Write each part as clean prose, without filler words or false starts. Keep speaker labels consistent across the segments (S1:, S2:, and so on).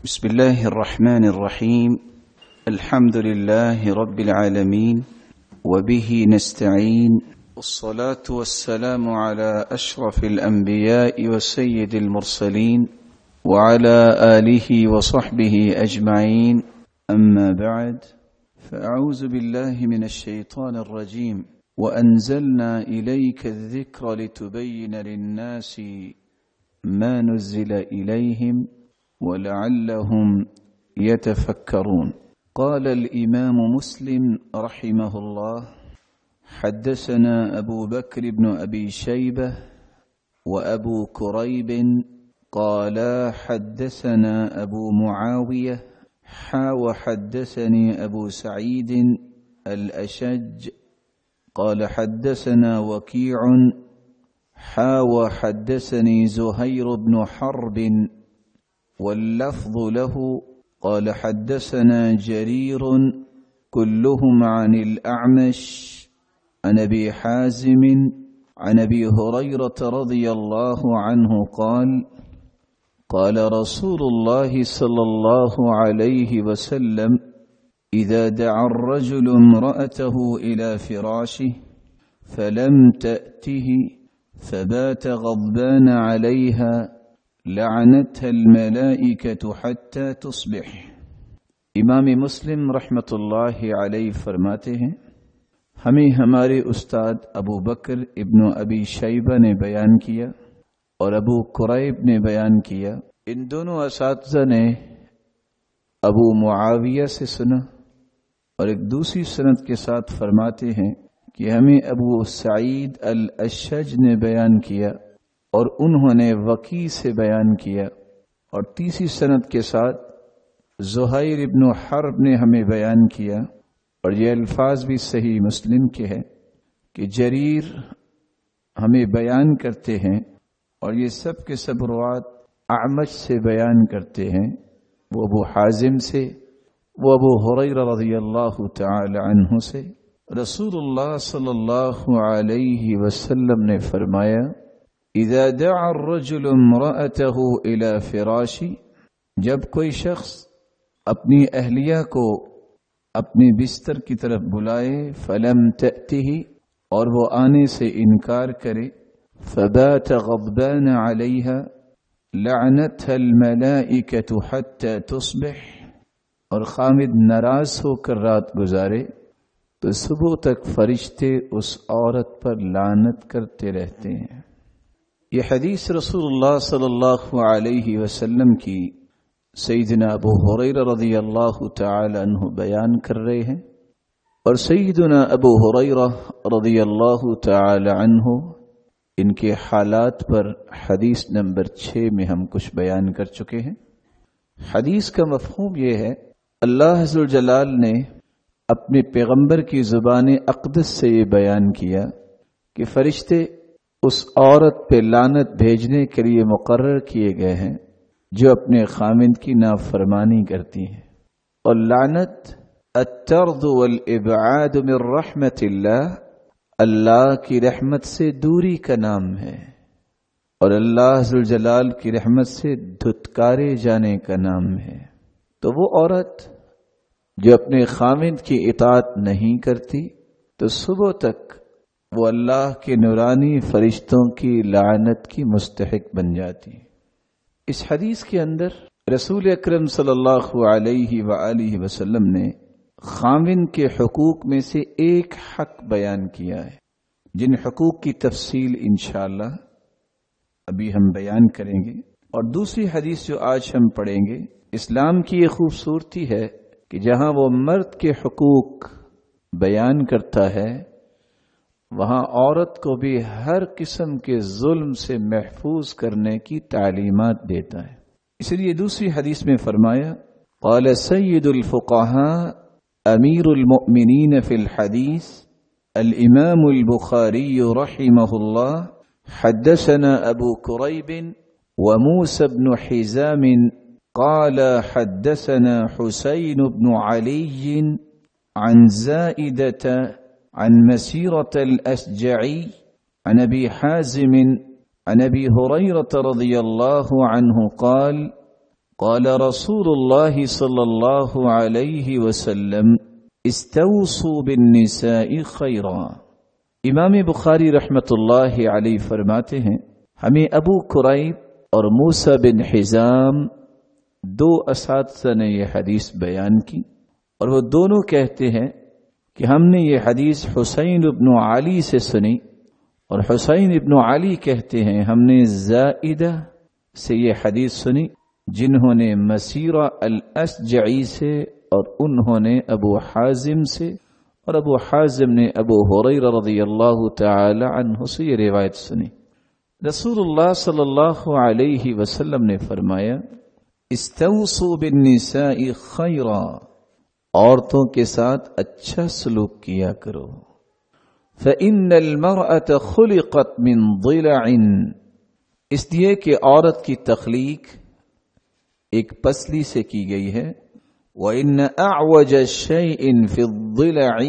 S1: بسم الله الرحمن الرحيم. الحمد لله رب العالمين وبه نستعين، والصلاة والسلام على أشرف الأنبياء وسيد المرسلين وعلى آله وصحبه أجمعين. أما بعد، فأعوذ بالله من الشيطان الرجيم. وأنزلنا إليك الذكر لتبين للناس ما نزل إليهم ولعلهم يتفكرون. قال الإمام مسلم رحمه الله: حدثنا أبو بكر بن أبي شيبة وأبو كريب قالا حدثنا أبو معاوية وحدثني أبو سعيد الأشج قال حدثنا وكيع وحدثني زهير بن حرب واللفظ له قال حدثنا جرير كلهم عن الأعمش عن أبي حازم عن أبي هريرة رضي الله عنه قال: قال رسول الله صلى الله عليه وسلم: إذا دعا الرجل امرأته إلى فراشه فلم تأته فبات غضبان عليها لعنتها الملائكة حتى تصبح۔ امام مسلم رحمۃ اللہ علیہ فرماتے ہیں، ہمیں ہمارے استاد ابو بکر ابن ابی شیبہ نے بیان کیا اور ابو قریب نے بیان کیا۔ ان دونوں اساتذہ نے ابو معاویہ سے سنا اور ایک دوسری سند کے ساتھ فرماتے ہیں کہ ہمیں ابو سعید الاشج نے بیان کیا اور انہوں نے وکی سے بیان کیا، اور تیسری سند کے ساتھ زہیر ابن حرب نے ہمیں بیان کیا، اور یہ الفاظ بھی صحیح مسلم کے ہیں کہ جریر ہمیں بیان کرتے ہیں، اور یہ سب کے سب روات اعمش سے بیان کرتے ہیں، وہ ابو حازم سے، وہ ابو ہریرہ رضی اللہ تعالی عنہ سے۔ رسول اللہ صلی اللہ علیہ وسلم نے فرمایا: اذا دعا الرجل امرأته الى فراشی، جب کوئی شخص اپنی اہلیہ کو اپنے بستر کی طرف بلائے، فلم تأته، اور وہ آنے سے انکار کرے، فبات غضبان علیہا لعنتها الملائکة حتى تصبح، اور خامد ناراض ہو کر رات گزارے تو صبح تک فرشتے اس عورت پر لعنت کرتے رہتے ہیں۔ یہ حدیث رسول اللہ صلی اللہ علیہ وسلم کی سیدنا ابو ہریرہ رضی اللہ تعالی عنہ بیان کر رہے ہیں، اور سیدنا ابو ہریرہ رضی اللہ تعالی عنہ ان کے حالات پر حدیث نمبر 6 میں ہم کچھ بیان کر چکے ہیں۔ حدیث کا مفہوم یہ ہے، اللہ عز و جلال نے اپنے پیغمبر کی زبان اقدس سے یہ بیان کیا کہ فرشتے اس عورت پہ لعنت بھیجنے کے لیے مقرر کیے گئے ہیں جو اپنے خاوند کی نافرمانی کرتی ہیں، اور لعنت الطرد والابعاد من رحمت اللہ، اللہ کی رحمت سے دوری کا نام ہے، اور اللہ عز و جلال کی رحمت سے دھتکارے جانے کا نام ہے۔ تو وہ عورت جو اپنے خاوند کی اطاعت نہیں کرتی تو صبح تک وہ اللہ کے نورانی فرشتوں کی لعنت کی مستحق بن جاتی۔ اس حدیث کے اندر رسول اکرم صلی اللہ علیہ وآلہ وسلم نے خاوند کے حقوق میں سے ایک حق بیان کیا ہے، جن حقوق کی تفصیل انشاءاللہ ابھی ہم بیان کریں گے۔ اور دوسری حدیث جو آج ہم پڑھیں گے، اسلام کی یہ خوبصورتی ہے کہ جہاں وہ مرد کے حقوق بیان کرتا ہے، وہاں عورت کو بھی ہر قسم کے ظلم سے محفوظ کرنے کی تعلیمات دیتا ہے۔ اس لیے دوسری حدیث میں فرمایا: قال سید الفقہاء امیر المؤمنین فی الحدیث الامام البخاری رحمہ اللہ حدثنا ابو قریب وموسى بن حزام قال حدثنا حسين بن علي عن زائدة عن مسيرة الأسجعي عن أبي حازم عن أبي هريرة رضي الله عنه قال: قال رسول الله صلى الله عليه وسلم استوصوا بالنساء خيرا۔ امام بخاری رحمۃ اللہ علیہ فرماتے ہیں ہمیں ابو قریب اور موسیٰ بن حزام دو اساتذہ نے یہ حدیث بیان کی، اور وہ دونوں کہتے ہیں کہ ہم نے یہ حدیث حسین ابن علی سے سنی، اور حسین ابن علی کہتے ہیں ہم نے زائدہ سے یہ حدیث سنی، جنہوں نے مسیرہ الاشجعی سے، اور انہوں نے ابو حازم سے، اور ابو حازم نے ابو ہریرہ رضی اللہ تعالی عنہ سے یہ روایت سنی۔ رسول اللہ صلی اللہ علیہ وسلم نے فرمایا استوصوا بالنساء خیرا، عورتوں کے ساتھ اچھا سلوک کیا کرو۔ فإن المرأة خلقت من ضلع، اس لیے کہ عورت کی تخلیق ایک پسلی سے کی گئی ہے۔ وَإِنَّ أَعْوَجَ شَيْءٍ فِي الضِّلَعِ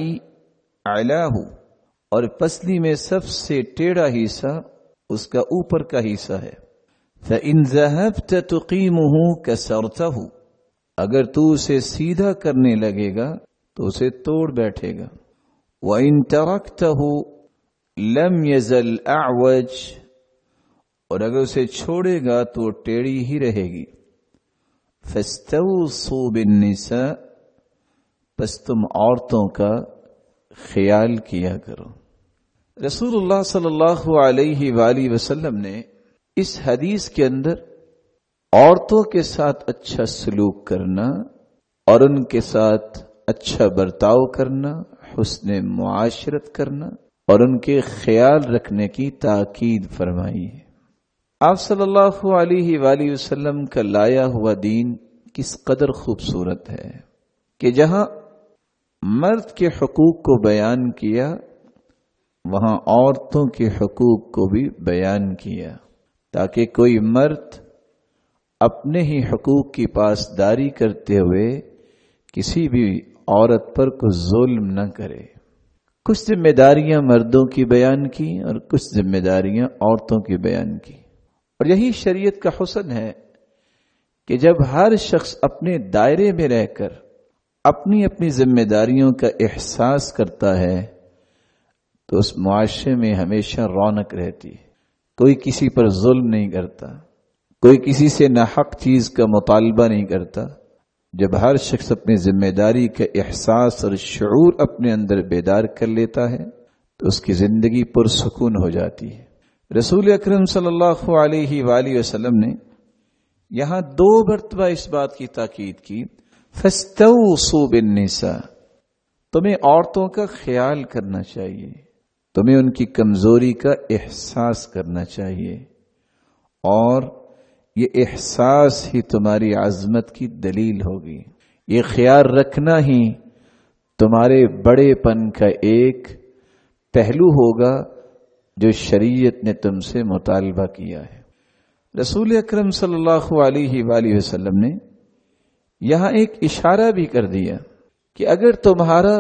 S1: عَلَاهُ، اور پسلی میں سب سے ٹیڑھا حصہ اس کا اوپر کا حصہ ہے۔ فَإِن ذَهَبْتَ تُقِيمُهُ كَسَرْتَهُ، اگر تو اسے سیدھا کرنے لگے گا تو اسے توڑ بیٹھے گا۔ وَإِن تَرَكْتَهُ لَمْ يَزَلْ أَعْوَجَ، اور اگر اسے چھوڑے گا تو ٹیڑھی ہی رہے گی۔ فَاسْتَوْصُوا بِالنِّسَاءِ، پس تم عورتوں کا خیال کیا کرو۔ رسول اللہ صلی اللہ علیہ وآلہ وسلم نے اس حدیث کے اندر عورتوں کے ساتھ اچھا سلوک کرنا اور ان کے ساتھ اچھا برتاؤ کرنا، حسن معاشرت کرنا اور ان کے خیال رکھنے کی تاکید فرمائی ہے۔ آپ صلی اللہ علیہ وآلہ وسلم کا لایا ہوا دین کس قدر خوبصورت ہے کہ جہاں مرد کے حقوق کو بیان کیا وہاں عورتوں کے حقوق کو بھی بیان کیا، تاکہ کوئی مرد اپنے ہی حقوق کی پاسداری کرتے ہوئے کسی بھی عورت پر کوئی ظلم نہ کرے۔ کچھ ذمہ داریاں مردوں کی بیان کی اور کچھ ذمہ داریاں عورتوں کی بیان کی، اور یہی شریعت کا حسن ہے کہ جب ہر شخص اپنے دائرے میں رہ کر اپنی اپنی ذمہ داریوں کا احساس کرتا ہے تو اس معاشرے میں ہمیشہ رونق رہتی ہے۔ کوئی کسی پر ظلم نہیں کرتا، کوئی کسی سے ناحق چیز کا مطالبہ نہیں کرتا۔ جب ہر شخص اپنی ذمہ داری کا احساس اور شعور اپنے اندر بیدار کر لیتا ہے تو اس کی زندگی پرسکون ہو جاتی ہے۔ رسول اکرم صلی اللہ علیہ وآلہ وسلم نے یہاں دو مرتبہ اس بات کی تاکید کی، فَاسْتَوْصُوا بِالنِّسَاءِ، تمہیں عورتوں کا خیال کرنا چاہیے، تمہیں ان کی کمزوری کا احساس کرنا چاہیے، اور یہ احساس ہی تمہاری عظمت کی دلیل ہوگی، یہ خیال رکھنا ہی تمہارے بڑے پن کا ایک پہلو ہوگا جو شریعت نے تم سے مطالبہ کیا ہے۔ رسول اکرم صلی اللہ علیہ وآلہ وسلم نے یہاں ایک اشارہ بھی کر دیا کہ اگر تمہارا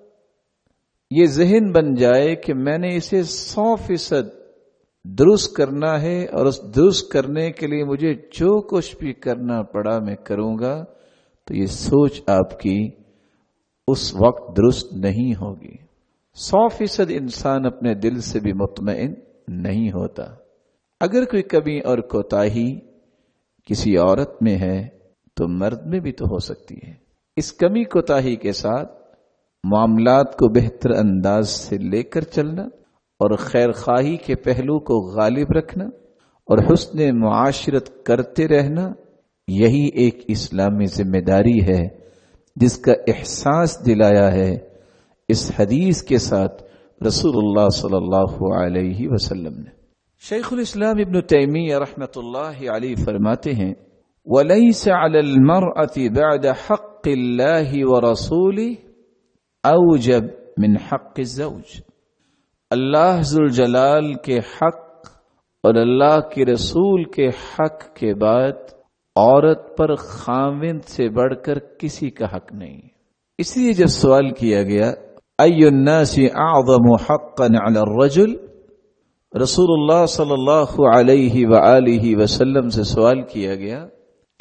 S1: یہ ذہن بن جائے کہ میں نے اسے 100% درست کرنا ہے اور اس درست کرنے کے لیے مجھے جو کچھ بھی کرنا پڑا میں کروں گا، تو یہ سوچ آپ کی اس وقت درست نہیں ہوگی۔ 100% انسان اپنے دل سے بھی مطمئن نہیں ہوتا۔ اگر کوئی کمی اور کوتاہی کسی عورت میں ہے تو مرد میں بھی تو ہو سکتی ہے۔ اس کمی کوتاہی کے ساتھ معاملات کو بہتر انداز سے لے کر چلنا اور خیر خواہی کے پہلو کو غالب رکھنا اور حسن معاشرت کرتے رہنا، یہی ایک اسلامی ذمہ داری ہے جس کا احساس دلایا ہے اس حدیث کے ساتھ رسول اللہ صلی اللہ علیہ وسلم نے۔ شیخ الاسلام ابن تیمیہ رحمۃ اللہ علیہ فرماتے ہیں وَلَيْسَ عَلَى الْمَرْأَةِ بَعْدَ حَقِّ اللَّهِ وَرَسُولِهِ أَوْجَبْ مِنْ حَقِّ الزَّوْجِ، اللہ ذوالجلال کے حق اور اللہ کے رسول کے حق کے بعد عورت پر خاوند سے بڑھ کر کسی کا حق نہیں۔ اس لیے جب سوال کیا گیا أَيُّ النَّاسِ أَعْظَمُ حَقًّا عَلَى الرَّجُلِ، رسول اللہ صلی اللہ علیہ وآلہ وسلم سے سوال کیا گیا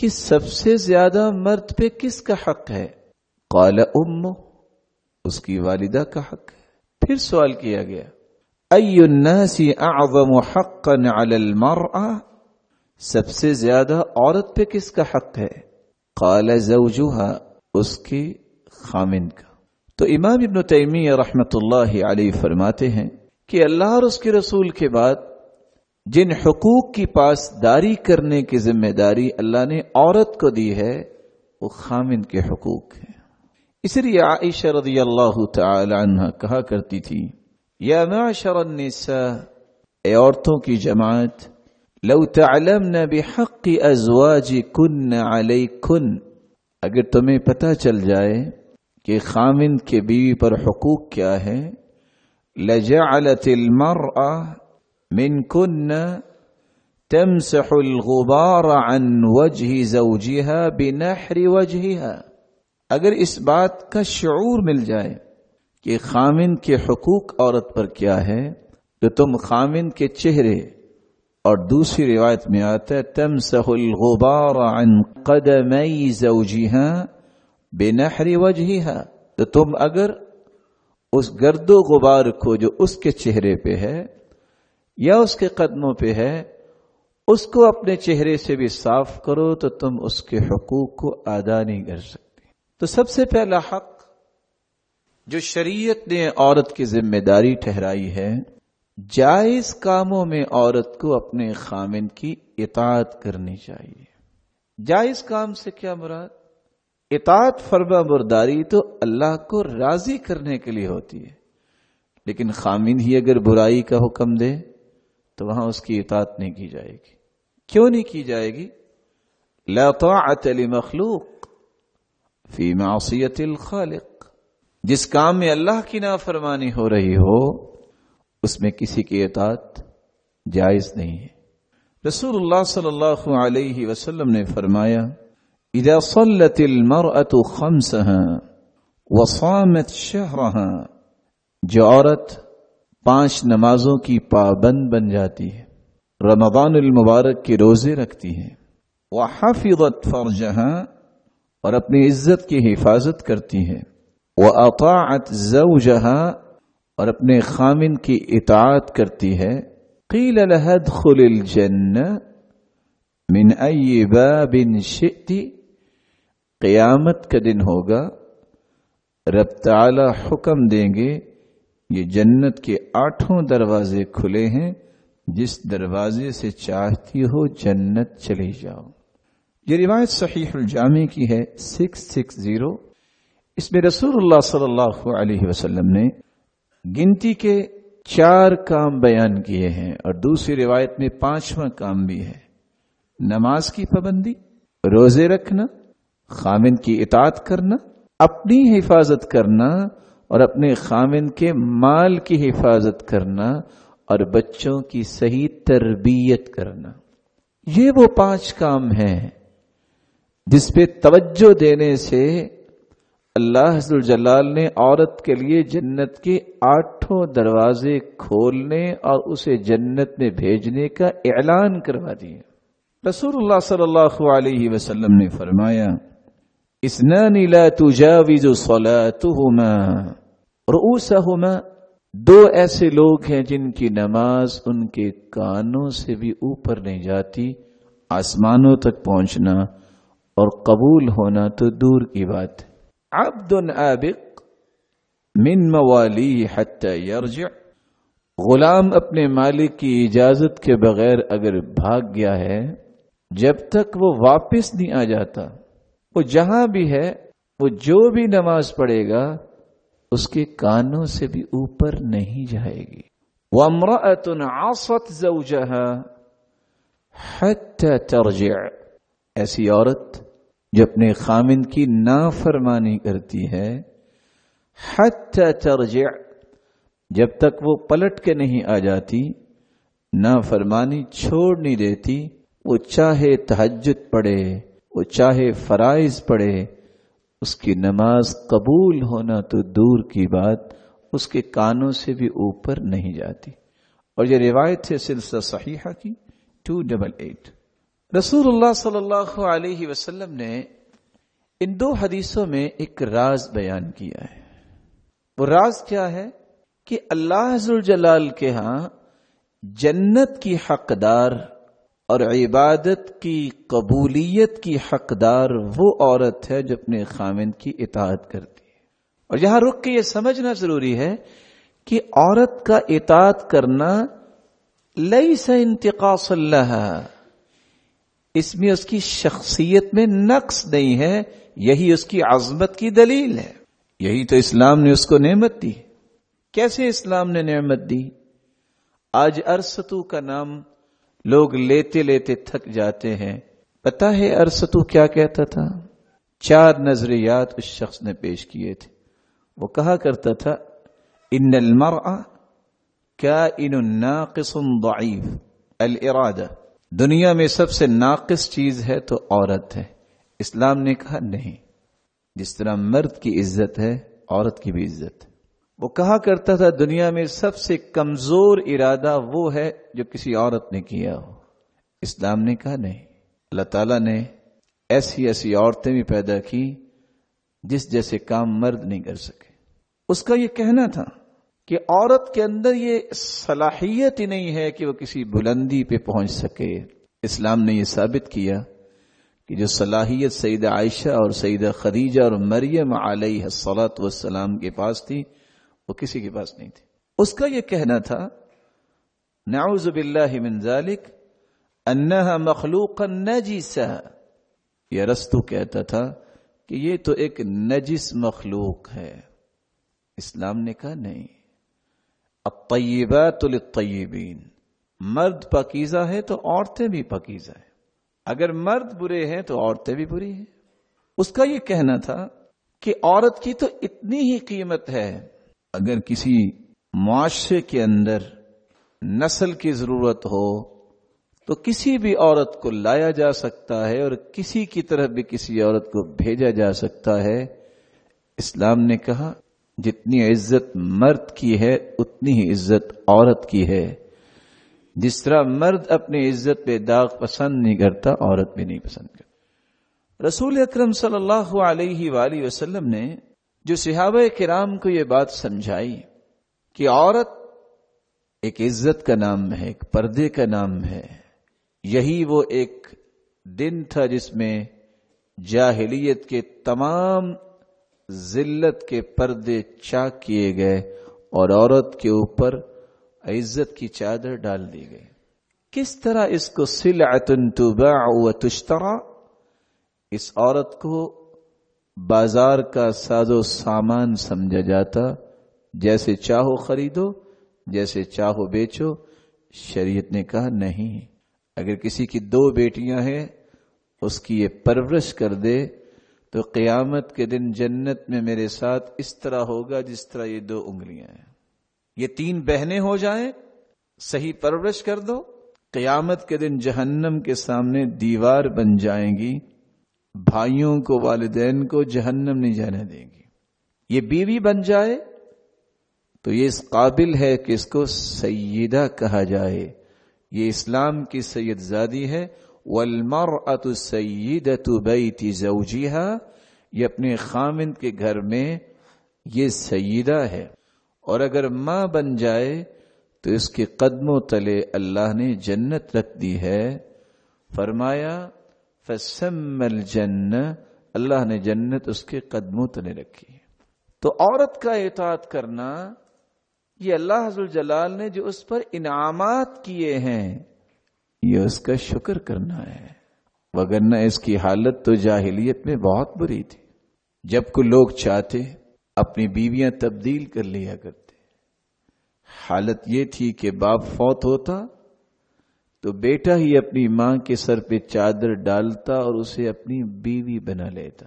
S1: کہ سب سے زیادہ مرد پہ کس کا حق ہے؟ قال امہ، اس کی والدہ کا حق ہے۔ پھر سوال کیا گیا ای الناس اعظم حقا علی المرأة، سب سے زیادہ عورت پہ کس کا حق ہے؟ قال زوجها، اس کے خامند کا۔ تو امام ابن تیمیہ رحمۃ اللہ علیہ فرماتے ہیں کہ اللہ اور اس کے رسول کے بعد جن حقوق کی پاسداری کرنے کی ذمہ داری اللہ نے عورت کو دی ہے وہ خامند کے حقوق ہیں۔ اس لیے عائشہ رضی اللہ تعالی عنہ کہا کرتی تھی یا معشر النساء، اے عورتوں کی جماعت، لو تعلمن بحق ازواجکن علیکن، اگر تمہیں پتہ چل جائے کہ خامند کے بیوی پر حقوق کیا ہے، لجعلت المرأة منکن تمسح الغبار عن وجه زوجها بنحر وجهها، اگر اس بات کا شعور مل جائے کہ خامند کے حقوق عورت پر کیا ہے تو تم خامند کے چہرے، اور دوسری روایت میں آتا ہے تمسح الغبار عن قدمی زوجها بنحر وجهها، تو تم اگر اس گرد و غبار کو جو اس کے چہرے پہ ہے یا اس کے قدموں پہ ہے اس کو اپنے چہرے سے بھی صاف کرو تو تم اس کے حقوق کو ادا نہیں کر سکتے۔ تو سب سے پہلا حق جو شریعت نے عورت کی ذمہ داری ٹھہرائی ہے، جائز کاموں میں عورت کو اپنے خامند کی اطاعت کرنی چاہیے۔ جائز کام سے کیا مراد؟ اطاعت فرما برداری تو اللہ کو راضی کرنے کے لیے ہوتی ہے، لیکن خامند ہی اگر برائی کا حکم دے تو وہاں اس کی اطاعت نہیں کی جائے گی۔ کیوں نہیں کی جائے گی؟ لا طاعت لمخلوق فی معصیت الخالق، جس کام میں اللہ کی نافرمانی ہو رہی ہو اس میں کسی کی اطاعت جائز نہیں ہے۔ رسول اللہ صلی اللہ علیہ وسلم نے فرمایا اذا صلت المرأة خمسها وصامت شهرها، جو عورت 5 نمازوں کی پابند بن جاتی ہے، رمضان المبارک کے روزے رکھتی ہے، وحفظت فرجها، اور اپنی عزت کی حفاظت کرتی ہے، واطاعت زوجها، اور اپنے خامند کی اطاعت کرتی ہے، قیل لها ادخل الجنہ من ای باب شئت، قیامت کا دن ہوگا رب تعالی حکم دیں گے یہ جنت کے 8 دروازے کھلے ہیں، جس دروازے سے چاہتی ہو جنت چلی جاؤ۔ یہ روایت صحیح الجامع کی ہے 660۔ اس میں رسول اللہ صلی اللہ علیہ وسلم نے گنتی کے 4 کام بیان کیے ہیں، اور دوسری روایت میں 5واں کام بھی ہے، نماز کی پابندی، روزے رکھنا، خامند کی اطاعت کرنا، اپنی حفاظت کرنا اور اپنے خامند کے مال کی حفاظت کرنا، اور بچوں کی صحیح تربیت کرنا۔ یہ وہ 5 کام ہیں جس پہ توجہ دینے سے اللہ ذوالجلال نے عورت کے لیے جنت کے 8 دروازے کھولنے اور اسے جنت میں بھیجنے کا اعلان کروا دیا۔ رسول اللہ صلی اللہ علیہ وسلم نے فرمایا اثنان لا تجاوز صلاتهما رؤوسهما، 2 ایسے لوگ ہیں جن کی نماز ان کے کانوں سے بھی اوپر نہیں جاتی، آسمانوں تک پہنچنا اور قبول ہونا تو دور کی بات ہے۔ عبد آبق من موالیہ حتی یرجع، غلام اپنے مالک کی اجازت کے بغیر اگر بھاگ گیا ہے، جب تک وہ واپس نہیں آ جاتا، وہ جہاں بھی ہے وہ جو بھی نماز پڑھے گا اس کے کانوں سے بھی اوپر نہیں جائے گی۔ وامرأة عصت زوجها حتى ترجع، ایسی عورت جو اپنے خامند کی نافرمانی کرتی ہے، حتى ترجع، جب تک وہ پلٹ کے نہیں آ جاتی، نافرمانی چھوڑ نہیں دیتی، وہ چاہے تہجد پڑھے، وہ چاہے فرائض پڑھے، اس کی نماز قبول ہونا تو دور کی بات، اس کے کانوں سے بھی اوپر نہیں جاتی۔ اور یہ روایت ہے سلسلہ صحیحہ کی 288۔ رسول اللہ صلی اللہ علیہ وسلم نے ان دو حدیثوں میں ایک راز بیان کیا ہے. وہ راز کیا ہے کہ اللہ ذوالجلال کے ہاں جنت کی حقدار اور عبادت کی قبولیت کی حقدار وہ عورت ہے جو اپنے خاوند کی اطاعت کرتی ہے. اور یہاں رک کے یہ سمجھنا ضروری ہے کہ عورت کا اطاعت کرنا لیس انتقاص لها، اس میں اس کی شخصیت میں نقص نہیں ہے، یہی اس کی عظمت کی دلیل ہے. یہی تو اسلام نے اس کو نعمت دی. کیسے اسلام نے نعمت دی؟ آج ارسطو کا نام لوگ لیتے لیتے تھک جاتے ہیں. پتہ ہے ارسطو کیا کہتا تھا؟ 4 نظریات اس شخص نے پیش کیے تھے. وہ کہا کرتا تھا ان المرء کائن ناقص ضعیف الارادہ، دنیا میں سب سے ناقص چیز ہے تو عورت ہے. اسلام نے کہا نہیں، جس طرح مرد کی عزت ہے عورت کی بھی عزت ہے. وہ کہا کرتا تھا دنیا میں سب سے کمزور ارادہ وہ ہے جو کسی عورت نے کیا ہو. اسلام نے کہا نہیں، اللہ تعالیٰ نے ایسی ایسی عورتیں بھی پیدا کی جس جیسے کام مرد نہیں کر سکے. اس کا یہ کہنا تھا کہ عورت کے اندر یہ صلاحیت ہی نہیں ہے کہ وہ کسی بلندی پہ پہنچ سکے. اسلام نے یہ ثابت کیا کہ جو صلاحیت سیدہ عائشہ اور سیدہ خدیجہ اور مریم علیہ الصلاۃ والسلام کے پاس تھی وہ کسی کے پاس نہیں تھی. اس کا یہ کہنا تھا نعوذ باللہ من ذالک انہا مخلوقا نجسا. یہ ارسطو کہتا تھا کہ یہ تو ایک نجس مخلوق ہے. اسلام نے کہا نہیں، الطیبات للطیبین، مرد پاکیزہ ہے تو عورتیں بھی پاکیزہ ہیں. اگر مرد برے ہیں تو عورتیں بھی بری ہیں. اس کا یہ کہنا تھا کہ عورت کی تو اتنی ہی قیمت ہے، اگر کسی معاشرے کے اندر نسل کی ضرورت ہو تو کسی بھی عورت کو لایا جا سکتا ہے اور کسی کی طرف بھی کسی عورت کو بھیجا جا سکتا ہے. اسلام نے کہا جتنی عزت مرد کی ہے اتنی ہی عزت عورت کی ہے. جس طرح مرد اپنی عزت پہ داغ پسند نہیں کرتا عورت بھی نہیں پسند کرتی. رسول اکرم صلی اللہ علیہ وآلہ وسلم نے جو صحابہ کرام کو یہ بات سمجھائی کہ عورت ایک عزت کا نام ہے، ایک پردے کا نام ہے، یہی وہ ایک دن تھا جس میں جاہلیت کے تمام ذلت کے پردے چاک کیے گئے اور عورت کے اوپر عزت کی چادر ڈال دی گئی. کس طرح اس کو سلعۃ تباع وتشترى، اس عورت کو بازار کا ساز و سامان سمجھا جاتا، جیسے چاہو خریدو جیسے چاہو بیچو. شریعت نے کہا نہیں، اگر کسی کی 2 بیٹیاں ہیں اس کی یہ پرورش کر دے تو قیامت کے دن جنت میں میرے ساتھ اس طرح ہوگا جس طرح یہ 2 انگلیاں ہیں. یہ 3 بہنیں ہو جائیں، صحیح پرورش کر دو، قیامت کے دن جہنم کے سامنے دیوار بن جائیں گی، بھائیوں کو والدین کو جہنم نہیں جانے دیں گی. یہ بیوی بن جائے تو یہ اس قابل ہے کہ اس کو سیدہ کہا جائے. یہ اسلام کی سید زادی ہے. والمرأة سیدۃ بیت زوجہا، یہ اپنے خامند کے گھر میں یہ سیدہ ہے. اور اگر ماں بن جائے تو اس کے قدموں تلے اللہ نے جنت رکھ دی ہے. فرمایا فسم الجنہ، اللہ نے جنت اس کے قدموں تلے رکھی. تو عورت کا اطاعت کرنا یہ اللہ ذوالجلال نے جو اس پر انعامات کیے ہیں یہ اس کا شکر کرنا ہے. وگرنہ اس کی حالت تو جاہلیت میں بہت بری تھی. جب کو لوگ چاہتے اپنی بیویاں تبدیل کر لیا کرتے. حالت یہ تھی کہ باپ فوت ہوتا تو بیٹا ہی اپنی ماں کے سر پہ چادر ڈالتا اور اسے اپنی بیوی بنا لیتا.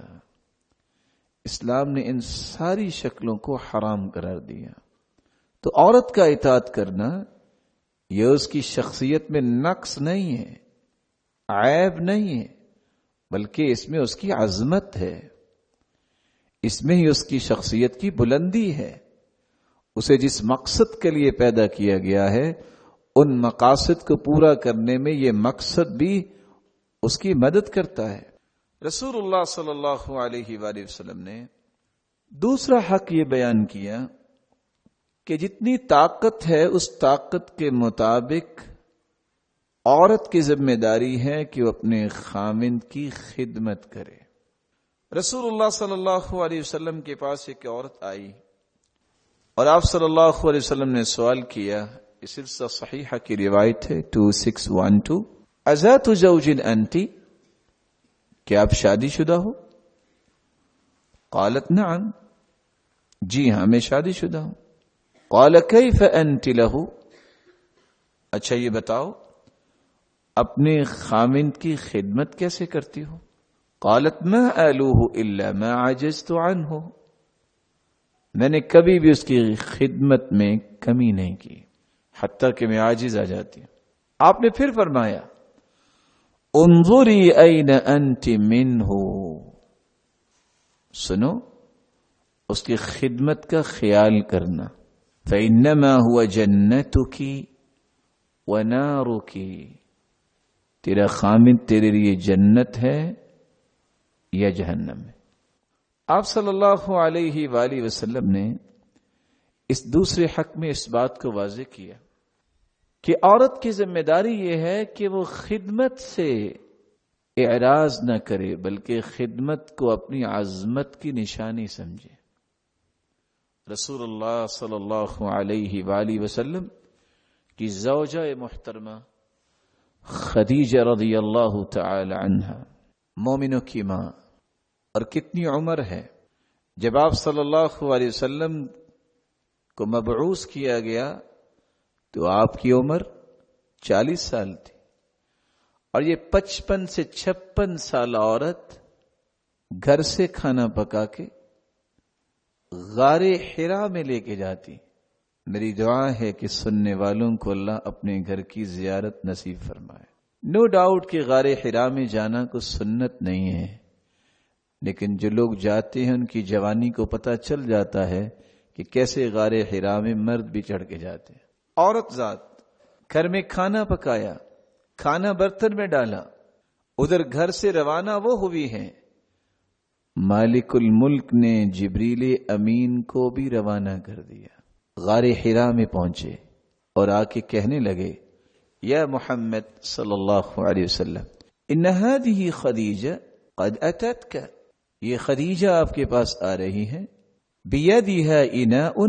S1: اسلام نے ان ساری شکلوں کو حرام قرار دیا. تو عورت کا اطاعت کرنا یہ اس کی شخصیت میں نقص نہیں ہے، عیب نہیں ہے، بلکہ اس میں اس کی عظمت ہے، اس میں ہی اس کی شخصیت کی بلندی ہے. اسے جس مقصد کے لیے پیدا کیا گیا ہے ان مقاصد کو پورا کرنے میں یہ مقصد بھی اس کی مدد کرتا ہے۔ رسول اللہ صلی اللہ علیہ وآلہ وسلم نے دوسرا حق یہ بیان کیا کہ جتنی طاقت ہے اس طاقت کے مطابق عورت کی ذمہ داری ہے کہ وہ اپنے خاوند کی خدمت کرے۔ رسول اللہ صلی اللہ علیہ وسلم کے پاس ایک عورت آئی اور آپ صلی اللہ علیہ وسلم نے سوال کیا، یہ سلسلہ صحیحہ کی روایت ہے 2612، اذات زوج انتی، کیا آپ شادی شدہ ہو؟ قالت نعم، جی ہاں میں شادی شدہ ہوں۔ قال کیف انت لہ، اچھا یہ بتاؤ اپنے خاوند کی خدمت کیسے کرتی ہو؟ قالت ما آلوہ الا ما عجزت عنہ، میں نے کبھی بھی اس کی خدمت میں کمی نہیں کی حتیٰ کہ میں عاجز آ جاتی ہوں۔ آپ نے پھر فرمایا انظری این انت منہ، سنو اس کی خدمت کا خیال کرنا، فإنما هو جنتک ونارک، تیرا خاوند تیرے لیے جنت ہے یا جہنم ہے۔ آپ صلی اللہ علیہ وآلہ وسلم نے اس دوسرے حق میں اس بات کو واضح کیا کہ عورت کی ذمہ داری یہ ہے کہ وہ خدمت سے اعراض نہ کرے بلکہ خدمت کو اپنی عظمت کی نشانی سمجھے۔ رسول اللہ صلی اللہ علیہ وآلہ وسلم کی زوجہ محترمہ خدیجہ رضی اللہ تعالی عنہا، مومنوں کی ماں، اور کتنی عمر ہے؟ جب آپ صلی اللہ علیہ وسلم کو مبعوث کیا گیا تو آپ کی عمر 40 سال تھی، اور یہ 55 سے 56 سال عورت گھر سے کھانا پکا کے غار حرا میں لے کے جاتی۔ میری دعا ہے کہ سننے والوں کو اللہ اپنے گھر کی زیارت نصیب فرمائے۔ نو ڈاؤٹ کہ غار حرا میں جانا کوئی سنت نہیں ہے، لیکن جو لوگ جاتے ہیں ان کی جوانی کو پتہ چل جاتا ہے کہ کیسے غار حرا میں مرد بھی چڑھ کے جاتے ہیں۔ عورت ذات گھر میں کھانا پکایا، کھانا برتن میں ڈالا، ادھر گھر سے روانہ وہ ہوئی ہیں، مالک الملک نے جبریل امین کو بھی روانہ کر دیا۔ غار حرا میں پہنچے اور آ کے کہنے لگے یا محمد صلی اللہ علیہ وسلم ان هذه خدیجہ قد اتتک، یہ خدیجہ آپ کے پاس آ رہی ہے، بیدها اناء،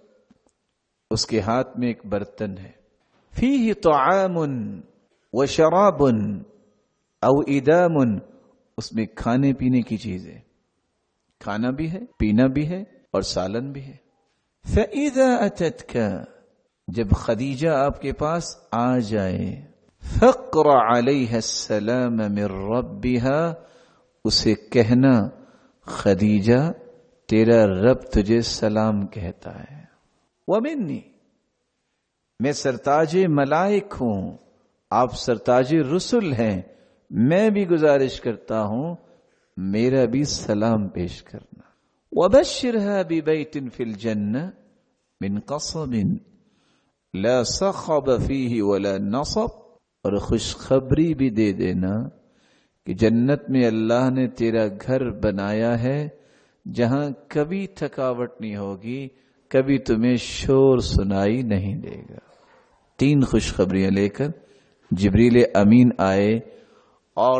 S1: اس کے ہاتھ میں ایک برتن ہے، فیہ طعام وشراب او ادام، اس میں کھانے پینے کی چیزیں، کھانا بھی ہے پینا بھی ہے اور سالن بھی ہے۔ فَإِذَا أَتَتْكَ، جب خدیجہ آپ کے پاس آ جائے، فَقْرَ عَلَيْهَا السَّلَامَ مِن رَبِّهَا، اسے کہنا خدیجہ تیرا رب تجھے سلام کہتا ہے، وَمِنِّي، میں سرتاج ملائک ہوں، آپ سرتاج رسل ہیں، میں بھی گزارش کرتا ہوں میرا بھی سلام پیش کرنا۔ وَبَشِّرْهَا بِبَيْتٍ فِي الْجَنَّةِ مِنْ قَصَبٍ لَا صَخَبَ فِيهِ وَلَا نَصَبٍ، اور خوشخبری بھی دے دینا کہ جنت میں اللہ نے تیرا گھر بنایا ہے جہاں کبھی تھکاوٹ نہیں ہوگی، کبھی تمہیں شور سنائی نہیں دے گا۔ 3 خوشخبریاں لے کر جبریل امین آئے، اور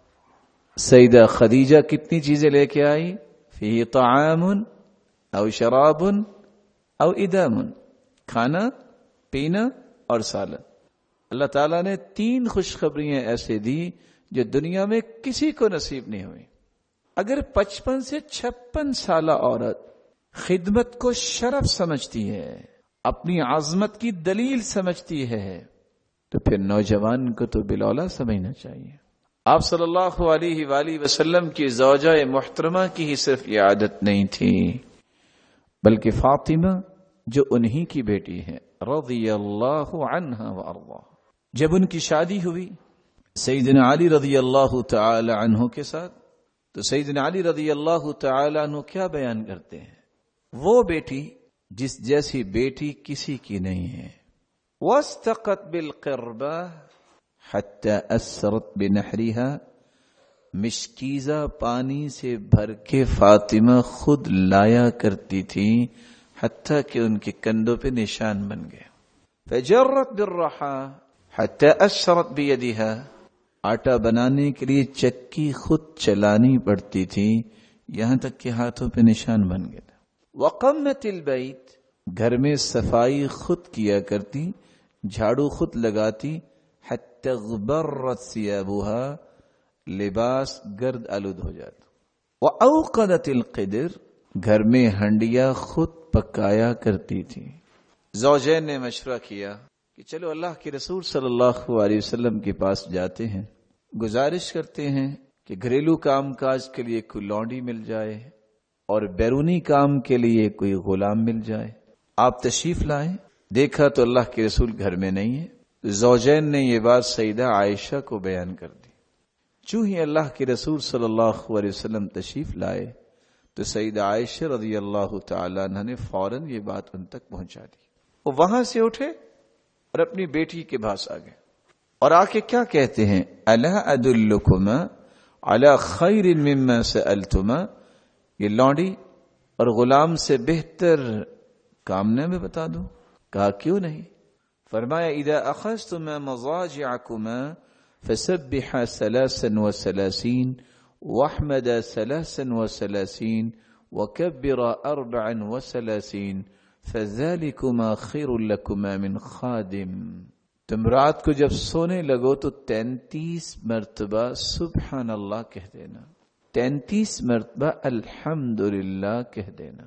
S1: سیدہ خدیجہ کتنی چیزیں لے کے آئی؟ فیہ طعام او شراب او ادام، کھانا پینا اور سالن۔ اللہ تعالیٰ نے 3 خوشخبریاں ایسے دی جو دنیا میں کسی کو نصیب نہیں ہوئی۔ اگر 55 سے 56 سالہ عورت خدمت کو شرف سمجھتی ہے، اپنی عظمت کی دلیل سمجھتی ہے، تو پھر نوجوان کو تو بالاولیٰ سمجھنا چاہیے۔ آپ صلی اللہ علیہ وآلہ وسلم کی زوجہ محترمہ کی ہی صرف یہ عادت نہیں تھی، بلکہ فاطمہ جو انہی کی بیٹی ہے رضی اللہ عنہا وارضاہا، جب ان کی شادی ہوئی سیدنا علی رضی اللہ تعالی عنہ کے ساتھ، تو سیدنا علی رضی اللہ تعالی عنہ کیا بیان کرتے ہیں؟ وہ بیٹی جس جیسی بیٹی کسی کی نہیں ہے۔ وَاسْتَقَتْ بِالْقِرْبَةِ حتی اسرت بنحرها، مشکیزہ پانی سے بھر کے فاطمہ خود لایا کرتی تھی، حتیٰ کہ ان کے کندھوں پہ نشان بن گئے. فجرت بالرحا حتی اسرت بیدها، آٹا بنانے کے لیے چکی خود چلانی پڑتی تھی، یہاں تک کہ ہاتھوں پہ نشان بن گئے. وقمت البیت، گھر میں صفائی خود کیا کرتی، جھاڑو خود لگاتی. حتی غبرت ثیابها، لباس گرد آلود ہو جاتا. وأوقدت القدر، گھر میں ہنڈیا خود پکایا کرتی تھی. زوجین نے مشورہ کیا کہ چلو اللہ کے رسول صلی اللہ علیہ وسلم کے پاس جاتے ہیں، گزارش کرتے ہیں کہ گھریلو کام کاج کے لیے کوئی لونڈی مل جائے اور بیرونی کام کے لیے کوئی غلام مل جائے. آپ تشریف لائیں. دیکھا تو اللہ کے رسول گھر میں نہیں ہے. زوجین نے یہ بات سیدہ عائشہ کو بیان کر دی. چوں ہی اللہ کے رسول صلی اللہ علیہ وسلم تشریف لائے تو سیدہ عائشہ رضی اللہ تعالی عنہ نے فوراً یہ بات ان تک پہنچا دی. وہ وہاں سے اٹھے اور اپنی بیٹی کے پاس آ گئے اور آ کے کیا کہتے ہیں، الا ادلکما علی خیر مما سألتما، یہ لونڈی اور غلام سے بہتر کام نہ میں بتا دوں؟ کہا کیوں نہیں؟ فرمایا اذا اخذتما مضاجعکما فسبحا 33 واحمدا 33 وكبرا 34 فذلكما خير لكما من خادم. تم رات کو جب سونے لگو تو 33 مرتبہ سبحان اللہ کہہ دینا، 33 مرتبہ الحمدللہ کہہ دینا،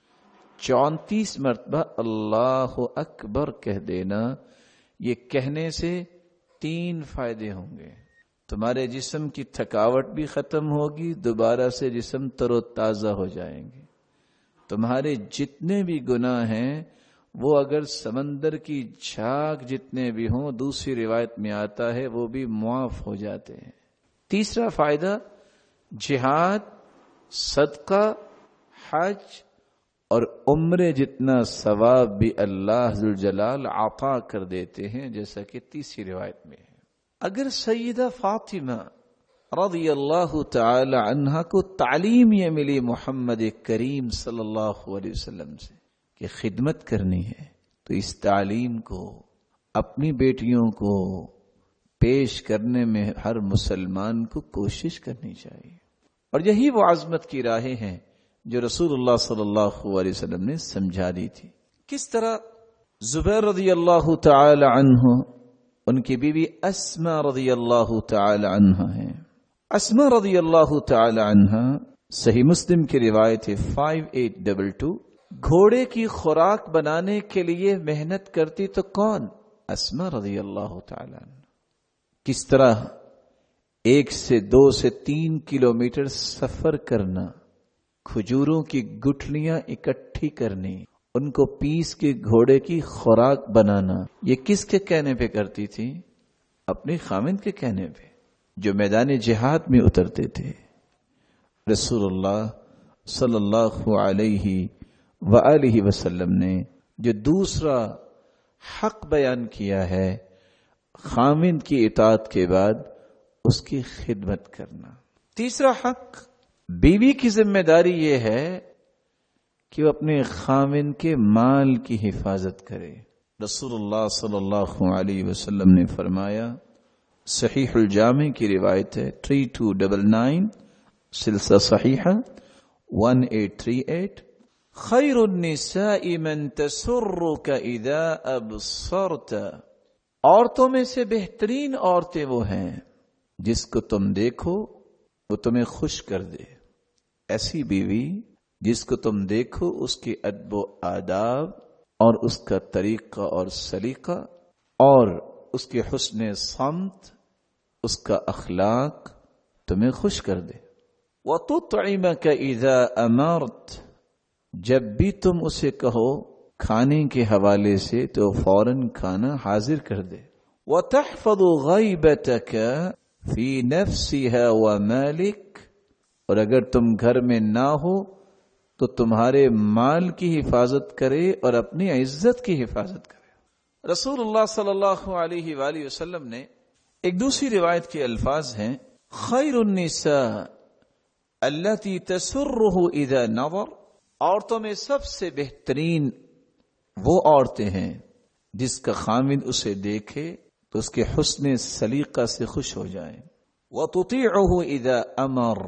S1: 34 مرتبہ اللہ اکبر کہہ دینا. یہ کہنے سے 3 فائدے ہوں گے. تمہارے جسم کی تھکاوٹ بھی ختم ہوگی، دوبارہ سے جسم تر و تازہ ہو جائیں گے. تمہارے جتنے بھی گناہ ہیں وہ اگر سمندر کی جھاگ جتنے بھی ہوں، دوسری روایت میں آتا ہے وہ بھی معاف ہو جاتے ہیں. تیسرا فائدہ، جہاد، صدقہ، حج اور عمرے جتنا ثواب بھی اللہ ذوالجلال عطا کر دیتے ہیں، جیسا کہ تیسری روایت میں ہے. اگر سیدہ فاطمہ رضی اللہ تعالی عنہا کو تعلیم یہ ملی محمد کریم صلی اللہ علیہ وسلم سے کہ خدمت کرنی ہے، تو اس تعلیم کو اپنی بیٹیوں کو پیش کرنے میں ہر مسلمان کو کوشش کرنی چاہیے. اور یہی وہ عظمت کی راہیں ہیں جو رسول اللہ صلی اللہ علیہ وسلم نے سمجھا دی تھی. کس طرح زبیر رضی اللہ تعالی عنہ، ان کی بیوی اسما رضی اللہ تعالی عنہ ہیں. اسما رضی اللہ تعالی عنہ، صحیح مسلم کی روایت ہے 5822، گھوڑے کی خوراک بنانے کے لیے محنت کرتی تو کون؟ اسما رضی اللہ تعالی عنہ. کس طرح 1 سے 2 سے 3 کلومیٹر سفر کرنا، کھجوروں کی گٹھلیاں اکٹھی کرنی، ان کو پیس کے گھوڑے کی خوراک بنانا، یہ کس کے کہنے پہ کرتی تھی؟ اپنے خاوند کے کہنے پہ، جو میدان جہاد میں اترتے تھے. رسول اللہ صلی اللہ علیہ وآلہ وسلم نے جو دوسرا حق بیان کیا ہے، خاوند کی اطاعت کے بعد اس کی خدمت کرنا. تیسرا حق، بیوی کی ذمہ داری یہ ہے کہ وہ اپنے خاوند کے مال کی حفاظت کرے. رسول اللہ صلی اللہ علیہ وسلم نے فرمایا، صحیح الجامع کی روایت ہے 3299، سلسلہ صحیحہ 1838، خیر النساء من تسرک اذا ابصرت، عورتوں میں سے بہترین عورتیں وہ ہیں جس کو تم دیکھو وہ تمہیں خوش کر دے. ایسی بیوی جس کو تم دیکھو اس کے ادب و آداب اور اس کا طریقہ اور سلیقہ اور اس کے حسن صمت، اس کا اخلاق تمہیں خوش کر دے. وَتُطْعِمَكَ إِذَا أَمَرْتَ، جب بھی تم اسے کہو کھانے کے حوالے سے تو فوراً کھانا حاضر کر دے. وَتَحْفَظُ غَيْبَتَكَ فِي نَفْسِهَا وَمَالِكَ، اور اگر تم گھر میں نہ ہو تو تمہارے مال کی حفاظت کرے اور اپنی عزت کی حفاظت کرے. رسول اللہ صلی اللہ علیہ وآلہ وسلم نے ایک دوسری روایت کے الفاظ ہیں خیر النساء التی تسرہ اذا نظر، عورتوں میں سب سے بہترین وہ عورتیں ہیں جس کا خامد اسے دیکھے تو اس کے حسن سلیقہ سے خوش ہو جائے. وتطیعہ اذا امر،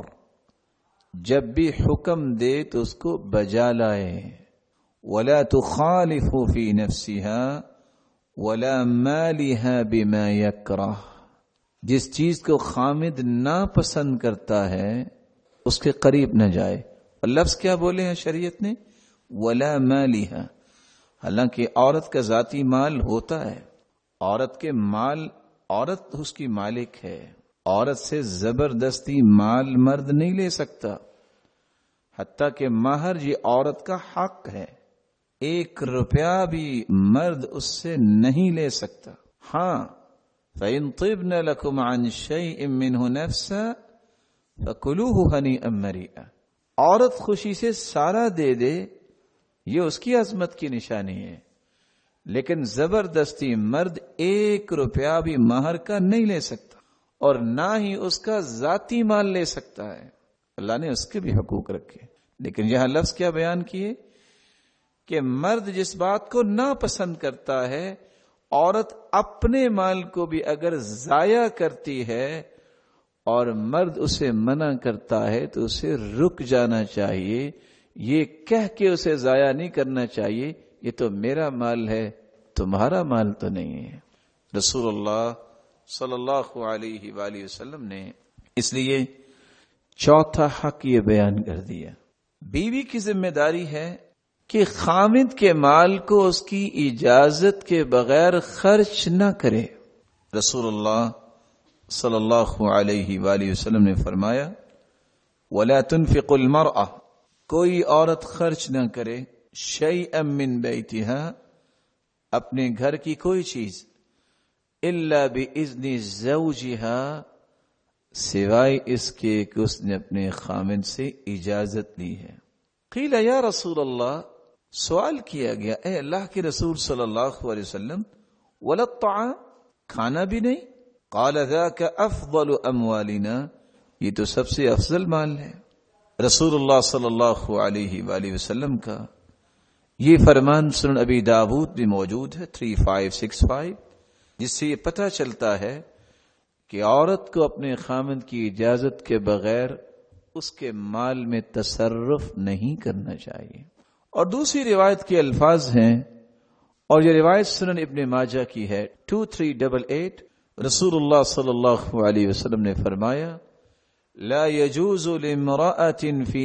S1: جب بھی حکم دے تو اس کو بجا لائے. ولا تخالف فی نفسها ولا مالها بما یکرہ، جس چیز کو خامد ناپسند کرتا ہے اس کے قریب نہ جائے. اور لفظ کیا بولے ہیں شریعت نے؟ ولا مالها. حالانکہ عورت کا ذاتی مال ہوتا ہے، عورت کے مال، عورت اس کی مالک ہے. عورت سے زبردستی مال مرد نہیں لے سکتا، حتیٰ کہ مہر یہ عورت کا حق ہے. 1 روپیہ بھی مرد اس سے نہیں لے سکتا. ہاں فَإِن طِبْنَ لَكُمْ عَنْ شَيْءٍ مِّنْهُ نَفْسًا فَكُلُوهُ هَنِيئًا مَرِيئًا. عورت خوشی سے سارا دے دے، یہ اس کی عظمت کی نشانی ہے، لیکن زبردستی مرد 1 روپیہ بھی مہر کا نہیں لے سکتا، اور نہ ہی اس کا ذاتی مال لے سکتا ہے. اللہ نے اس کے بھی حقوق رکھے، لیکن یہاں لفظ کیا بیان کیے کہ مرد جس بات کو ناپسند کرتا ہے، عورت اپنے مال کو بھی اگر ضائع کرتی ہے اور مرد اسے منع کرتا ہے تو اسے رک جانا چاہیے، یہ کہہ کے اسے ضائع نہیں کرنا چاہیے یہ تو میرا مال ہے، تمہارا مال تو نہیں ہے. رسول اللہ صلی اللہ علیہ وآلہ وسلم نے اس لیے چوتھا حق یہ بیان کر دیا. بیوی کی ذمہ داری ہے کہ خامد کے مال کو اس کی اجازت کے بغیر خرچ نہ کرے. رسول اللہ صلی اللہ علیہ وآلہ وسلم نے فرمایا وَلَا تُنْفِقُ الْمَرْأَةُ، کوئی عورت خرچ نہ کرے شَيْئًا مِّن بَيْتِهَا، اپنے گھر کی کوئی چیز، إِلَّا بِإِذْنِ زَوْجِهَا، سوائے اس کے کہ اس نے اپنے خامد سے اجازت لی ہے. قیل یا رسول اللہ، سوال کیا گیا اے اللہ کے رسول صلی اللہ علیہ وسلم، ولا الطعام، کھانا بھی نہیں؟ قال ذاک افضل اموالنا، یہ تو سب سے افضل مال ہے. رسول اللہ صلی اللہ علیہ وآلہ وسلم کا یہ فرمان سنن ابی داود بھی موجود ہے 3565، جس سے یہ پتہ چلتا ہے کہ عورت کو اپنے خامد کی اجازت کے بغیر اس کے مال میں تصرف نہیں کرنا چاہیے. اور دوسری روایت کے الفاظ ہیں، اور یہ روایت سنن ابن ماجہ کی ہے 2388. رسول اللہ صلی اللہ علیہ وسلم نے فرمایا لا يجوز لامرأة في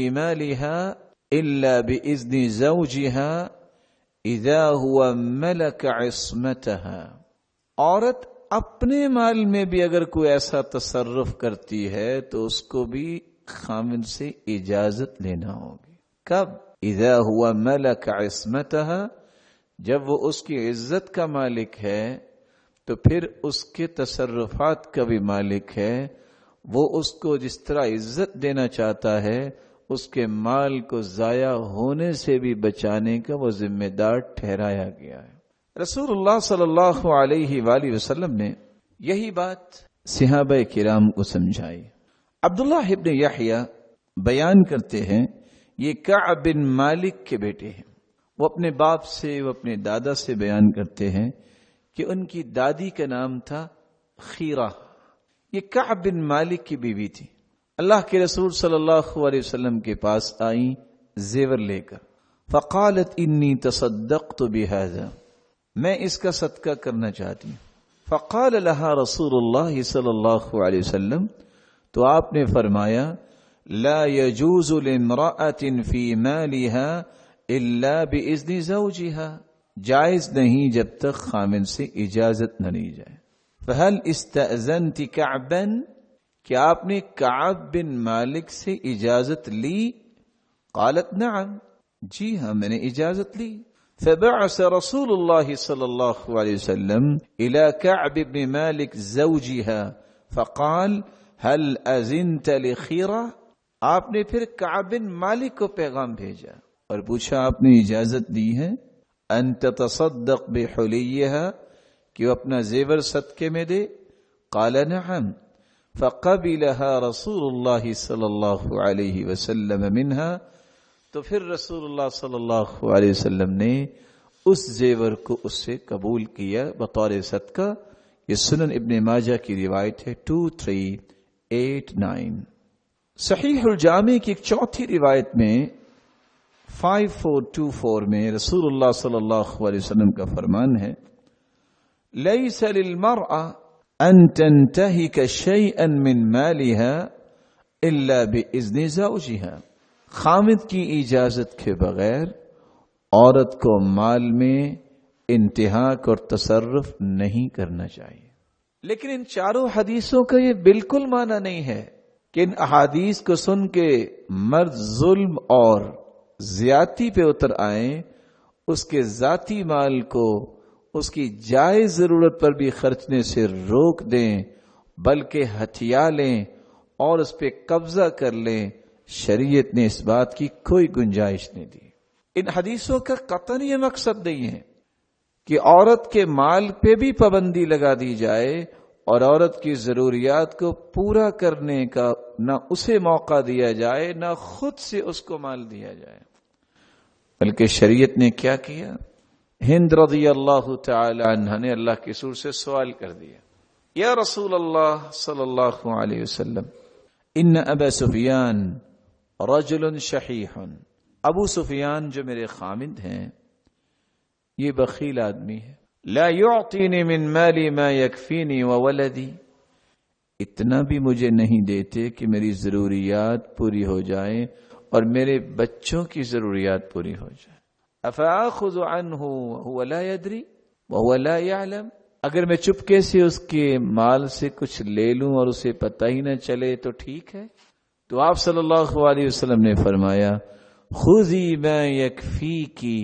S1: مالها إلا بإذن زوجها إذا هو ملك عصمتها. عورت اپنے مال میں بھی اگر کوئی ایسا تصرف کرتی ہے تو اس کو بھی خامد سے اجازت لینا ہوگی. کب؟ اذا هو ملك عصمتها، جب وہ اس کی عزت کا مالک ہے تو پھر اس کے تصرفات کا بھی مالک ہے. وہ اس کو جس طرح عزت دینا چاہتا ہے اس کے مال کو ضائع ہونے سے بھی بچانے کا وہ ذمہ دار ٹھہرایا گیا ہے. رسول اللہ صلی اللہ علیہ وآلہ وسلم نے یہی بات صحابہ کرام کو سمجھائی. عبداللہ ابن یحییٰ بیان کرتے ہیں، یہ کعب بن مالک کے بیٹے ہیں. وہ اپنے باپ سے، وہ اپنے دادا سے بیان کرتے ہیں کہ ان کی دادی کا نام تھا خیرہ. یہ کعب بن مالک کی بیوی تھی. اللہ کے رسول صلی اللہ علیہ وسلم کے پاس آئیں زیور لے کر. فقالت انی تصدقت بهذا، میں اس کا صدقہ کرنا چاہتی ہوں. فقال لها رسول اللہ صلی اللہ علیہ وسلم، تو آپ نے فرمایا لا يجوز لامرأة في مالها الا باذن زوجها، جائز نہیں جب تک خامد سے اجازت نہ لی جائے. فهل استأذنت كعبا، کیا آپ نے کعب بن مالک سے اجازت لی؟ قالت نعم، جی ہاں میں نے اجازت لی. فبعث رسول اللہ صلی اللہ علیہ وسلم الى كعب بن مالک زوجها فقال هل اذنت لخیرہ، آپ نے پھر کعب بن مالک کو پیغام بھیجا اور پوچھا آپ نے اجازت دی ہے ان تتصدق بحلیها، کہ وہ اپنا زیور صدقے میں دے؟ قال نعم فقبلها رسول اللہ صلی اللہ علیہ وسلم منها، تو پھر رسول اللہ صلی اللہ علیہ وسلم نے اس زیور کو اس سے قبول کیا بطور صدقہ۔ یہ سنن ابن ماجہ کی روایت ہے 2389۔ صحیح الجامع کی ایک چوتھی روایت میں 5424 میں رسول اللہ صلی اللہ علیہ وسلم کا فرمان ہے، لیس للمرأة ان تنتهك شيئا من مالها الا باذن زوجها، خامد کی اجازت کے بغیر عورت کو مال میں انتہاک اور تصرف نہیں کرنا چاہیے۔ لیکن ان چاروں حدیثوں کا یہ بالکل معنی نہیں ہے کہ ان احادیث کو سن کے مرد ظلم اور زیادتی پہ اتر آئیں، اس کے ذاتی مال کو اس کی جائز ضرورت پر بھی خرچنے سے روک دیں، بلکہ ہتھیا لیں اور اس پہ قبضہ کر لیں۔ شریعت نے اس بات کی کوئی گنجائش نہیں دی۔ ان حدیثوں کا قطعاً یہ مقصد نہیں ہے کہ عورت کے مال پہ بھی پابندی لگا دی جائے اور عورت کی ضروریات کو پورا کرنے کا نہ اسے موقع دیا جائے نہ خود سے اس کو مال دیا جائے، بلکہ شریعت نے کیا کیا؟ ہند رضی اللہ تعالی عنہ نے اللہ کے رسول سے سوال کر دیا، یا رسول اللہ صلی اللہ علیہ وسلم، ان ابا سفیان رجل شحیح، ابو سفیان جو میرے خامد ہیں یہ بخیل آدمی ہے، لا يعطيني من مالي ما يكفيني وولدي، اتنا بھی مجھے نہیں دیتے کہ میری ضروریات پوری ہو جائیں اور میرے بچوں کی ضروریات پوری ہو جائیں۔ افآخذ عنه وهو لا يدري وهو لا يعلم، اگر میں چپکے سے اس کے مال سے کچھ لے لوں اور اسے پتہ ہی نہ چلے تو ٹھیک ہے؟ تو آپ صلی اللہ علیہ وسلم نے فرمایا، خذی ما یکفیکی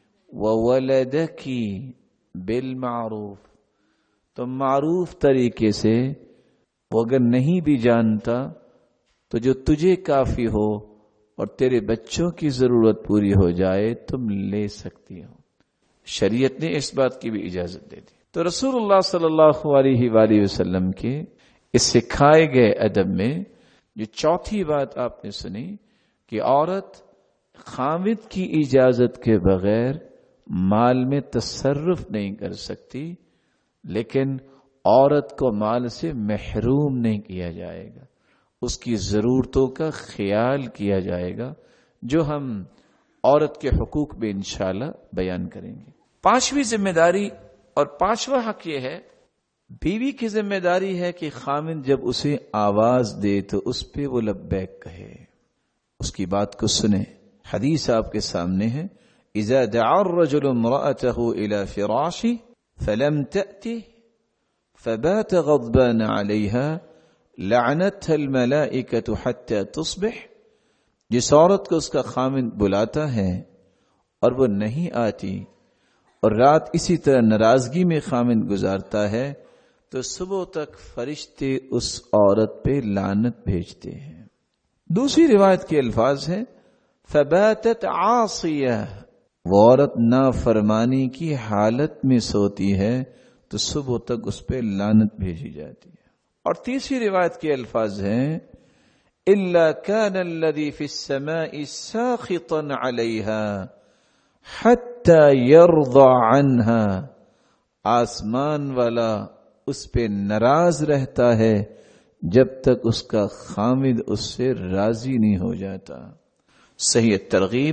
S1: وولدکی بالمعروف، تم معروف طریقے سے، وہ اگر نہیں بھی جانتا تو جو تجھے کافی ہو اور تیرے بچوں کی ضرورت پوری ہو جائے تم لے سکتی ہو۔ شریعت نے اس بات کی بھی اجازت دے دی۔ تو رسول اللہ صلی اللہ علیہ وآلہ وسلم کے اس سکھائے گئے ادب میں جو چوتھی بات آپ نے سنی کہ عورت خامد کی اجازت کے بغیر مال میں تصرف نہیں کر سکتی، لیکن عورت کو مال سے محروم نہیں کیا جائے گا، اس کی ضرورتوں کا خیال کیا جائے گا، جو ہم عورت کے حقوق میں انشاءاللہ بیان کریں گے۔ پانچویں ذمہ داری اور پانچواں حق یہ ہے، بیوی کی ذمہ داری ہے کہ خامد جب اسے آواز دے تو اس پہ وہ لبیک کہے، اس کی بات کو سنے۔ حدیث آپ کے سامنے ہے، اذا دعا الرجل امرأته الى فراشه فلم تأته فبات غضبان عليها لعنتها الملائكة حتى تصبح، جس عورت کو اس کا خامد بلاتا ہے اور وہ نہیں آتی اور رات اسی طرح ناراضگی میں خامد گزارتا ہے تو صبح تک فرشتے اس عورت پہ لعنت بھیجتے ہیں۔ دوسری روایت کے الفاظ ہیں، فباتت عاصیہ، وہ عورت نافرمانی کی حالت میں سوتی ہے تو صبح تک اس پہ لعنت بھیجی جاتی ہے۔ اور تیسری روایت کے الفاظ ہیں، الا كان الذي في السماء ساخطا عليها حتى يرضى عنها، آسمان والا اس پہ ناراض رہتا ہے جب تک اس کا خامد اس سے راضی نہیں ہو جاتا۔ صحیح ترغیب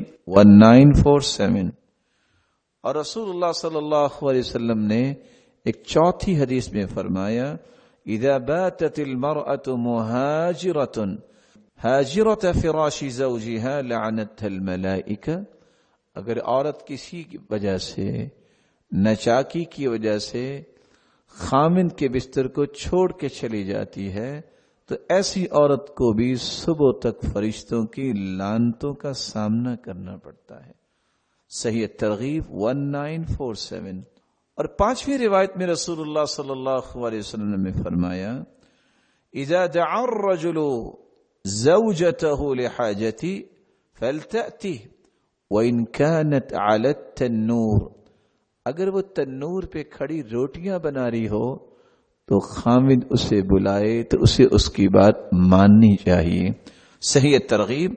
S1: 1947۔ اور رسول اللہ صلی اللہ علیہ وسلم نے ایک چوتھی حدیث میں فرمایا، اذا باتت المرأة مهاجرة حاجرة فراش زوجها لعنتها الملائکہ، اگر عورت کسی کی وجہ سے، نچاکی کی وجہ سے خامند کے بستر کو چھوڑ کے چلی جاتی ہے تو ایسی عورت کو بھی صبح تک فرشتوں کی لعنتوں کا سامنا کرنا پڑتا ہے۔ صحیح ترغیب 1947۔ اور پانچویں روایت میں رسول اللہ صلی اللہ علیہ وسلم نے فرمایا، اذا دعا الرجل زوجته لحاجتی فلتأتی وإن كانت على التنور، اگر وہ تنور پہ کھڑی روٹیاں بنا رہی ہو تو خامد اسے بلائے تو اسے اس کی بات ماننی چاہیے۔ صحیح ترغیب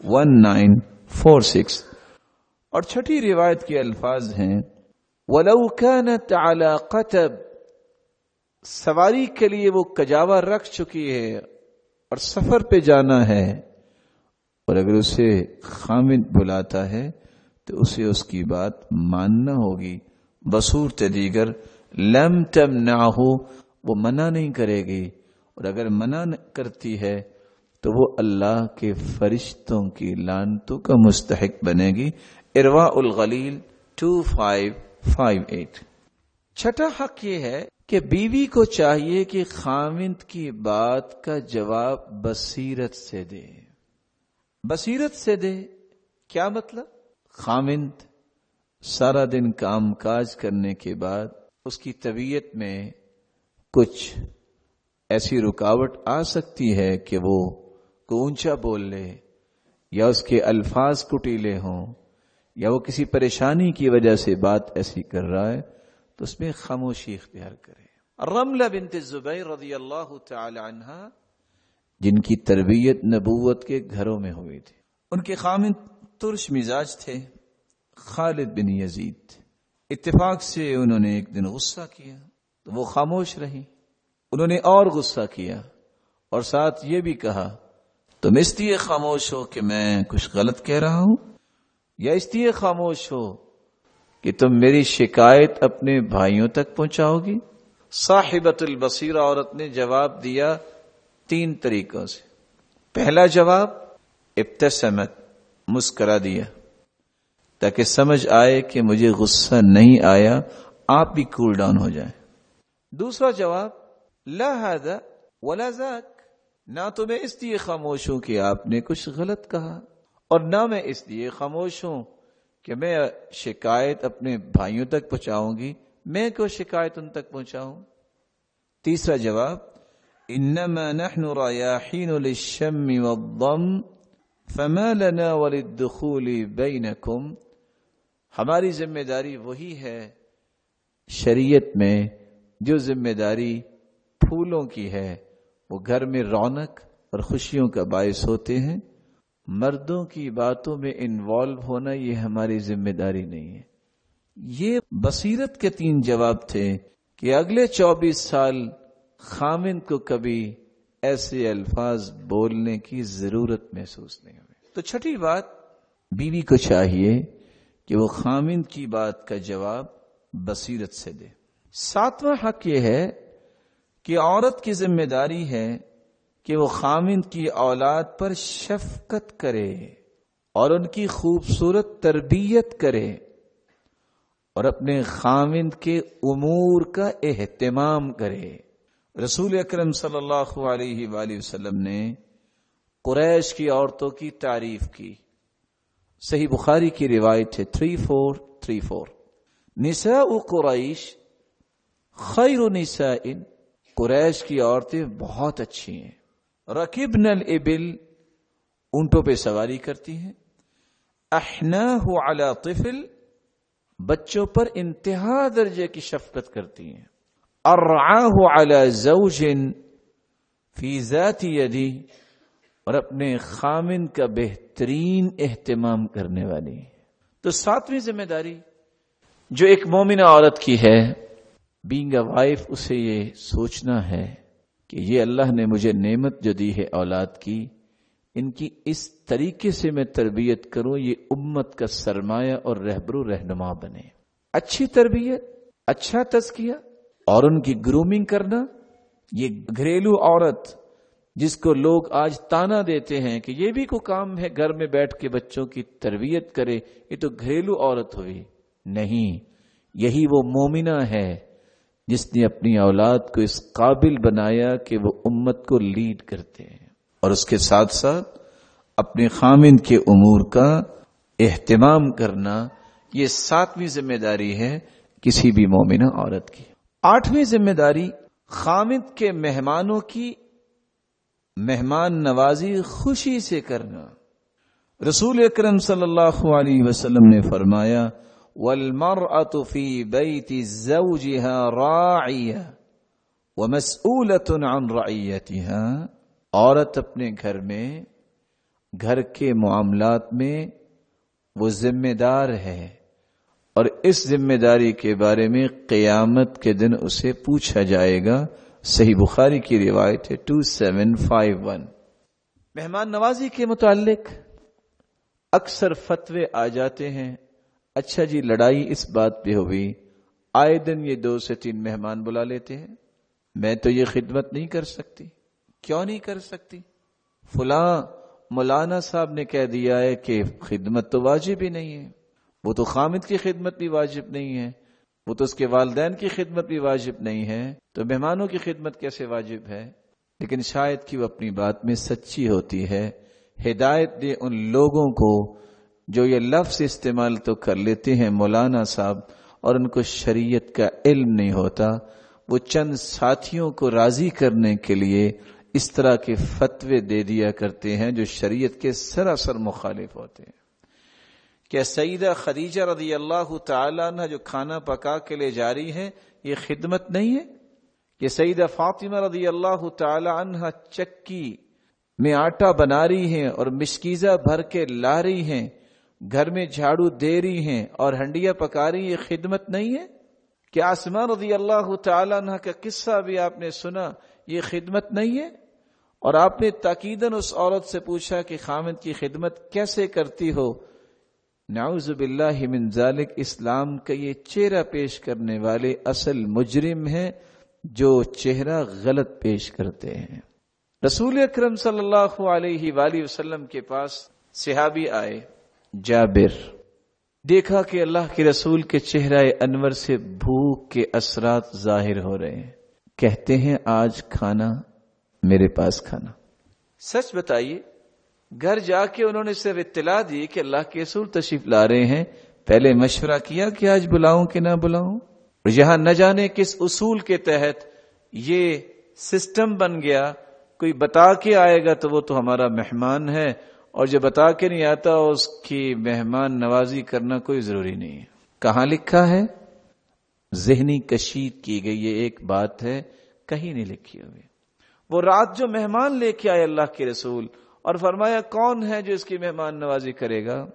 S1: 1946۔ اور چھٹی روایت کے الفاظ ہیں وَلَوْ كَانَتْ عَلَى قَتَبْ، سواری کے لیے وہ کجاوا رکھ چکی ہے اور سفر پہ جانا ہے، اور اگر اسے خامد بلاتا ہے تو اسے اس کی بات ماننا ہوگی۔ بصورت دیگر لم تمنعہ، وہ منع نہیں کرے گی، اور اگر منع کرتی ہے تو وہ اللہ کے فرشتوں کی لعنتوں کا مستحق بنے گی۔ ارواء الغلیل 2558۔ چھٹا حق یہ ہے کہ بیوی کو چاہیے کہ خاوند کی بات کا جواب بصیرت سے دے۔ بصیرت سے دے کیا مطلب؟ خاوند سارا دن کام کاج کرنے کے بعد اس کی طبیعت میں کچھ ایسی رکاوٹ آ سکتی ہے کہ وہ اونچا بول لے، یا اس کے الفاظ کٹیلے ہوں، یا وہ کسی پریشانی کی وجہ سے بات ایسی کر رہا ہے، تو اس میں خاموشی اختیار کرے۔ رملہ بنت الزبیر رضی اللہ تعالی عنہا، جن کی تربیت نبوت کے گھروں میں ہوئی تھی، ان کے خاوند ترش مزاج تھے، خالد بن یزید۔ اتفاق سے انہوں نے ایک دن غصہ کیا تو وہ خاموش رہی۔ انہوں نے اور غصہ کیا اور ساتھ یہ بھی کہا تم اس لیے خاموش ہو کہ میں کچھ غلط کہہ رہا ہوں، یا اس لیے خاموش ہو کہ تم میری شکایت اپنے بھائیوں تک پہنچاؤ گی؟ صاحبۃ البصیرہ عورت نے جواب دیا 3 طریقوں سے۔ پہلا جواب، ابتسمت، مسکرا دیا تاکہ سمجھ آئے کہ مجھے غصہ نہیں آیا، آپ بھی کول ڈاؤن ہو جائیں۔ دوسرا جواب، لا ھذا ولا ذاک، نہ تو میں اس لیے خاموش ہوں کہ آپ نے کچھ غلط کہا، اور نہ میں اس لیے خاموش ہوں کہ میں شکایت اپنے بھائیوں تک پہنچاؤں گی، میں کو شکایت ان تک پہنچاؤں۔ تیسرا جواب، انما نحن ریاحین للشم والضم فما لنا وللدخول بینکم، ہماری ذمہ داری وہی ہے شریعت میں جو ذمہ داری پھولوں کی ہے، وہ گھر میں رونق اور خوشیوں کا باعث ہوتے ہیں، مردوں کی باتوں میں انوالو ہونا یہ ہماری ذمہ داری نہیں ہے۔ یہ بصیرت کے 3 جواب تھے کہ اگلے 24 سال خاوند کو کبھی ایسے الفاظ بولنے کی ضرورت محسوس نہیں ہوئی۔ تو چھٹی بات، بیوی کو چاہیے کہ وہ خاوند کی بات کا جواب بصیرت سے دے۔ 7واں حق یہ ہے کہ عورت کی ذمہ داری ہے کہ وہ خاوند کی اولاد پر شفقت کرے اور ان کی خوبصورت تربیت کرے، اور اپنے خاوند کے امور کا اہتمام کرے۔ رسول اکرم صلی اللہ علیہ وآلہ وسلم نے قریش کی عورتوں کی تعریف کی۔ صحیح بخاری کی روایت ہے 3434، نساء قریش خیر نساء، قریش کی عورتیں بہت اچھی ہیں، رکبن الابل، اونٹوں پہ سواری کرتی ہیں، احناہ علی طفل، بچوں پر انتہا درجے کی شفقت کرتی ہیں، ارعاہ علی زوج فی ذات یدی، اور اپنے خامن کا بہترین اہتمام کرنے والی۔ تو 7ویں ذمہ داری جو ایک مومنہ عورت کی ہے، بینگ اے وائف، اسے یہ سوچنا ہے کہ یہ اللہ نے مجھے نعمت جو دی ہے اولاد کی، ان کی اس طریقے سے میں تربیت کروں یہ امت کا سرمایہ اور رہبر و رہنما بنے۔ اچھی تربیت، اچھا تزکیہ اور ان کی گرومنگ کرنا، یہ گھریلو عورت جس کو لوگ آج تانا دیتے ہیں کہ یہ بھی کوئی کام ہے گھر میں بیٹھ کے بچوں کی تربیت کرے، یہ تو گھریلو عورت ہوئی، نہیں، یہی وہ مومنہ ہے جس نے اپنی اولاد کو اس قابل بنایا کہ وہ امت کو لیڈ کرتے ہیں، اور اس کے ساتھ ساتھ اپنے خامند کے امور کا اہتمام کرنا، یہ 7ویں ذمہ داری ہے کسی بھی مومنہ عورت کی۔ 8ویں ذمہ داری خامند کے مہمانوں کی مہمان نوازی خوشی سے کرنا۔ رسول اکرم صلی اللہ علیہ وسلم نے فرمایا وَالْمَرْأَةُ فِي بَيْتِ زَوْجِهَا رَاعِيَةٌ، وَمَسْئُولَةٌ عَنْ رَعِيَّتِهَا، عورت اپنے گھر میں، گھر کے معاملات میں وہ ذمہ دار ہے، اور اس ذمہ داری کے بارے میں قیامت کے دن اسے پوچھا جائے گا۔ صحیح بخاری کی روایت ہے 2751۔ مہمان نوازی کے متعلق اکثر فتوے آ جاتے ہیں، اچھا جی لڑائی اس بات پہ ہوئی، آئے دن یہ 2 سے 3 مہمان بلا لیتے ہیں، میں تو یہ خدمت نہیں کر سکتی۔ کیوں نہیں کر سکتی؟ فلاں مولانا صاحب نے کہہ دیا ہے کہ خدمت تو واجب ہی نہیں ہے، وہ تو خامد کی خدمت بھی واجب نہیں ہے، وہ تو اس کے والدین کی خدمت بھی واجب نہیں ہے، تو مہمانوں کی خدمت کیسے واجب ہے؟ لیکن شاید کہ وہ اپنی بات میں سچی ہوتی ہے۔ ہدایت دے ان لوگوں کو جو یہ لفظ استعمال تو کر لیتے ہیں مولانا صاحب، اور ان کو شریعت کا علم نہیں ہوتا، وہ چند ساتھیوں کو راضی کرنے کے لیے اس طرح کے فتوے دے دیا کرتے ہیں جو شریعت کے سراسر مخالف ہوتے ہیں۔ کیا سیدہ خدیجہ رضی اللہ تعالی عنہ جو کھانا پکا کے لے جا رہی ہیں یہ خدمت نہیں ہے؟ کہ سیدہ فاطمہ رضی اللہ تعالی عنہ چکی میں آٹا بنا رہی ہیں اور مشکیزہ بھر کے لا رہی ہیں، گھر میں جھاڑو دے رہی ہیں اور ہنڈیاں پکا رہی ہیں، یہ خدمت نہیں ہے؟ کہ آسماء رضی اللہ تعالی عنہ کا قصہ بھی آپ نے سنا، یہ خدمت نہیں ہے؟ اور آپ نے تاکیداً اس عورت سے پوچھا کہ خامد کی خدمت کیسے کرتی ہو؟ نعوذ باللہ من ذالک، اسلام کا یہ چہرہ پیش کرنے والے اصل مجرم ہیں جو چہرہ غلط پیش کرتے ہیں۔ رسول اکرم صلی اللہ علیہ وآلہ وسلم کے پاس صحابی آئے جابر، دیکھا کہ اللہ کے رسول کے چہرہ انور سے بھوک کے اثرات ظاہر ہو رہے ہیں، کہتے ہیں آج کھانا میرے پاس کھانا۔ سچ بتائیے، گھر جا کے انہوں نے صرف اطلاع دی کہ اللہ کے رسول تشریف لا رہے ہیں، پہلے مشورہ کیا کہ آج بلاؤں کہ نہ بلاؤں؟ اور یہاں نہ جانے کس اصول کے تحت یہ سسٹم بن گیا، کوئی بتا کے آئے گا تو وہ تو ہمارا مہمان ہے، اور جو بتا کے نہیں آتا اس کی مہمان نوازی کرنا کوئی ضروری نہیں ہے۔ کہاں لکھا ہے؟ ذہنی کشید کی گئی یہ ایک بات ہے، کہیں نہیں لکھی ہوئی۔ وہ رات جو مہمان لے کے آئے اللہ کے رسول اور فرمایا کون ہے جو اس کی مہمان نوازی کرے گا؟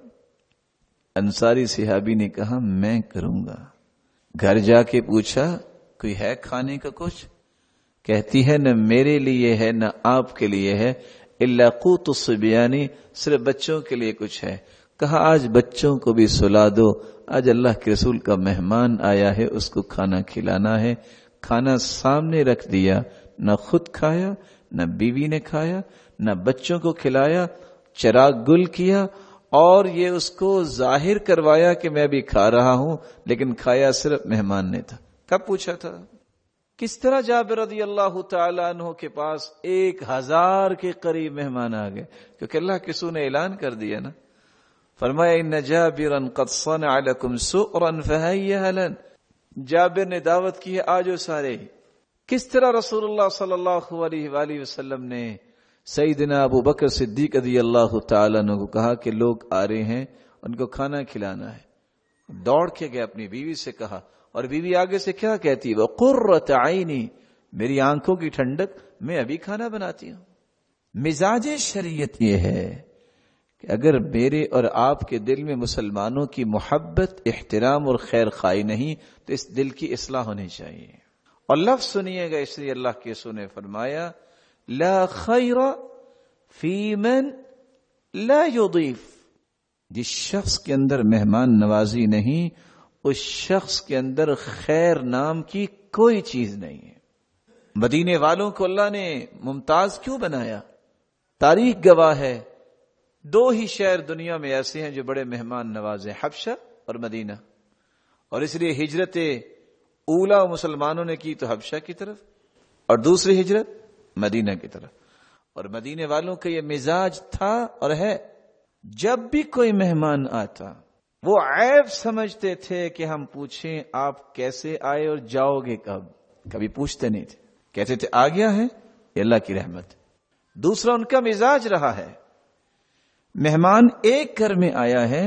S1: انصاری صحابی نے کہا میں کروں گا۔ گھر جا کے پوچھا کوئی ہے کھانے کا کچھ؟ کہتی ہے نہ میرے لیے ہے نہ آپ کے لیے ہے، الا قوت الصبیانی، صرف بچوں کے لیے کچھ ہے۔ کہا آج بچوں کو بھی سلا دو، آج اللہ کے رسول کا مہمان آیا ہے، اس کو کھانا کھلانا ہے۔ کھانا سامنے رکھ دیا، نہ خود کھایا، نہ بیوی نے کھایا، نہ بچوں کو کھلایا، چراغ گل کیا، اور یہ اس کو ظاہر کروایا کہ میں بھی کھا رہا ہوں، لیکن کھایا صرف مہمان نے تھا۔ کب پوچھا تھا؟ کس طرح جابر رضی اللہ تعالی عنہ کے پاس 1000 کے قریب مہمان آ گئے، کیونکہ اللہ کے رسول نے اعلان کر دیا نا، فرمایا ان جابرا قد صنع لكم سؤرا فهيا لن، جابر نے دعوت کی ہے آجو سارے۔ کس طرح رسول اللہ صلی اللہ علیہ وآلہ وسلم نے سیدنا ابو بکر صدیق رضی اللہ تعالی عنہ کو کہا کہ لوگ آ رہے ہیں، ان کو کھانا کھلانا ہے، دوڑ کے گئے اپنی بیوی سے کہا، اور بیوی آگے سے کیا کہتی؟ وَقُرَّةَ عَيْنِي، میری آنکھوں کی ٹھنڈک، میں ابھی کھانا بناتی ہوں۔ مزاج شریعت یہ ہے کہ اگر میرے اور آپ کے دل میں مسلمانوں کی محبت، احترام اور خیر خواہی نہیں تو اس دل کی اصلاح ہونی چاہیے۔ اور لفظ سنیے گا، اس لیے اللہ کے رسول نے فرمایا لا خیر فی من لا یضیف، جس شخص کے اندر مہمان نوازی نہیں اس شخص کے اندر خیر نام کی کوئی چیز نہیں ہے۔ مدینے والوں کو اللہ نے ممتاز کیوں بنایا؟ تاریخ گواہ ہے 2 ہی شہر دنیا میں ایسے ہیں جو بڑے مہمان نواز ہیں، حبشہ اور مدینہ، اور اس لیے ہجرت اولا مسلمانوں نے کی تو حبشہ کی طرف، اور دوسری ہجرت مدینہ کی طرف۔ اور مدینے والوں کا یہ مزاج تھا اور ہے، جب بھی کوئی مہمان آتا وہ عیب سمجھتے تھے کہ ہم پوچھیں آپ کیسے آئے اور جاؤ گے کب، کبھی پوچھتے نہیں تھے، کہتے تھے آ گیا ہے یہ اللہ کی رحمت۔ دوسرا ان کا مزاج رہا ہے، مہمان ایک گھر میں آیا ہے،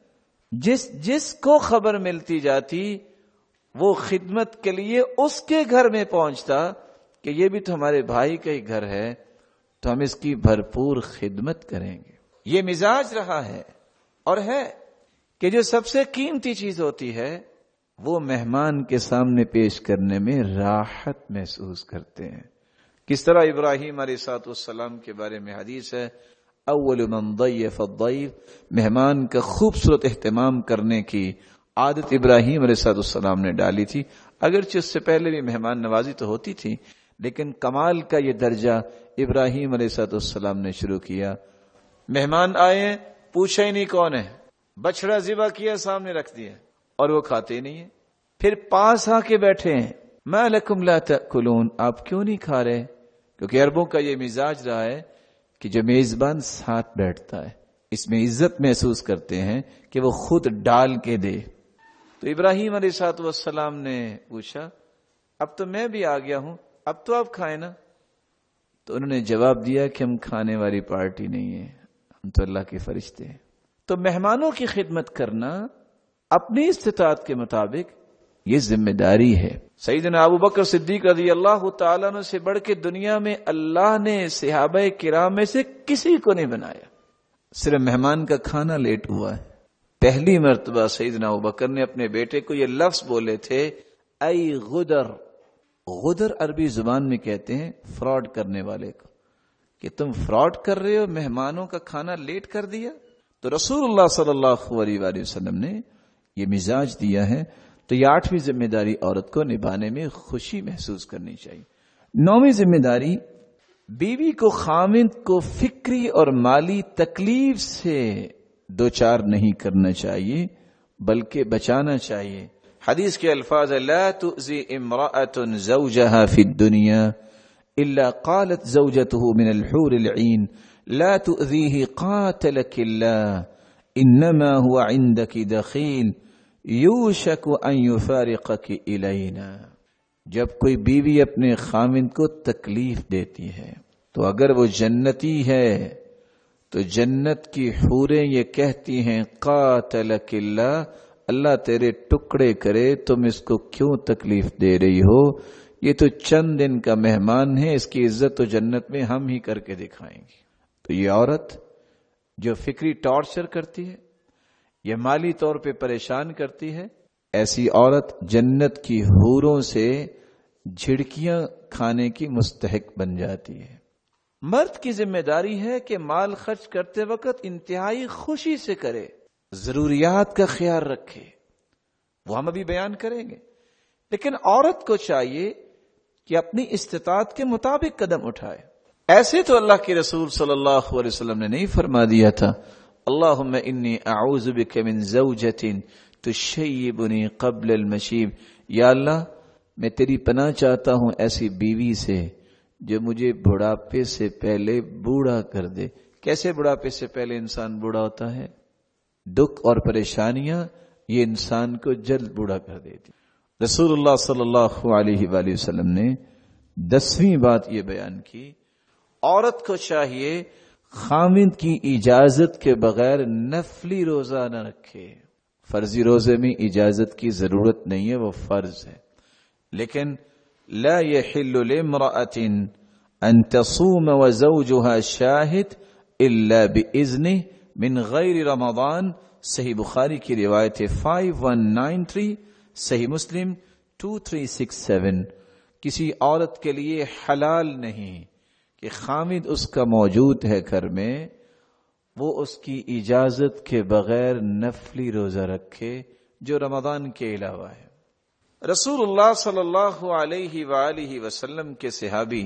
S1: جس کو خبر ملتی جاتی وہ خدمت کے لیے اس کے گھر میں پہنچتا، کہ یہ بھی تو ہمارے بھائی کا ہی گھر ہے، تو ہم اس کی بھرپور خدمت کریں گے۔ یہ مزاج رہا ہے اور ہے کہ جو سب سے قیمتی چیز ہوتی ہے وہ مہمان کے سامنے پیش کرنے میں راحت محسوس کرتے ہیں۔ کس طرح ابراہیم علیہ السلام کے بارے میں حدیث ہے، اول من ضیف الضیف، مہمان کا خوبصورت اہتمام کرنے کی عادت ابراہیم علیہ السلام نے ڈالی تھی۔ اگرچہ اس سے پہلے بھی مہمان نوازی تو ہوتی تھی، لیکن کمال کا یہ درجہ ابراہیم علیہ السلام نے شروع کیا۔ مہمان آئے، پوچھا ہی نہیں کون ہے، بچڑا ذبح کیا، سامنے رکھ دیا، اور وہ کھاتے نہیں ہیں۔ پھر پاس آ کے بیٹھے ہیں، ما لکم لا تأکلون، آپ کیوں نہیں کھا رہے؟ کیونکہ عربوں کا یہ مزاج رہا ہے کہ جو میزبان ساتھ بیٹھتا ہے اس میں عزت محسوس کرتے ہیں کہ وہ خود ڈال کے دے۔ تو ابراہیم علیہ السلام نے پوچھا، اب تو میں بھی آ گیا ہوں، اب تو آپ کھائیں نا۔ تو انہوں نے جواب دیا کہ ہم کھانے والی پارٹی نہیں ہیں، ہم تو اللہ کے فرشتے ہیں۔ تو مہمانوں کی خدمت کرنا اپنی استطاعت کے مطابق یہ ذمہ داری ہے۔ سیدنا ابو بکر صدیق رضی اللہ تعالیٰ عنہ سے بڑھ کے دنیا میں اللہ نے صحابہ کرام میں سے کسی کو نہیں بنایا۔ صرف مہمان کا کھانا لیٹ ہوا ہے، پہلی مرتبہ سیدنا ابو بکر نے اپنے بیٹے کو یہ لفظ بولے تھے، ای غدر۔ غدر عربی زبان میں کہتے ہیں فراڈ کرنے والے کو، کہ تم فراڈ کر رہے ہو، مہمانوں کا کھانا لیٹ کر دیا۔ تو رسول اللہ صلی اللہ علیہ وآلہ وسلم نے یہ مزاج دیا ہے۔ تو یہ 8ویں ذمہ داری عورت کو نبھانے میں خوشی محسوس کرنی چاہیے۔ 9ویں ذمہ داری، بیوی کو خاوند کو فکری اور مالی تکلیف سے دوچار نہیں کرنا چاہیے بلکہ بچانا چاہیے۔ حدیث کے الفاظ، لا تؤذی امرأة زوجها في الدنيا الا قالت زوجته من الحور العين لا تؤذيه قاتلك الله انما هو عندك دخيل یوشک ان یفارقک الینا۔ جب کوئی بیوی اپنے خاوند کو تکلیف دیتی ہے تو اگر وہ جنتی ہے تو جنت کی حوریں یہ کہتی ہیں، قاتلک اللہ، اللہ تیرے ٹکڑے کرے، تم اس کو کیوں تکلیف دے رہی ہو؟ یہ تو چند دن کا مہمان ہے، اس کی عزت تو جنت میں ہم ہی کر کے دکھائیں گے۔ تو یہ عورت جو فکری ٹارچر کرتی ہے یا مالی طور پہ پریشان کرتی ہے، ایسی عورت جنت کی حوروں سے جھڑکیاں کھانے کی مستحق بن جاتی ہے۔ مرد کی ذمہ داری ہے کہ مال خرچ کرتے وقت انتہائی خوشی سے کرے، ضروریات کا خیال رکھے، وہ ہم ابھی بیان کریں گے۔ لیکن عورت کو چاہیے کہ اپنی استطاعت کے مطابق قدم اٹھائے۔ ایسے تو اللہ کے رسول صلی اللہ علیہ وسلم نے نہیں فرما دیا تھا، اللہم انی اعوذ بک من زوجۃ تشیبنی قبل المشیب، یا اللہ میں تیری پناہ چاہتا ہوں ایسی بیوی سے جو مجھے بڑھاپے سے پہلے بوڑھا کر دے۔ کیسے بڑھاپے سے پہلے انسان بوڑھا ہوتا ہے؟ دکھ اور پریشانیاں یہ انسان کو جلد بوڑھا کر دیتی۔ رسول اللہ صلی اللہ علیہ وآلہ وسلم نے 10ویں بات یہ بیان کی، عورت کو چاہیے خاوند کی اجازت کے بغیر نفلی روزہ نہ رکھے۔ فرضی روزے میں اجازت کی ضرورت نہیں ہے، وہ فرض ہے، لیکن لا يحل لامرأة ان تصوم وزوجها شاهد الا باذنه من غیر رمضان۔ صحیح بخاری کی روایت ہے 5193، صحیح مسلم 2367۔ کسی عورت کے لیے حلال نہیں کہ خامد اس کا موجود ہے گھر میں، وہ اس کی اجازت کے بغیر نفلی روزہ رکھے جو رمضان کے علاوہ ہے۔ رسول اللہ صلی اللہ علیہ وآلہ وسلم کے صحابی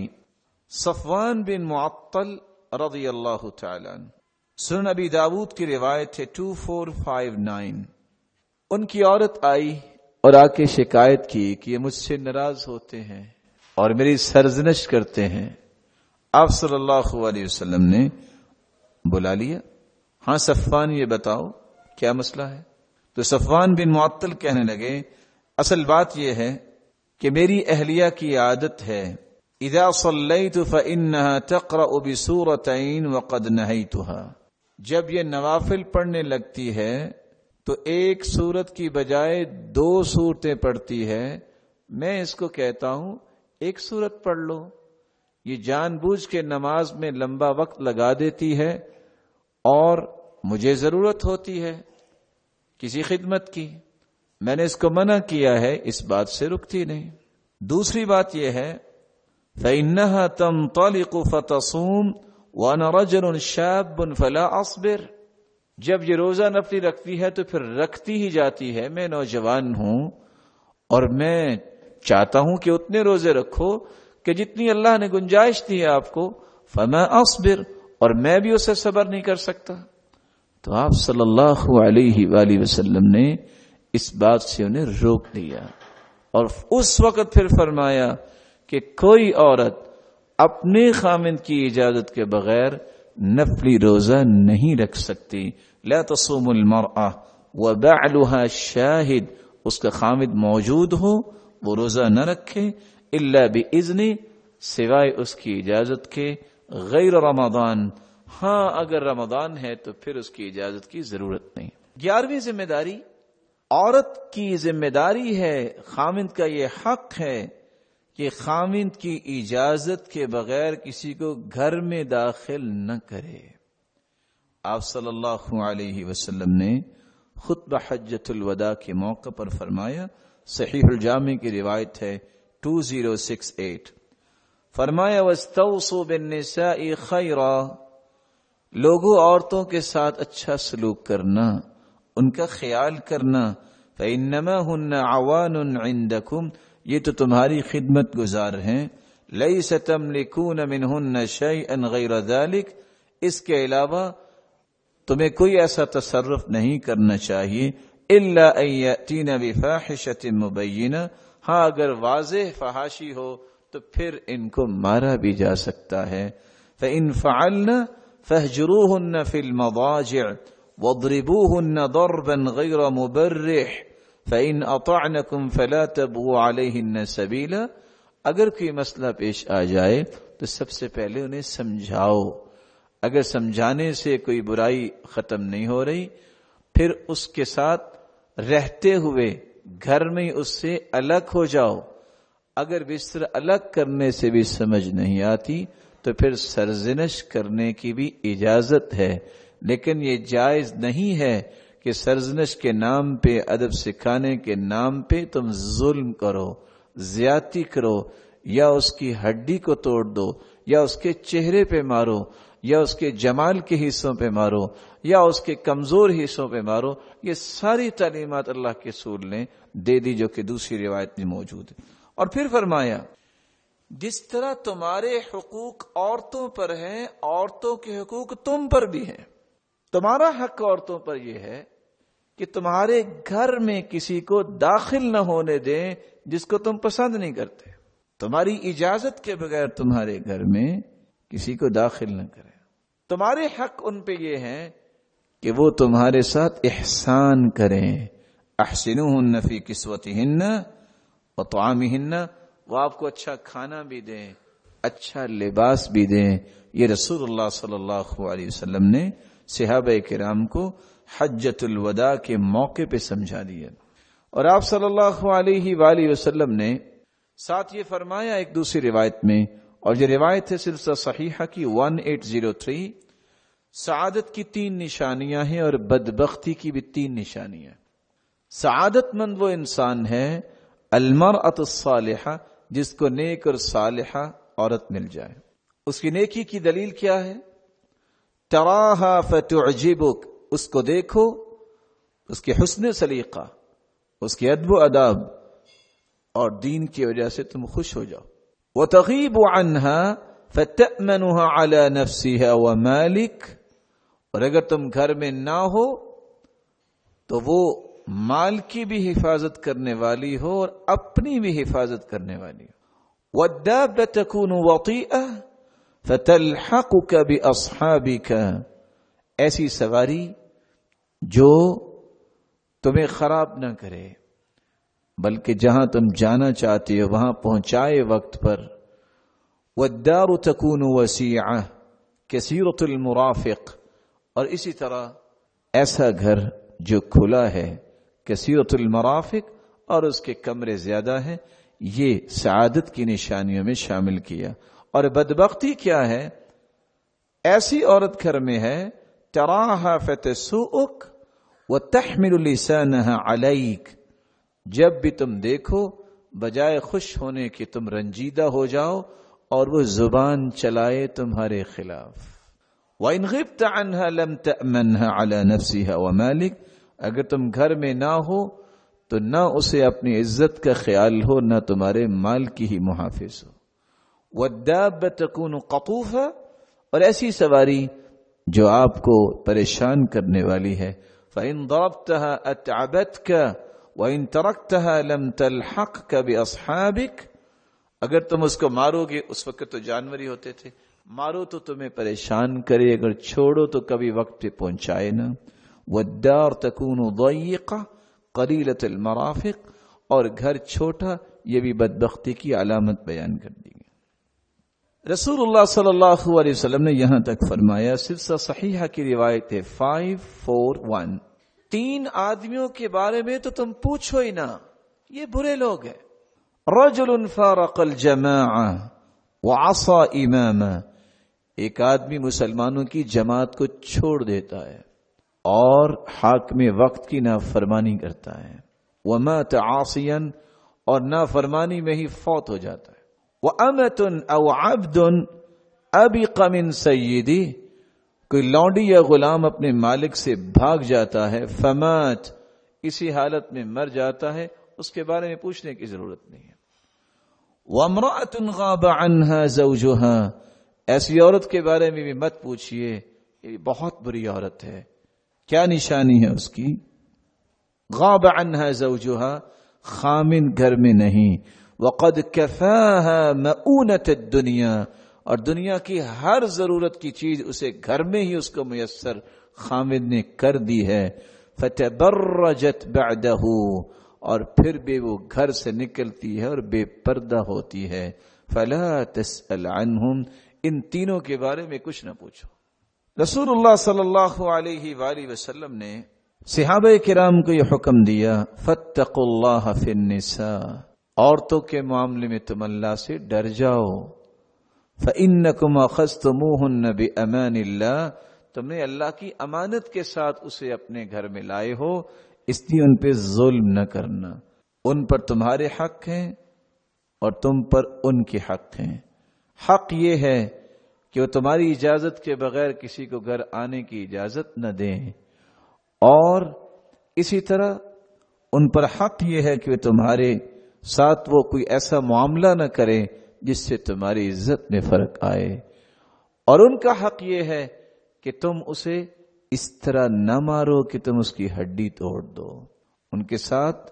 S1: صفوان بن معطل رضی اللہ تعالی عنہ، سنن ابی داود کی روایت ہے 2459، ان کی عورت آئی اور آ کے شکایت کی کہ یہ مجھ سے ناراض ہوتے ہیں اور میری سرزنش کرتے ہیں۔ آپ صلی اللہ علیہ وسلم نے بلا لیا، ہاں صفوان یہ بتاؤ کیا مسئلہ ہے؟ تو صفوان بن معطل کہنے لگے، اصل بات یہ ہے کہ میری اہلیہ کی عادت ہے، اذا صلیت فانها تقرأ بسورتین وقد نہیتها، جب یہ نوافل پڑھنے لگتی ہے تو ایک سورت کی بجائے 2 سورتیں پڑھتی ہے، میں اس کو کہتا ہوں ایک سورت پڑھ لو. یہ جان بوجھ کے نماز میں لمبا وقت لگا دیتی ہے اور مجھے ضرورت ہوتی ہے کسی خدمت کی، میں نے اس کو منع کیا ہے، اس بات سے رکتی نہیں. دوسری بات یہ ہے فَإِنَّهَا تَنْطَلِقُ فَتَصُومُ وَأَنَا رَجُلٌ شَابٌ فَلَا أَصْبِرُ. جب یہ روزہ نفلی رکھتی ہے تو پھر رکھتی ہی جاتی ہے. میں نوجوان ہوں اور میں چاہتا ہوں کہ اتنے روزے رکھو کہ جتنی اللہ نے گنجائش دی ہے آپ کو. فَمَا أَصْبِرُ، اور میں بھی اسے صبر نہیں کر سکتا. تو آپ صلی اللہ علیہ وآلہ وسلم نے اس بات سے انہیں روک دیا اور اس وقت پھر فرمایا کہ کوئی عورت اپنے خامند کی اجازت کے بغیر نفلی روزہ نہیں رکھ سکتی. لا تصوم المرأة وبعلها شاہد، اس کا خامند موجود ہو وہ روزہ نہ رکھے الا باذن، سوائے اس کی اجازت کے. غیر رمضان، ہاں اگر رمضان ہے تو پھر اس کی اجازت کی ضرورت نہیں. 11ویں ذمہ داری، عورت کی ذمہ داری ہے، خامند کا یہ حق ہے کہ خامند کی اجازت کے بغیر کسی کو گھر میں داخل نہ کرے. آپ صلی اللہ علیہ وسلم نے خطبہ حجۃ الوداع کے موقع پر فرمایا، صحیح الجامع کی روایت ہے 2068، فرمایا وَاسْتَوْصُوا بِالنِّسَاءِ خَيْرًا، لوگوں عورتوں کے ساتھ اچھا سلوک کرنا، ان کا خیال کرنا. فَإِنَّمَا هُنَّ عَوَانٌ عِنْدَكُمْ، یہ تو تمہاری خدمت گزار ہیں. لَيْسَ تَمْلِكُونَ مِنْهُنَّ شَيْئًا غَيْرَ ذَلِكَ، اس کے علاوہ تمہیں کوئی ایسا تصرف نہیں کرنا چاہیے. إِلَّا أَن يَأْتِينَ بِفَاحِشَةٍ مُبَيِّنَةٍ، ہاں اگر واضح فحاشی ہو تو پھر ان کو مارا بھی جا سکتا ہے. فَإِن فَعَلْنَ فَاهْجُرُوهُنَّ فِي الْمَضَاجِعِ وَاضْرِبُوهُنَّ ضَرْبًا غَيْرَ مُبَرِّحٍ فَإِنْ أَطَعْنَكُمْ فَلَا تَبْغُوا عَلَيْهِنَّ سَبِيلًا. اگر کوئی مسئلہ پیش آ جائے تو سب سے پہلے انہیں سمجھاؤ. اگر سمجھانے سے کوئی برائی ختم نہیں ہو رہی پھر اس کے ساتھ رہتے ہوئے گھر میں اس سے الگ ہو جاؤ. اگر بستر الگ کرنے سے بھی سمجھ نہیں آتی تو پھر سرزنش کرنے کی بھی اجازت ہے، لیکن یہ جائز نہیں ہے کہ سرزنش کے نام پہ، ادب سکھانے کے نام پہ تم ظلم کرو، زیادتی کرو، یا اس کی ہڈی کو توڑ دو، یا اس کے چہرے پہ مارو، یا اس کے جمال کے حصوں پہ مارو، یا اس کے کمزور حصوں پہ مارو. یہ ساری تعلیمات اللہ کے رسول نے دے دی جو کہ دوسری روایت میں موجود ہے. اور پھر فرمایا جس طرح تمہارے حقوق عورتوں پر ہیں، عورتوں کے حقوق تم پر بھی ہیں. تمہارا حق عورتوں پر یہ ہے کہ تمہارے گھر میں کسی کو داخل نہ ہونے دیں جس کو تم پسند نہیں کرتے. تمہاری اجازت کے بغیر تمہارے گھر میں کسی کو داخل نہ کریں. تمہارے حق ان پہ یہ ہیں کہ وہ تمہارے ساتھ احسان کریں. احسنوہن فی کسوتہن وطعامہن، وہ آپ کو اچھا کھانا بھی دیں، اچھا لباس بھی دیں. یہ رسول اللہ صلی اللہ علیہ وسلم نے صحابہ کرام کو حجۃ الوداع کے موقع پہ سمجھا دیا. اور آپ صلی اللہ علیہ وآلہ وسلم نے ساتھ یہ فرمایا ایک دوسری روایت میں، اور یہ روایت ہے سلسلہ صحیحہ کی 1803، سعادت کی 3 نشانیاں ہیں اور بدبختی کی بھی 3 نشانیاں. سعادت مند وہ انسان ہے المرأة الصالحہ، جس کو نیک اور صالحہ عورت مل جائے. اس کی نیکی کی دلیل کیا ہے؟ تراہا فتعجبک، اس کو دیکھو، اس کے حسن سلیقہ، اس کے ادب و اداب اور دین کی وجہ سے تم خوش ہو جاؤ. وتغیب عنہا فتأمنها على نفسها ومالک، اور اگر تم گھر میں نہ ہو تو وہ مال کی بھی حفاظت کرنے والی ہو اور اپنی بھی حفاظت کرنے والی ہو. والدابة تكون وطيئة فتلحقك بأصحابك، ایسی سواری جو تمہیں خراب نہ کرے بلکہ جہاں تم جانا چاہتے ہو وہاں پہنچائے وقت پر. والدار تكون وسيعة كثيرة المرافق، اور اسی طرح ایسا گھر جو کھلا ہے، کثیرۃ المرافق، اور اس کے کمرے زیادہ ہیں. یہ سعادت کی نشانیوں میں شامل کیا. اور بدبختی کیا ہے؟ ایسی عورت گھر میں ہے تراہا فتسوءک وتحمل لسانها علیک، جب بھی تم دیکھو بجائے خوش ہونے کہ تم رنجیدہ ہو جاؤ اور وہ زبان چلائے تمہارے خلاف. وَإِنْ غِبْتَ عَنْهَا لَمْ تَأْمَنْهَا عَلَى نَفْسِهَا وَمَالِكَ، اگر تم گھر میں نہ ہو تو نہ اسے اپنی عزت کا خیال ہو نہ تمہارے مال کی ہی محافظ ہو. وَالدَّابَّةُ تَكُونُ قَطُوفًا، اور ایسی سواری جو آپ کو پریشان کرنے والی ہے. فَإِنْ ضَرَبْتَهَا أَتْعَبَتْكَ وَإِنْ تَرَكْتَهَا لَمْ تَلْحَقْكَ بِأَصْحَابِكَ، اگر تم اس کو مارو گے، اس وقت تو جانور ہی ہوتے تھے، مارو تو تمہیں پریشان کرے، اگر چھوڑو تو کبھی وقت پہ پہنچائے نہ. وَالدَّارُ تَكُونُ ضَيِّقَةً قَلِيلَةَ الْمَرَافِقِ، اور گھر چھوٹا، یہ بھی بدبختی کی علامت بیان کر دی گئی. رسول اللہ صلی اللہ علیہ وسلم نے یہاں تک فرمایا، سلسلہ صحیحہ کی روایت ہے 541، 3 آدمیوں کے بارے میں تو تم پوچھو ہی نہ، یہ برے لوگ ہیں. رجل فارق الجماعہ وعصى اماما، ایک آدمی مسلمانوں کی جماعت کو چھوڑ دیتا ہے اور حاکم وقت کی نافرمانی کرتا ہے. ومات عاصیا، اور نافرمانی میں ہی فوت ہو جاتا ہے. وَأَمَةٌ أَوْ عَبْدٌ أَبِقَ مِنْ سَيِّدِهِ، کوئی لونڈی یا غلام اپنے مالک سے بھاگ جاتا ہے. فمات، اسی حالت میں مر جاتا ہے، اس کے بارے میں پوچھنے کی ضرورت نہیں ہے. وَامْرَأَةٌ غَابَ عَنْهَا زَوْجُهَا، ایسی عورت کے بارے میں بھی مت پوچھئے، یہ بہت بری عورت ہے. کیا نشانی ہے اس کی؟ غَابَ عَنْهَا زَوْجُهَا، خامن گھر میں نہیں. وَقَدْ كَفَاهَا مَؤُونَةَ الدُّنْيَا، اور دنیا کی ہر ضرورت کی چیز اسے گھر میں ہی اس کو میسر خامن نے کر دی ہے. فَتَبَرَّجَتْ بَعْدَهُ، اور پھر بھی وہ گھر سے نکلتی ہے اور بے پردہ ہوتی ہے. فَلَا تَسْأَلْ عَنْهُمْ، ان تینوں کے بارے میں کچھ نہ پوچھو. رسول اللہ صلی اللہ علیہ وآلہ وسلم نے صحابہ کرام کو یہ حکم دیا، فَاتَّقُوا اللَّهَ فِي النِّسَاءِ، عورتوں کے معاملے میں تم اللہ سے ڈر جاؤ. فَإِنَّكُمْ أَخَذْتُمُوهُنَّ بِأَمَانِ اللَّهِ، تم نے اللہ کی امانت کے ساتھ اسے اپنے گھر میں لائے ہو، اس لیے ان پہ ظلم نہ کرنا. ان پر تمہارے حق ہیں اور تم پر ان کے حق ہیں. حق یہ ہے کہ وہ تمہاری اجازت کے بغیر کسی کو گھر آنے کی اجازت نہ دیں، اور اسی طرح ان پر حق یہ ہے کہ وہ تمہارے ساتھ وہ کوئی ایسا معاملہ نہ کرے جس سے تمہاری عزت میں فرق آئے. اور ان کا حق یہ ہے کہ تم اسے اس طرح نہ مارو کہ تم اس کی ہڈی توڑ دو. ان کے ساتھ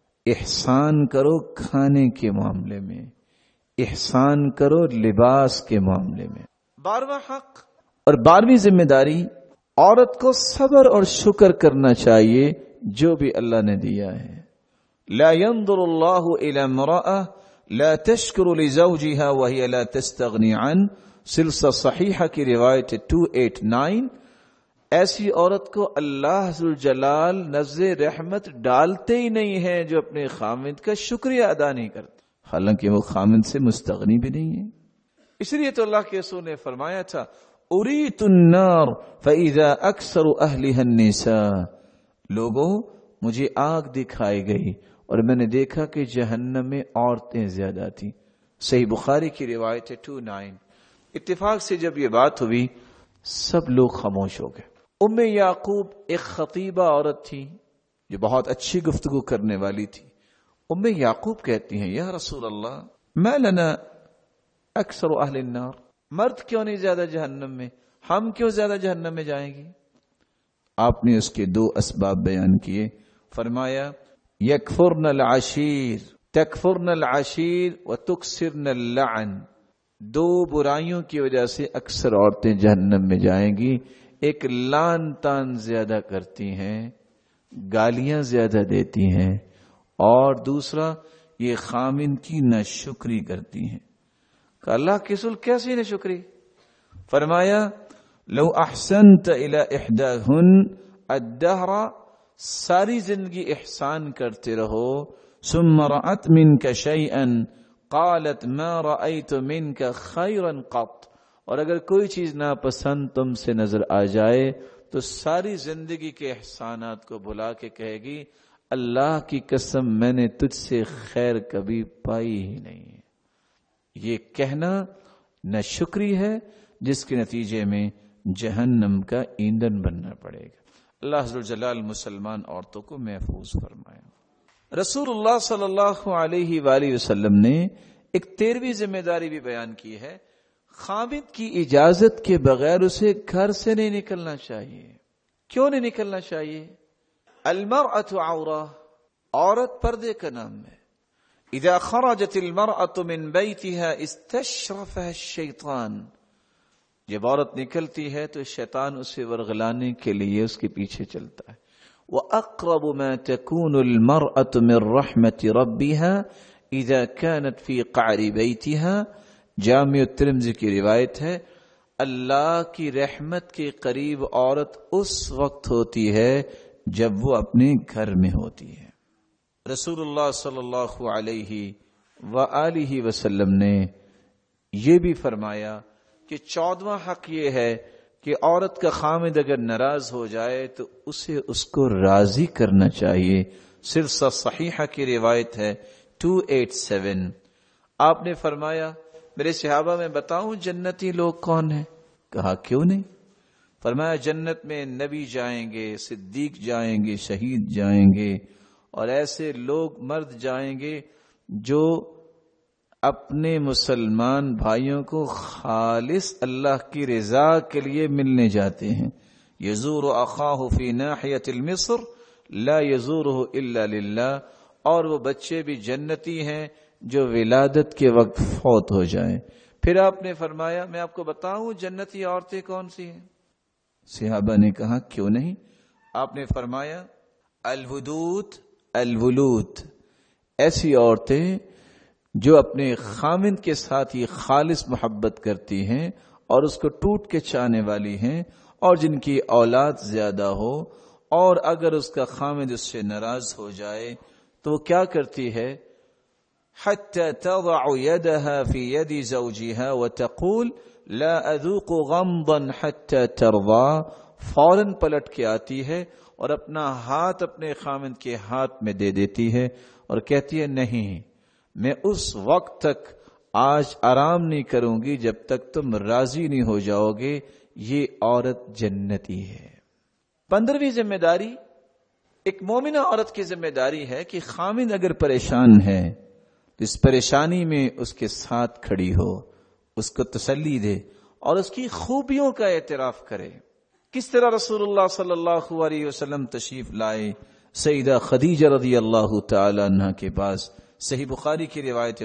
S1: احسان کرو کھانے کے معاملے میں، احسان کرو لباس کے معاملے میں. 12واں حق اور 12ویں ذمہ داری، عورت کو صبر اور شکر کرنا چاہیے جو بھی اللہ نے دیا ہے. لا ينظر الله الى امرأة لا تشكر لزوجها وهي لا تستغني عنه، سلسلہ صحیحہ کی روایت 289. ایسی عورت کو اللہ ذوالجلال نظر رحمت ڈالتے ہی نہیں ہے جو اپنے خامند کا شکریہ ادا نہیں کرتی، حالانکہ وہ خامند سے مستغنی بھی نہیں ہے. اس لیے تو اللہ کے رسول نے فرمایا تھا، اریت النار فاذا اکثر اہلها النساء، لوگوں مجھے آگ دکھائی گئی اور میں نے دیکھا کہ جہنم میں عورتیں زیادہ تھیں. صحیح بخاری کی روایت ہے 29. اتفاق سے جب یہ بات ہوئی سب لوگ خاموش ہو گئے. یعقوب ایک خطیبہ عورت تھی جو بہت اچھی گفتگو کرنے والی تھی. یعقوب کہتی ہیں، یا رسول اللہ ما لنا اکثر اہل النار، مرد کیوں نہیں زیادہ جہنم میں، ہم کیوں زیادہ جہنم میں جائیں گی؟ آپ نے اس کے 2 اسباب بیان کیے. فرمایا، یکفرن العشیر، تکفرن العشیر وتکسرن اللعن، 2 برائیوں کی وجہ سے اکثر عورتیں جہنم میں جائیں گی. ایک لان تان زیادہ کرتی ہیں، گالیاں زیادہ دیتی ہیں، اور دوسرا یہ خامن کی ناشکری کرتی ہیں. کہ اللہ کے رسول کیسی ناشکری؟ فرمایا، لو احسنت الى احداهن الدهر، ساری زندگی احسان کرتے رہو ثم رأت منك شيئا قالت ما رأيت منك خيرا قط، اور اگر کوئی چیز ناپسند تم سے نظر آ جائے تو ساری زندگی کے احسانات کو بلا کے کہے گی اللہ کی قسم میں نے تجھ سے خیر کبھی پائی ہی نہیں۔ یہ کہنا ناشکری ہے جس کے نتیجے میں جہنم کا ایندھن بننا پڑے گا۔ اللہ عز و جلال مسلمان عورتوں کو محفوظ فرمائے۔ رسول اللہ صلی اللہ علیہ وآلہ وسلم نے ایک 13ویں ذمہ داری بھی بیان کی ہے، خاوند کی اجازت کے بغیر اسے گھر سے نہیں نکلنا چاہیے۔ کیوں نہیں نکلنا چاہیے؟ المرأة عورہ، عورت پردے کا نام ہے۔ اذا خرجت المرأة من بيتها استشرفها الشیطان، جب عورت نکلتی ہے تو شیطان اسے ورغلانے کے لیے اس کے پیچھے چلتا ہے۔ وَأَقْرَبُ مَا تَكُونُ الْمَرْأَةُ مِنْ رَحْمَةِ رَبِّهَا إِذَا كَانَتْ فِي قَعْرِ بَيْتِهَا، جامع الترمذی کی روایت ہے، اللہ کی رحمت کے قریب عورت اس وقت ہوتی ہے جب وہ اپنے گھر میں ہوتی ہے۔ رسول اللہ صلی اللہ علیہ وآلہ وسلم نے یہ بھی فرمایا کہ 14واں حق یہ ہے کہ عورت کا خامد اگر ناراض ہو جائے تو اسے اس کو راضی کرنا چاہیے۔ سلسلہ صحیحہ کی روایت ہے 287۔ آپ نے فرمایا میرے صحابہ میں بتاؤں جنتی لوگ کون ہیں؟ کہا کیوں نہیں؟ فرمایا جنت میں نبی جائیں گے، صدیق جائیں گے، شہید جائیں گے، اور ایسے لوگ مرد جائیں گے جو اپنے مسلمان بھائیوں کو خالص اللہ کی رضا کے لیے ملنے جاتے ہیں۔ یزور اخاہ فی ناحیۃ المصر لا یزورہ الا للہ، اور وہ بچے بھی جنتی ہیں جو ولادت کے وقت فوت ہو جائیں۔ پھر آپ نے فرمایا میں آپ کو بتاؤں جنتی عورتیں کون سی ہیں؟ صحابہ نے کہا کیوں نہیں؟ آپ نے فرمایا الودود الولود، ایسی عورتیں جو اپنے خامند کے ساتھ یہ خالص محبت کرتی ہیں اور اس کو ٹوٹ کے چاہنے والی ہیں، اور جن کی اولاد زیادہ ہو، اور اگر اس کا خامند اس سے ناراض ہو جائے تو وہ کیا کرتی ہے؟ حتى تضع يدها في يد زوجها وتقول لا اذوق غمضا حتى ترضى، فوراً پلٹ کے آتی ہے اور اپنا ہاتھ اپنے خامند کے ہاتھ میں دے دیتی ہے اور کہتی ہے نہیں، میں اس وقت تک آج آرام نہیں کروں گی جب تک تم راضی نہیں ہو جاؤ گے۔ یہ عورت جنتی ہے۔ 15ویں ذمہ داری ایک مومنہ عورت کی ذمہ داری ہے کہ خامند اگر پریشان ہے تو اس پریشانی میں اس کے ساتھ کھڑی ہو، اس کو تسلی دے اور اس کی خوبیوں کا اعتراف کرے۔ کس طرح رسول اللہ صلی اللہ علیہ وسلم تشریف لائے سیدہ خدیجہ رضی اللہ تعالی عنہ کے پاس، صحیح بخاری کی روایت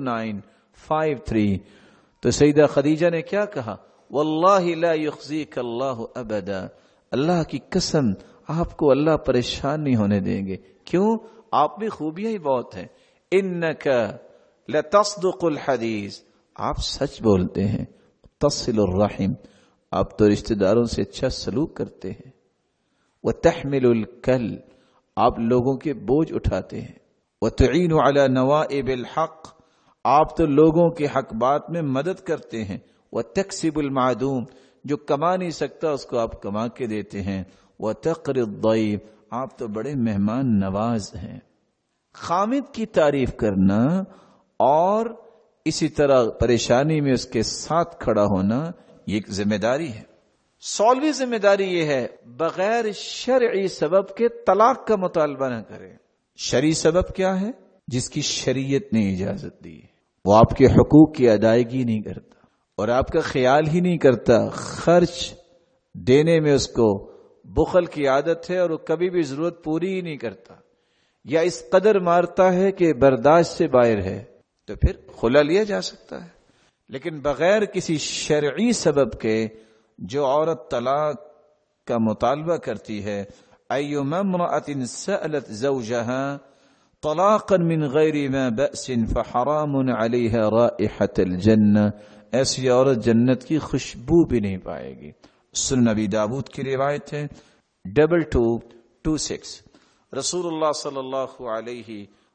S1: 4953، تو سیدہ خدیجہ نے کیا کہا؟ واللہ لا یخزیک اللہ ابدا، اللہ کی قسم آپ کو اللہ پریشان نہیں ہونے دیں گے۔ کیوں؟ آپ میں خوبیاں ہی بہت ہیں۔ انک لتصدق الحدیث، آپ سچ بولتے ہیں، تصل الرحم، آپ تو رشتہ داروں سے اچھا سلوک کرتے ہیں، وتحمل الکل، آپ لوگوں کے بوجھ اٹھاتے ہیں، وتعین علی نوائب الحق، آپ تو لوگوں کے حق بات میں مدد کرتے ہیں، وتکسب المعدوم، جو کما نہیں سکتا اس کو آپ کما کے دیتے ہیں، وتقری الضیف، آپ تو بڑے مہمان نواز ہیں۔ خامد کی تعریف کرنا اور اسی طرح پریشانی میں اس کے ساتھ کھڑا ہونا یہ ایک ذمہ داری ہے۔ 16ویں ذمہ داری یہ ہے بغیر شرعی سبب کے طلاق کا مطالبہ نہ کرے۔ شرعی سبب کیا ہے؟ جس کی شریعت نے اجازت دی، وہ آپ کے حقوق کی ادائیگی نہیں کرتا اور آپ کا خیال ہی نہیں کرتا، خرچ دینے میں اس کو بخل کی عادت ہے اور وہ کبھی بھی ضرورت پوری ہی نہیں کرتا، یا اس قدر مارتا ہے کہ برداشت سے باہر ہے، تو پھر خلا لیا جا سکتا ہے۔ لیکن بغیر کسی شرعی سبب کے جو عورت طلاق کا مطالبہ کرتی ہے، ایما امرأة سألت زوجها طلاقا من غیر ما بأس فحرام علیها رائحة الجنہ، ایسی عورت جنت کی خوشبو بھی نہیں پائے گی۔ سنن ابی داود کی روایت ہے 2226۔ رسول اللہ صلی اللہ علیہ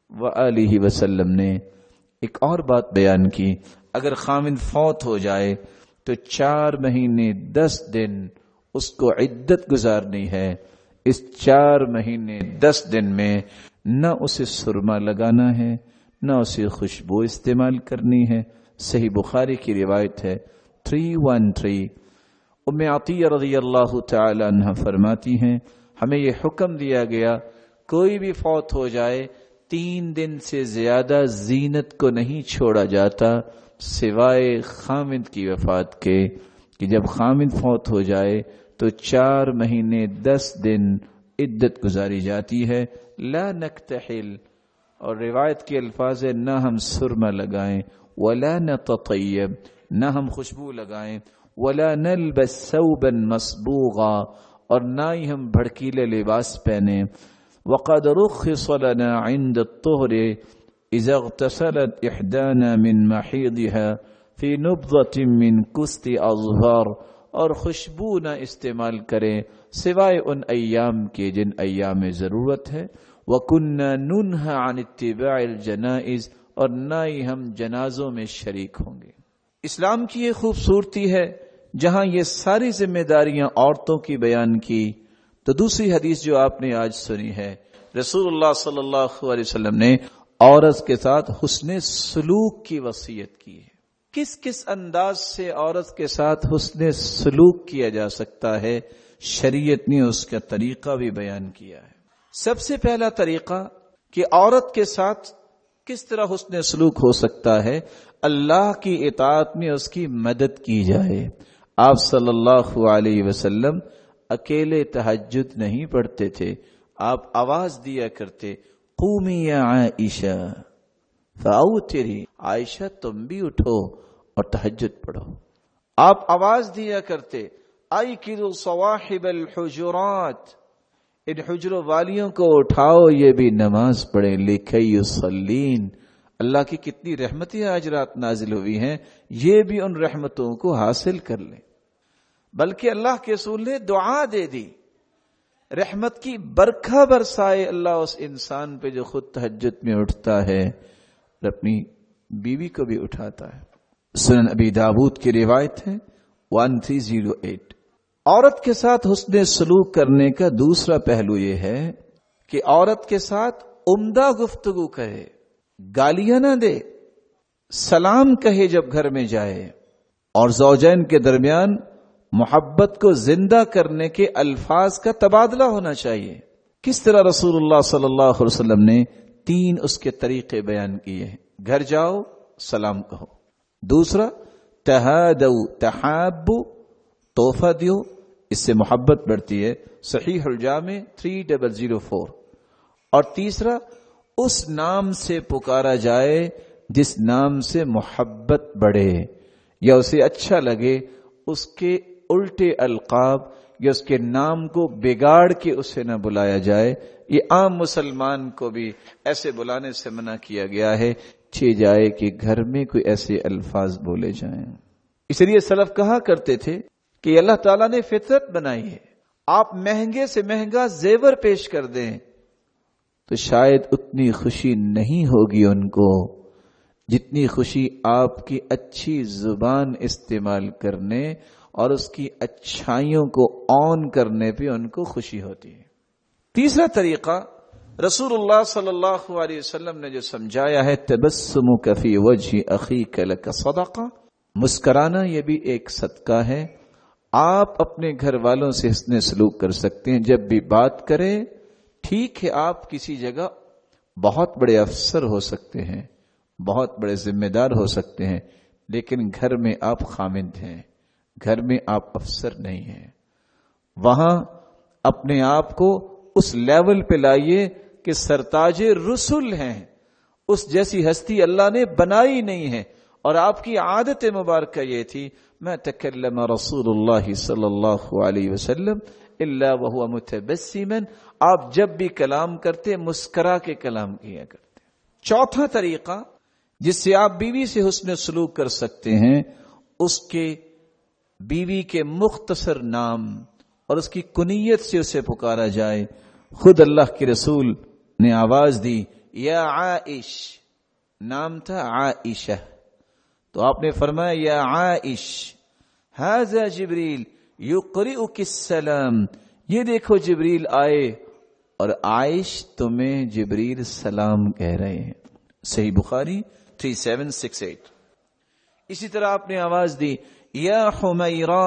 S1: وآلہ وسلم نے ایک اور بات بیان کی، اگر خاوند فوت ہو جائے تو 4 مہینے 10 دن اس کو عدت گزارنی ہے۔ اس 4 مہینے 10 دن میں نہ اسے سرما لگانا ہے، نہ اسے خوشبو استعمال کرنی ہے۔ صحیح بخاری کی روایت ہے 313۔ ام عطیہ رضی اللہ تعالی عنہ فرماتی ہیں ہمیں یہ حکم دیا گیا کوئی بھی فوت ہو جائے 3 دن سے زیادہ زینت کو نہیں چھوڑا جاتا سوائے خامد کی وفات کے، کہ جب خامد فوت ہو جائے تو 4 مہینے 10 دن عدت گزاری جاتی ہے۔ لا نکتحل، اور روایت کے الفاظ ہے نہ ہم سرما لگائیں، ولا نتطیب، نہ ہم خوشبو لگائیں، ولا نلبس ثوبا مصبوغا، اور نہ ہی ہم بھڑکیلے لباس پہنیں۔ وقد رخص لنا عند الطهر اذا اغتسلت احدانا من محيضها في نبضة من كست اظهار، اور خوشبو نہ استعمال کریں سوائے ان ایام کے جن ایام میں ضرورت ہے۔ وَكُنَّا نُنْهَى عَنِ اتِّبَاعِ الْجَنَائِزِ، اور نہ ہی ہم جنازوں میں شریک ہوں گے۔ اسلام کی یہ خوبصورتی ہے جہاں یہ ساری ذمہ داریاں عورتوں کی بیان کی، تو دوسری حدیث جو آپ نے آج سنی ہے، رسول اللہ صلی اللہ علیہ وسلم نے عورت کے ساتھ حسن سلوک کی وصیت کی ہے۔ کس کس انداز سے عورت کے ساتھ حسن سلوک کیا جا سکتا ہے، شریعت نے اس کا طریقہ بھی بیان کیا ہے۔ سب سے پہلا طریقہ کہ عورت کے ساتھ کس طرح حسن سلوک ہو سکتا ہے، اللہ کی اطاعت میں اس کی مدد کی جائے۔ آپ صلی اللہ علیہ وسلم اکیلے تہجد نہیں پڑھتے تھے، آپ آواز دیا کرتے قومی یا عائشہ فاوتری، عائشہ تم بھی اٹھو اور تہجد پڑھو۔ آپ آواز دیا کرتے ایقظوا صواحب الحجرات، ان حجروں والیوں کو اٹھاؤ یہ بھی نماز پڑھیں، لکی یصلین۔ اللہ کی کتنی رحمتیں آج رات نازل ہوئی ہیں، یہ بھی ان رحمتوں کو حاصل کر لیں۔ بلکہ اللہ کے رسول نے دعا دے دی رحمت کی برکھا برسائے اللہ اس انسان پہ جو خود تہجد میں اٹھتا ہے اور اپنی بیوی کو بھی اٹھاتا ہے۔ سنن ابی داود کی روایت ہے 1308۔ عورت کے ساتھ حسن سلوک کرنے کا دوسرا پہلو یہ ہے کہ عورت کے ساتھ عمدہ گفتگو کرے، گالیاں نہ دے، سلام کہے جب گھر میں جائے، اور زوجین کے درمیان محبت کو زندہ کرنے کے الفاظ کا تبادلہ ہونا چاہیے۔ کس طرح رسول اللہ صلی اللہ علیہ وسلم نے 3 اس کے طریقے بیان کیے ہیں۔ گھر جاؤ سلام کہو، دوسرا تہادو تحابو، تحفہ دیو، اس سے محبت بڑھتی ہے، صحیح الجامع 3004، اور تیسرا اس نام سے پکارا جائے جس نام سے محبت بڑھے یا اسے اچھا لگے، اس کے الٹے القاب یا اس کے نام کو بگاڑ کے اسے نہ بلایا جائے۔ یہ عام مسلمان کو بھی ایسے بلانے سے منع کیا گیا ہے، چھ جائے کہ گھر میں کوئی ایسے الفاظ بولے جائیں۔ اس لیے سلف کہا کرتے تھے کہ اللہ تعالیٰ نے فطرت بنائی ہے، آپ مہنگے سے مہنگا زیور پیش کر دیں تو شاید اتنی خوشی نہیں ہوگی ان کو جتنی خوشی آپ کی اچھی زبان استعمال کرنے اور اس کی اچھائیوں کو آن کرنے پہ ان کو خوشی ہوتی ہے۔ تیسرا طریقہ رسول اللہ صلی اللہ علیہ وسلم نے جو سمجھایا ہے، تبسمک فی وجہ اخیک لک صدقہ، مسکرانا یہ بھی ایک صدقہ ہے۔ آپ اپنے گھر والوں سے حسن سلوک کر سکتے ہیں، جب بھی بات کریں ٹھیک ہے آپ کسی جگہ بہت بڑے افسر ہو سکتے ہیں، بہت بڑے ذمہ دار ہو سکتے ہیں، لیکن گھر میں آپ خامند ہیں، گھر میں آپ افسر نہیں ہیں۔ وہاں اپنے آپ کو اس لیول پہ لائیے کہ سرتاج رسل ہیں، اس جیسی ہستی اللہ نے بنائی نہیں ہے، اور آپ کی عادت مبارکہ یہ تھی ما تکلم رسول اللہ صلی اللہ علیہ وسلم الا وهو متبسما، آپ جب بھی کلام کرتے مسکرا کے کلام کیا کرتے۔ چوتھا طریقہ جس سے آپ بیوی سے حسن سلوک کر سکتے ہیں، اس کے بیوی کے مختصر نام اور اس کی کنیت سے اسے پکارا جائے۔ خود اللہ کے رسول نے آواز دی یا عائش، نام تھا عائشہ، تو آپ نے فرمایا یا عائش ھذا جبریل یقرئک السلام، یہ دیکھو جبریل آئے اور عائش تمہیں جبریل سلام کہہ رہے ہیں۔ صحیح بخاری 3768۔ اسی طرح آپ نے آواز دی یا حمیرہ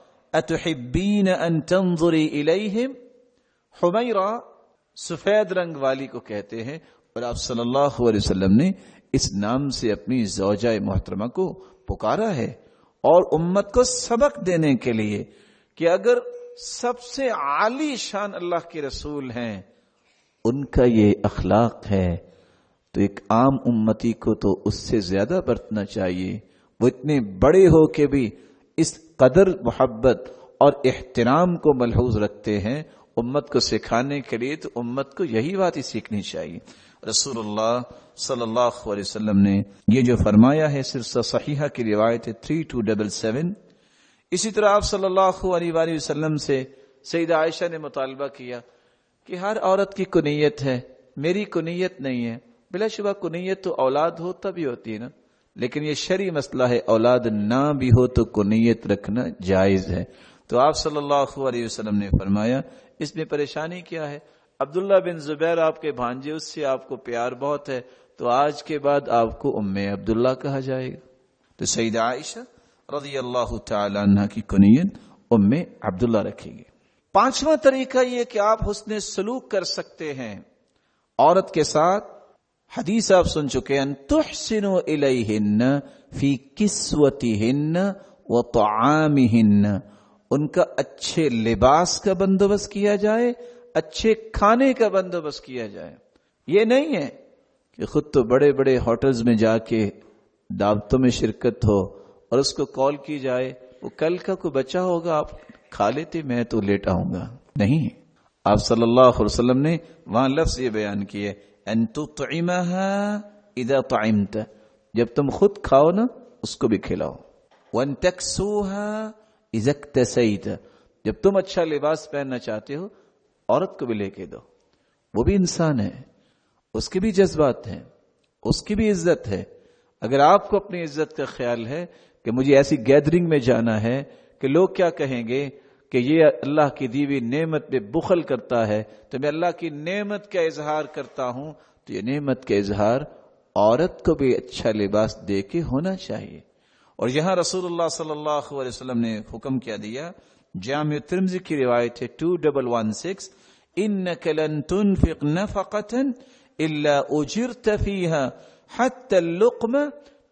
S1: اتحبین ان تنظری الیہم، حمیرہ سفید رنگ والی کو کہتے ہیں، اور آپ صلی اللہ علیہ وسلم نے اس نام سے اپنی زوجہ محترمہ کو پکارا ہے، اور امت کو سبق دینے کے لیے کہ اگر سب سے عالی شان اللہ کے رسول ہیں، ان کا یہ اخلاق ہے، تو ایک عام امتی کو تو اس سے زیادہ برتنا چاہیے۔ وہ اتنے بڑے ہو کے بھی اس قدر محبت اور احترام کو ملحوظ رکھتے ہیں امت کو سکھانے کے لیے، تو امت کو یہی بات ہی سیکھنی چاہیے۔ رسول اللہ صلی اللہ علیہ وسلم نے یہ جو فرمایا ہے، سلسلہ صحیحہ کی روایت ہے 3277۔ اسی طرح آپ صلی اللہ علیہ وآلہ وسلم سے سیدہ عائشہ نے مطالبہ کیا کہ ہر عورت کی کنیت ہے، میری کنیت نہیں ہے۔ بلا شبہ کنیت تو اولاد ہو تبھی ہوتی ہے نا، لیکن یہ شرعی مسئلہ ہے، اولاد نہ بھی ہو تو کنیت رکھنا جائز ہے۔ تو آپ صلی اللہ علیہ وسلم نے فرمایا اس میں پریشانی کیا ہے؟ عبداللہ بن زبیر آپ کے بھانجے، اس سے آپ کو پیار بہت ہے، تو آج کے بعد آپ کو ام عبداللہ کہا جائے گا۔ تو سیدہ عائشہ رضی اللہ تعالی عنہ کی کنیت ام عبداللہ رکھے گی۔ پانچواں طریقہ یہ کہ آپ حسن سلوک کر سکتے ہیں عورت کے ساتھ۔ حدیث آپ سن چکے ان تحسنوا الیہن فی کسوتہن و طعامہن، ان کا اچھے لباس کا بندوبست کیا جائے، اچھے کھانے کا بندوبست کیا جائے۔ یہ نہیں ہے کہ خود تو بڑے بڑے ہوٹلز میں جا کے دعوتوں میں شرکت ہو اور اس کو کال کی جائے وہ کل کا کوئی بچا ہوگا آپ کھا لیتے، میں تو لیٹ آؤں گا۔ نہیں، آپ صلی اللہ علیہ وسلم نے وہاں لفظ یہ بیان کیے ان تطعمها اذا طعمت، جب تم خود کھاؤ نا اس کو بھی کھلاؤ۔ وان تکسوها اذا اکتسیت، جب تم اچھا لباس پہننا چاہتے ہو عورت کو بھی لے کے دو، وہ بھی انسان ہے، اس کے بھی جذبات ہیں، اس کی بھی عزت ہے۔ اگر آپ کو اپنی عزت کا خیال ہے کہ مجھے ایسی گیدرنگ میں جانا ہے کہ لوگ کیا کہیں گے کہ یہ اللہ کی دی ہوئی نعمت پہ بخل کرتا ہے، تو میں اللہ کی نعمت کا اظہار کرتا ہوں، تو یہ نعمت کا اظہار عورت کو بھی اچھا لباس دے کے ہونا چاہیے۔ اور یہاں رسول اللہ صلی اللہ علیہ وسلم نے حکم کیا دیا، جامع ترمذی کی روایت ہے 2116، انک لن تنفق نفقة الا اجرت فيها حتى اللقمة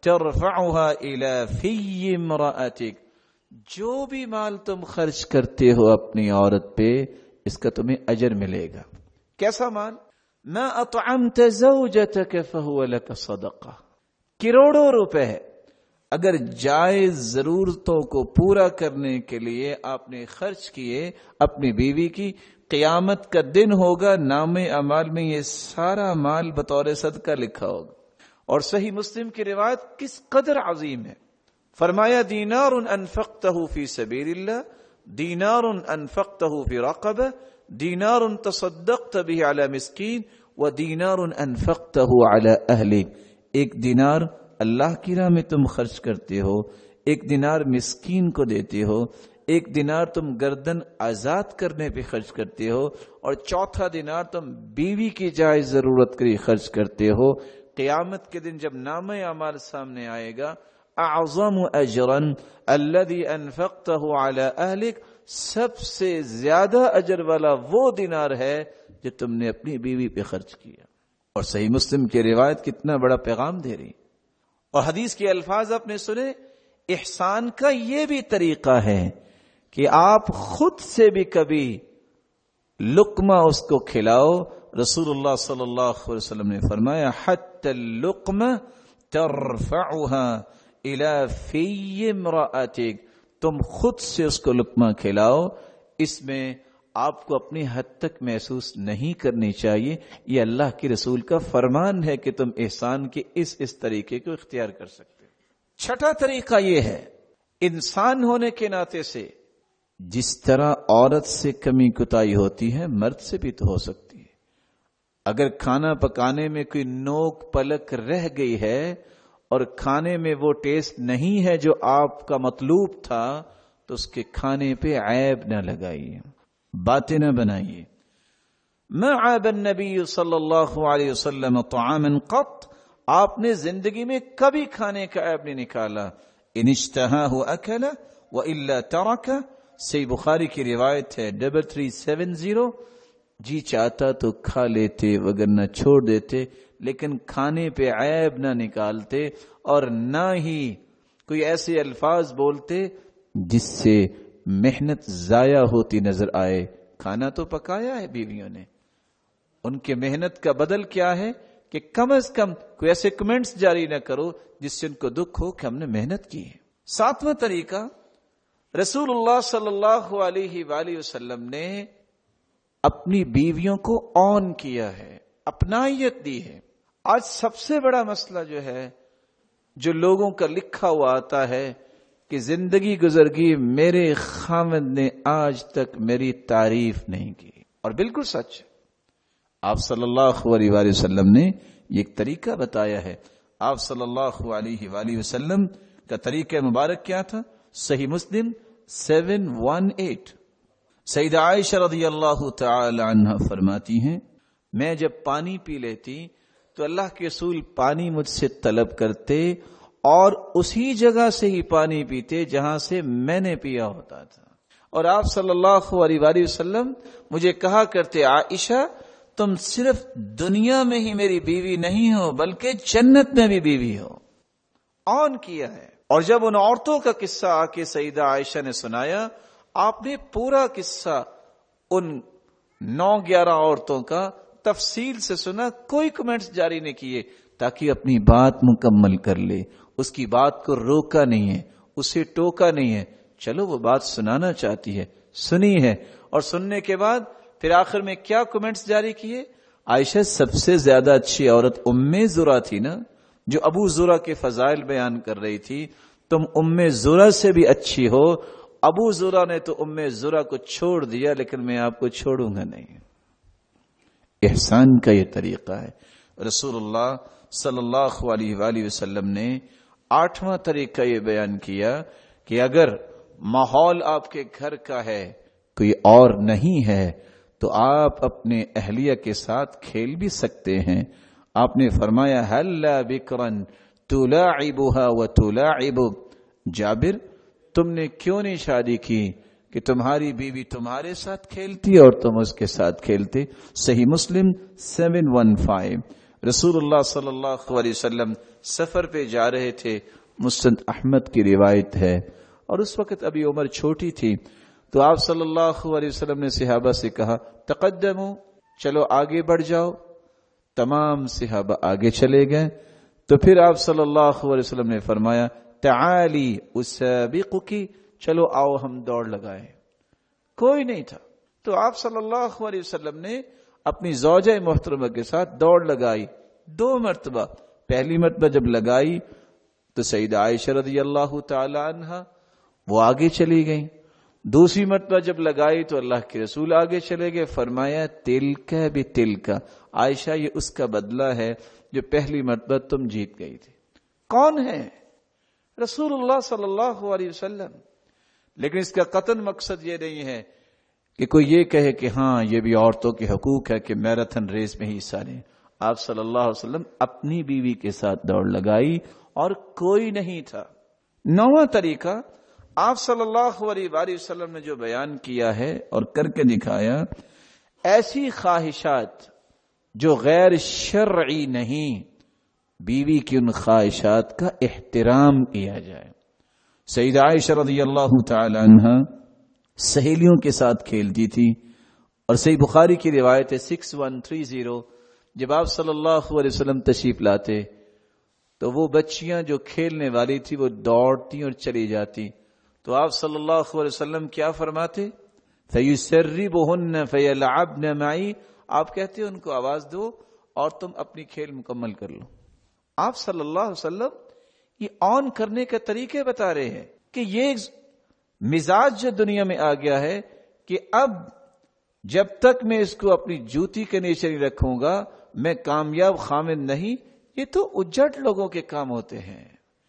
S1: ترفعها الى في امرأتك، جو بھی مال تم خرچ کرتے ہو اپنی عورت پہ اس کا تمہیں اجر ملے گا۔ کیسا مال؟ ما اطعمت زوجتك فهو لك صدقہ، کروڑوں روپے ہے، اگر جائز ضرورتوں کو پورا کرنے کے لیے آپ نے خرچ کیے اپنی بیوی کی، قیامت کا دن ہوگا نام اعمال میں یہ سارا مال بطور صدقہ لکھا ہوگا۔ اور صحیح مسلم کی روایت کس قدر عظیم ہے، فرمایا دینار انفقته فی سبیل اللہ، دینار انفقته فی رقبہ، دینار تصدقت به علی مسکین، و دینار انفقته علی اہلک، ایک دینار اللہ کی راہ میں تم خرچ کرتے ہو، ایک دینار مسکین کو دیتے ہو، ایک دینار تم گردن آزاد کرنے پہ خرچ کرتے ہو، اور چوتھا دینار تم بیوی کی جائز ضرورت کے لیے خرچ کرتے ہو۔ قیامت کے دن جب نامہ اعمال سامنے آئے گا، اعظم اجرا الذي انفقته على اهلك، سب سے زیادہ اجر والا وہ دینار ہے جو تم نے اپنی بیوی پہ خرچ کیا۔ اور صحیح مسلم کی روایت کتنا بڑا پیغام دے رہی، اور حدیث کے الفاظ آپ نے سنے۔ احسان کا یہ بھی طریقہ ہے کہ آپ خود سے بھی کبھی لقمہ اس کو کھلاؤ۔ رسول اللہ صلی اللہ علیہ وسلم نے فرمایا حتی اللقمہ ترفعها الى فی امرأتک، تم خود سے اس کو لقمہ کھلاؤ۔ اس میں آپ کو اپنی حد تک محسوس نہیں کرنی چاہیے، یہ اللہ کے رسول کا فرمان ہے کہ تم احسان کے اس طریقے کو اختیار کر سکتے ہو۔ چھٹا طریقہ یہ ہے، انسان ہونے کے ناطے سے جس طرح عورت سے کمی کوتاہی ہوتی ہے مرد سے بھی تو ہو سکتی ہے۔ اگر کھانا پکانے میں کوئی نوک پلک رہ گئی ہے اور کھانے میں وہ ٹیسٹ نہیں ہے جو آپ کا مطلوب تھا تو اس کے کھانے پہ عیب نہ لگائیے، باتیں نہ بنائیے۔ ما عاب النبی صلی اللہ علیہ وسلم طعاما قط، آپ نے زندگی میں کبھی کھانے کا عیب نہیں نکالا۔ ان اشتہاہ اکل والا ترک، صحیح بخاری کی روایت ہے 3370، جی چاہتا تو کھا لیتے وگرنہ چھوڑ دیتے، لیکن کھانے پہ عیب نہ نکالتے اور نہ ہی کوئی ایسے الفاظ بولتے جس سے محنت ضائع ہوتی نظر آئے۔ کھانا تو پکایا ہے بیویوں نے، ان کے محنت کا بدل کیا ہے کہ کم از کم کوئی ایسے کمنٹس جاری نہ کرو جس سے ان کو دکھ ہو کہ ہم نے محنت کی ہے۔ ساتواں طریقہ، رسول اللہ صلی اللہ علیہ وآلہ وسلم نے اپنی بیویوں کو آن کیا ہے، اپنائیت دی ہے۔ آج سب سے بڑا مسئلہ جو ہے، جو لوگوں کا لکھا ہوا آتا ہے کہ زندگی گزر گئی، میرے خاوند نے آج تک میری تعریف نہیں کی، اور بالکل سچ ہے۔ آپ صلی اللہ علیہ وآلہ وسلم نے یہ ایک طریقہ بتایا ہے۔ آپ صلی اللہ علیہ وآلہ وسلم کا طریقہ مبارک کیا تھا؟ صحیح مسلم 718، سیدہ عائشہ رضی اللہ تعالی عنہ فرماتی ہیں، میں جب پانی پی لیتی تو اللہ کے رسول پانی مجھ سے طلب کرتے اور اسی جگہ سے ہی پانی پیتے جہاں سے میں نے پیا ہوتا تھا، اور آپ صلی اللہ علیہ وآلہ وسلم مجھے کہا کرتے، عائشہ تم صرف دنیا میں ہی میری بیوی نہیں ہو بلکہ جنت میں بھی بیوی ہو۔ آن کیا ہے۔ اور جب ان عورتوں کا قصہ آ کے سیدہ عائشہ نے سنایا، آپ نے پورا قصہ ان 9-11 عورتوں کا تفصیل سے سنا، کوئی کمنٹس جاری نہیں کیے تاکہ اپنی بات مکمل کر لے۔ اس کی بات کو روکا نہیں ہے، اسے ٹوکا نہیں ہے، چلو وہ بات سنانا چاہتی ہے، سنی ہے، اور سننے کے بعد پھر آخر میں کیا کمنٹس جاری کیے؟ عائشہ سب سے زیادہ اچھی عورت زرع تھی نا، جو ابو زرع کے فضائل بیان کر رہی تھی، تم زرع سے بھی اچھی ہو۔ ابو زرع نے تو زرع کو چھوڑ دیا، لیکن میں آپ کو چھوڑوں گا نہیں۔ احسان کا یہ طریقہ ہے۔ رسول اللہ صلی اللہ علیہ وآلہ وسلم نے 8واں طریقہ یہ بیان کیا کہ اگر ماحول آپ کے گھر کا ہے، کوئی اور نہیں ہے، تو آپ اپنے اہلیہ کے ساتھ کھیل بھی سکتے ہیں۔ آپ نے فرمایا ہلا بکرن تلاعبها وتلاعبک، جابر تم نے کیوں نہیں شادی کی کہ تمہاری بیوی تمہارے ساتھ کھیلتی اور تم اس کے ساتھ کھیلتے۔ صحیح مسلم 715۔ رسول اللہ صلی اللہ علیہ وسلم سفر پہ جا رہے تھے، مسند احمد کی روایت ہے، اور اس وقت ابھی عمر چھوٹی تھی، تو آپ صلی اللہ علیہ وسلم نے صحابہ سے کہا تقدموا، چلو آگے بڑھ جاؤ۔ تمام صحابہ آگے چلے گئے، تو پھر آپ صلی اللہ علیہ وسلم نے فرمایا تعالی اسابقکی، چلو آؤ ہم دوڑ لگائیں۔ کوئی نہیں تھا، تو آپ صلی اللہ علیہ وسلم نے اپنی زوجہ محترمہ کے ساتھ دوڑ لگائی 2 مرتبہ۔ پہلی مرتبہ جب لگائی تو سیدہ عائشہ رضی اللہ تعالی عنہ وہ آگے چلی گئیں، دوسری مرتبہ جب لگائی تو اللہ کے رسول آگے چلے گئے، فرمایا تلک بتلک، عائشہ یہ اس کا بدلہ ہے جو پہلی مرتبہ تم جیت گئی تھی۔ کون ہے؟ رسول اللہ صلی اللہ علیہ وسلم۔ لیکن اس کا قطعاً مقصد یہ نہیں ہے کہ کوئی یہ کہے کہ ہاں یہ بھی عورتوں کے حقوق ہے کہ میراتھن ریس میں ہی حصہ لیں۔ آپ صلی اللہ علیہ وسلم اپنی بیوی کے ساتھ دوڑ لگائی اور کوئی نہیں تھا۔ 9واں طریقہ آپ صلی اللہ علیہ وآلہ وسلم نے جو بیان کیا ہے اور کر کے دکھایا، ایسی خواہشات جو غیر شرعی نہیں، بیوی کی ان خواہشات کا احترام کیا جائے۔ سیدہ عائشہ رضی اللہ تعالی عنہ سہیلیوں کے ساتھ کھیلتی تھی، اور صحیح بخاری کی روایت ہے 6130، جب آپ صلی اللہ علیہ وسلم تشریف لاتے تو وہ بچیاں جو کھیلنے والی تھی وہ دوڑتی اور چلی جاتی، تو آپ صلی اللہ علیہ وسلم کیا فرماتے؟ فَيُسَرِّبُهُنَّ فَيَلْعَبْنَ مَعِي، آپ کہتے ان کو آواز دو اور تم اپنی کھیل مکمل کر لو۔ آپ صلی اللہ علیہ وسلم یہ آن کرنے کے طریقے بتا رہے ہیں کہ یہ مزاج جو دنیا میں آ گیا ہے کہ اب جب تک میں اس کو اپنی جوتی کے نیچے نہیں رکھوں گا میں کامیاب خامند نہیں. یہ تو اجڑ لوگوں کے کام ہوتے ہیں.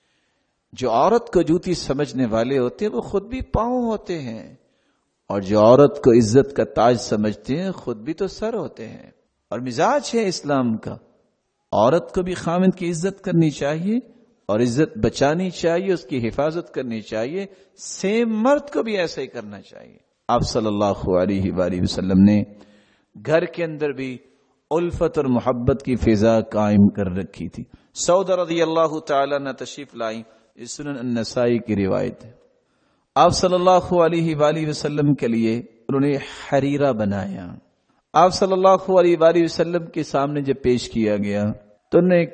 S1: جو عورت کو جوتی سمجھنے والے ہوتے ہیں وہ خود بھی پاؤں ہوتے ہیں، اور جو عورت کو عزت کا تاج سمجھتے ہیں خود بھی تو سر ہوتے ہیں. اور مزاج ہے اسلام کا، عورت کو بھی خامند کی عزت کرنی چاہیے اور عزت بچانی چاہیے، اس کی حفاظت کرنی چاہیے. سیم مرد کو بھی ایسا ہی کرنا چاہیے. آپ صلی اللہ علیہ وآلہ وسلم نے گھر کے اندر بھی الفت اور محبت کی فضا قائم کر رکھی تھی. سعودہ رضی اللہ تعالیٰ عنہ تشریف لائیں، اس سنن النسائی کی روایت ہے. آپ صلی اللہ علیہ وآلہ وسلم کے لیے انہوں نے حریرہ بنایا. آپ صلی اللہ علیہ وآلہ وسلم کے سامنے جب پیش کیا گیا تو انہوں نے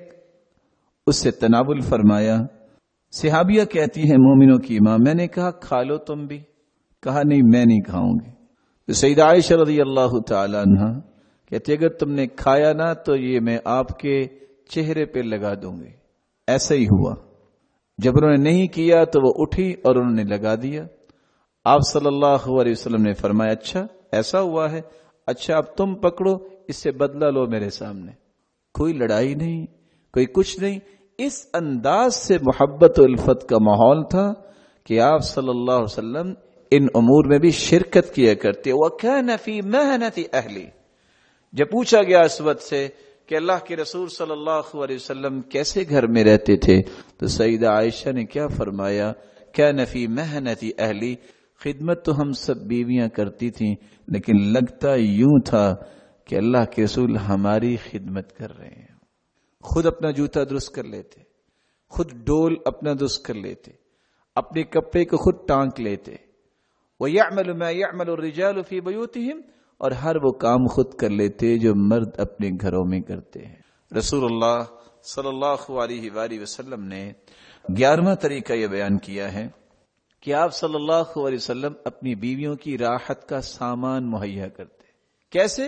S1: اس سے تناول فرمایا. صحابیہ کہتی ہیں مومنوں کی ماں، میں نے کہا کھا لو تم بھی. کہا نہیں میں نہیں کھاؤں گی. تو سیدہ عائشہ رضی اللہ تعالی عنہ کہتی اگر تم نے کھایا نہ تو یہ میں آپ کے چہرے پہ لگا دوں گی. ایسا ہی ہوا. جب انہوں نے نہیں کیا تو وہ اٹھی اور انہوں نے لگا دیا. آپ صلی اللہ علیہ وسلم نے فرمایا اچھا ایسا ہوا ہے، اچھا اب تم پکڑو، اس سے بدلہ لو میرے سامنے. کوئی لڑائی نہیں، کوئی کچھ نہیں. اس انداز سے محبت و الفت کا ماحول تھا کہ آپ صلی اللہ علیہ وسلم ان امور میں بھی شرکت کیا کرتے. وَكَانَ فِي مَهْنَةِ أَهْلِ. جب پوچھا گیا اسود سے کہ اللہ کے رسول صلی اللہ علیہ وسلم کیسے گھر میں رہتے تھے تو سیدہ عائشہ نے کیا فرمایا؟ كَانَ فِي مَهْنَةِ أَهْلِ. خدمت تو ہم سب بیویاں کرتی تھیں لیکن لگتا یوں تھا کہ اللہ کے رسول ہماری خدمت کر رہے ہیں. خود اپنا جوتا درست کر لیتے، خود ڈول اپنا درست کر لیتے، اپنے کپڑے کو خود ٹانک لیتے. وَيَعْمَلُ مَا يَعْمَلُ الرِّجَالُ فِي بُيُوتِهِمْ. اور ہر وہ کام خود کر لیتے جو مرد اپنے گھروں میں کرتے ہیں. رسول اللہ صلی اللہ علیہ وآلہ وسلم نے 11واں طریقہ یہ بیان کیا ہے کہ آپ صلی اللہ علیہ وسلم اپنی بیویوں کی راحت کا سامان مہیا کرتے. کیسے؟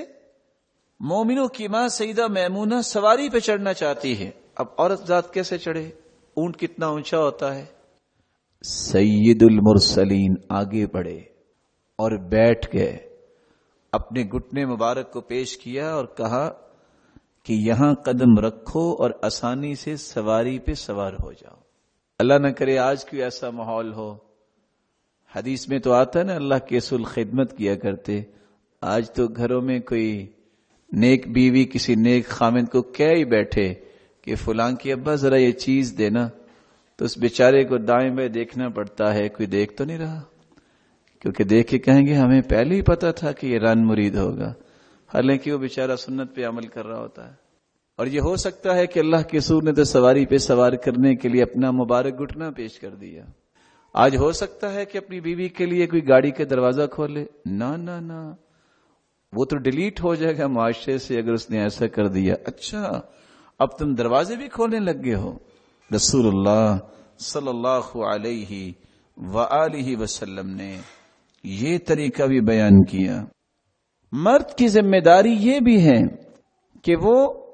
S1: مومنوں کی ماں سیدہ میمونہ سواری پہ چڑھنا چاہتی ہے. اب عورت ذات کیسے چڑھے؟ اونٹ کتنا اونچا ہوتا ہے. سید المرسلین آگے بڑھے اور بیٹھ گئے، اپنے گھٹنے مبارک کو پیش کیا اور کہا کہ یہاں قدم رکھو اور آسانی سے سواری پہ سوار ہو جاؤ. اللہ نہ کرے آج کوئی ایسا ماحول ہو. حدیث میں تو آتا ہے نا اللہ کے رسول خدمت کیا کرتے. آج تو گھروں میں کوئی نیک بیوی کسی نیک خامند کو کہہ ہی بیٹھے کہ فلاں کی ابا ذرا یہ چیز دینا، تو اس بیچارے کو دائیں بائیں دیکھنا پڑتا ہے کوئی دیکھ تو نہیں رہا، کیونکہ دیکھ کے کہیں گے ہمیں پہلے ہی پتا تھا کہ یہ رن مرید ہوگا، حالانکہ وہ بیچارہ سنت پہ عمل کر رہا ہوتا ہے. اور یہ ہو سکتا ہے کہ اللہ کے رسول نے تو سواری پہ سوار کرنے کے لیے اپنا مبارک گھٹنا پیش کر دیا. آج ہو سکتا ہے کہ اپنی بیوی کے لیے کوئی گاڑی کا دروازہ کھولے. نہ وہ تو ڈیلیٹ ہو جائے گا معاشرے سے اگر اس نے ایسا کر دیا. اچھا اب تم دروازے بھی کھولنے لگ گئے ہو. رسول اللہ صلی اللہ علیہ وآلہ وسلم نے یہ طریقہ بھی بیان کیا. مرد کی ذمہ داری یہ بھی ہے کہ وہ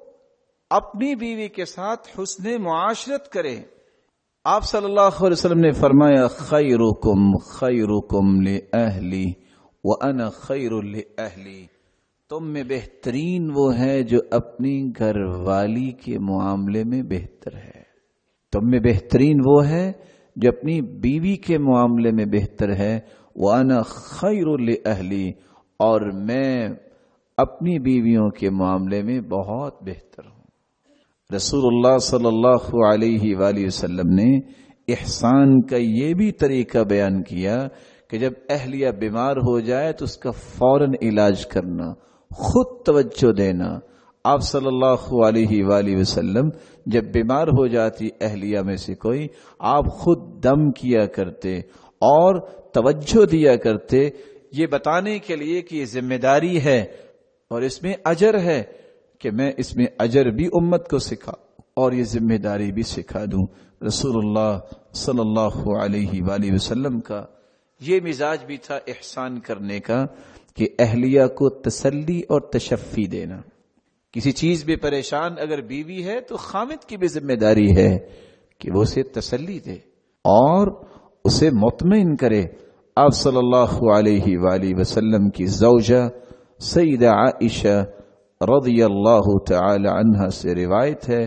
S1: اپنی بیوی کے ساتھ حسن معاشرت کرے. آپ صلی اللہ علیہ وسلم نے فرمایا خیرکم خیرکم لأہلی وَأَنَا خَيْرٌ لِأَهْلِي. تم میں بہترین وہ ہے جو اپنی گھر والی کے معاملے میں بہتر ہے. تم میں بہترین وہ ہے جو اپنی بیوی کے معاملے میں بہتر ہے. وَأَنَا خَيْرٌ لِأَهْلِي. اور میں اپنی بیویوں کے معاملے میں بہت بہتر ہوں. رسول اللہ صلی اللہ علیہ وآلہ وسلم نے احسان کا یہ بھی طریقہ بیان کیا کہ جب اہلیہ بیمار ہو جائے تو اس کا فوراً علاج کرنا، خود توجہ دینا. آپ صلی اللہ علیہ وآلہ وسلم جب بیمار ہو جاتی اہلیہ میں سے کوئی، آپ خود دم کیا کرتے اور توجہ دیا کرتے، یہ بتانے کے لیے کہ یہ ذمہ داری ہے اور اس میں اجر ہے، کہ میں اس میں اجر بھی امت کو سکھا اور یہ ذمہ داری بھی سکھا دوں. رسول اللہ صلی اللہ علیہ وآلہ وسلم کا یہ مزاج بھی تھا احسان کرنے کا کہ اہلیہ کو تسلی اور تشفی دینا. کسی چیز میں پریشان اگر بیوی ہے تو خامد کی بھی ذمہ داری ہے کہ وہ اسے تسلی دے اور اسے مطمئن کرے. آپ صلی اللہ علیہ وآلہ وسلم کی زوجہ سیدہ عائشہ رضی اللہ تعالی عنہا سے روایت ہے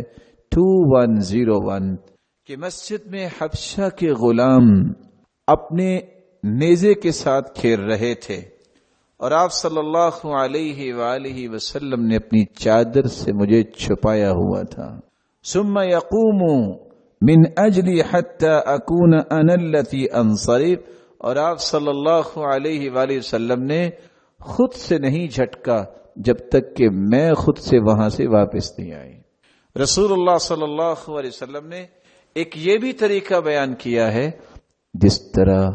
S1: 2101 کہ مسجد میں حبشہ کے غلام اپنے نیزے کے ساتھ کھیل رہے تھے اور آپ صلی اللہ علیہ وآلہ وسلم نے اپنی چادر سے مجھے چھپایا ہوا تھا. ثم يقوم من اجلی حتی اکون انا التی انصرف، اور آپ صلی اللہ علیہ وآلہ وسلم نے خود سے نہیں جھٹکا جب تک کہ میں خود سے وہاں سے واپس نہیں آئی. رسول اللہ صلی اللہ علیہ وسلم نے ایک یہ بھی طریقہ بیان کیا ہے جس طرح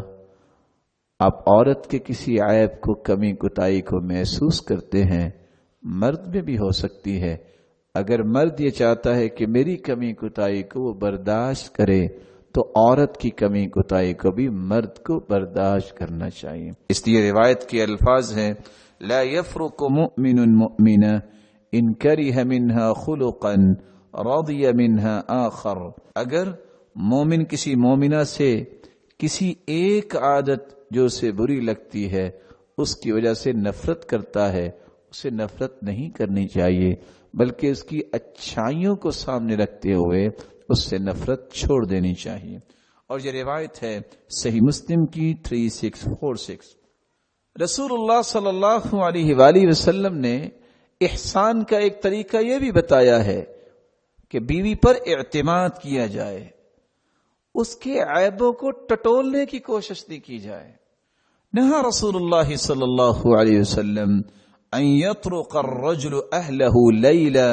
S1: آپ عورت کے کسی عیب کو، کمی کوتاہی کو محسوس کرتے ہیں، مرد میں بھی ہو سکتی ہے. اگر مرد یہ چاہتا ہے کہ میری کمی کوتاہی کو وہ برداشت کرے تو عورت کی کمی کوتاہی کو بھی مرد کو برداشت کرنا چاہیے. اس لیے روایت کے الفاظ ہیں لا يفرق مؤمن مؤمنة ان كره منها خلقا رضي منها آخر. اگر مومن کسی مومنہ سے کسی ایک عادت جو اسے بری لگتی ہے اس کی وجہ سے نفرت کرتا ہے، اسے نفرت نہیں کرنی چاہیے بلکہ اس کی اچھائیوں کو سامنے رکھتے ہوئے اس سے نفرت چھوڑ دینی چاہیے. اور یہ روایت ہے صحیح مسلم کی 3646. رسول اللہ صلی اللہ علیہ وآلہ وسلم نے احسان کا ایک طریقہ یہ بھی بتایا ہے کہ بیوی پر اعتماد کیا جائے، اس کے عیبوں کو ٹٹولنے کی کوشش نہیں کی جائے. نہا رسول اللہ صلی اللہ علیہ وسلم ان يطرق الرجل اهله ليلا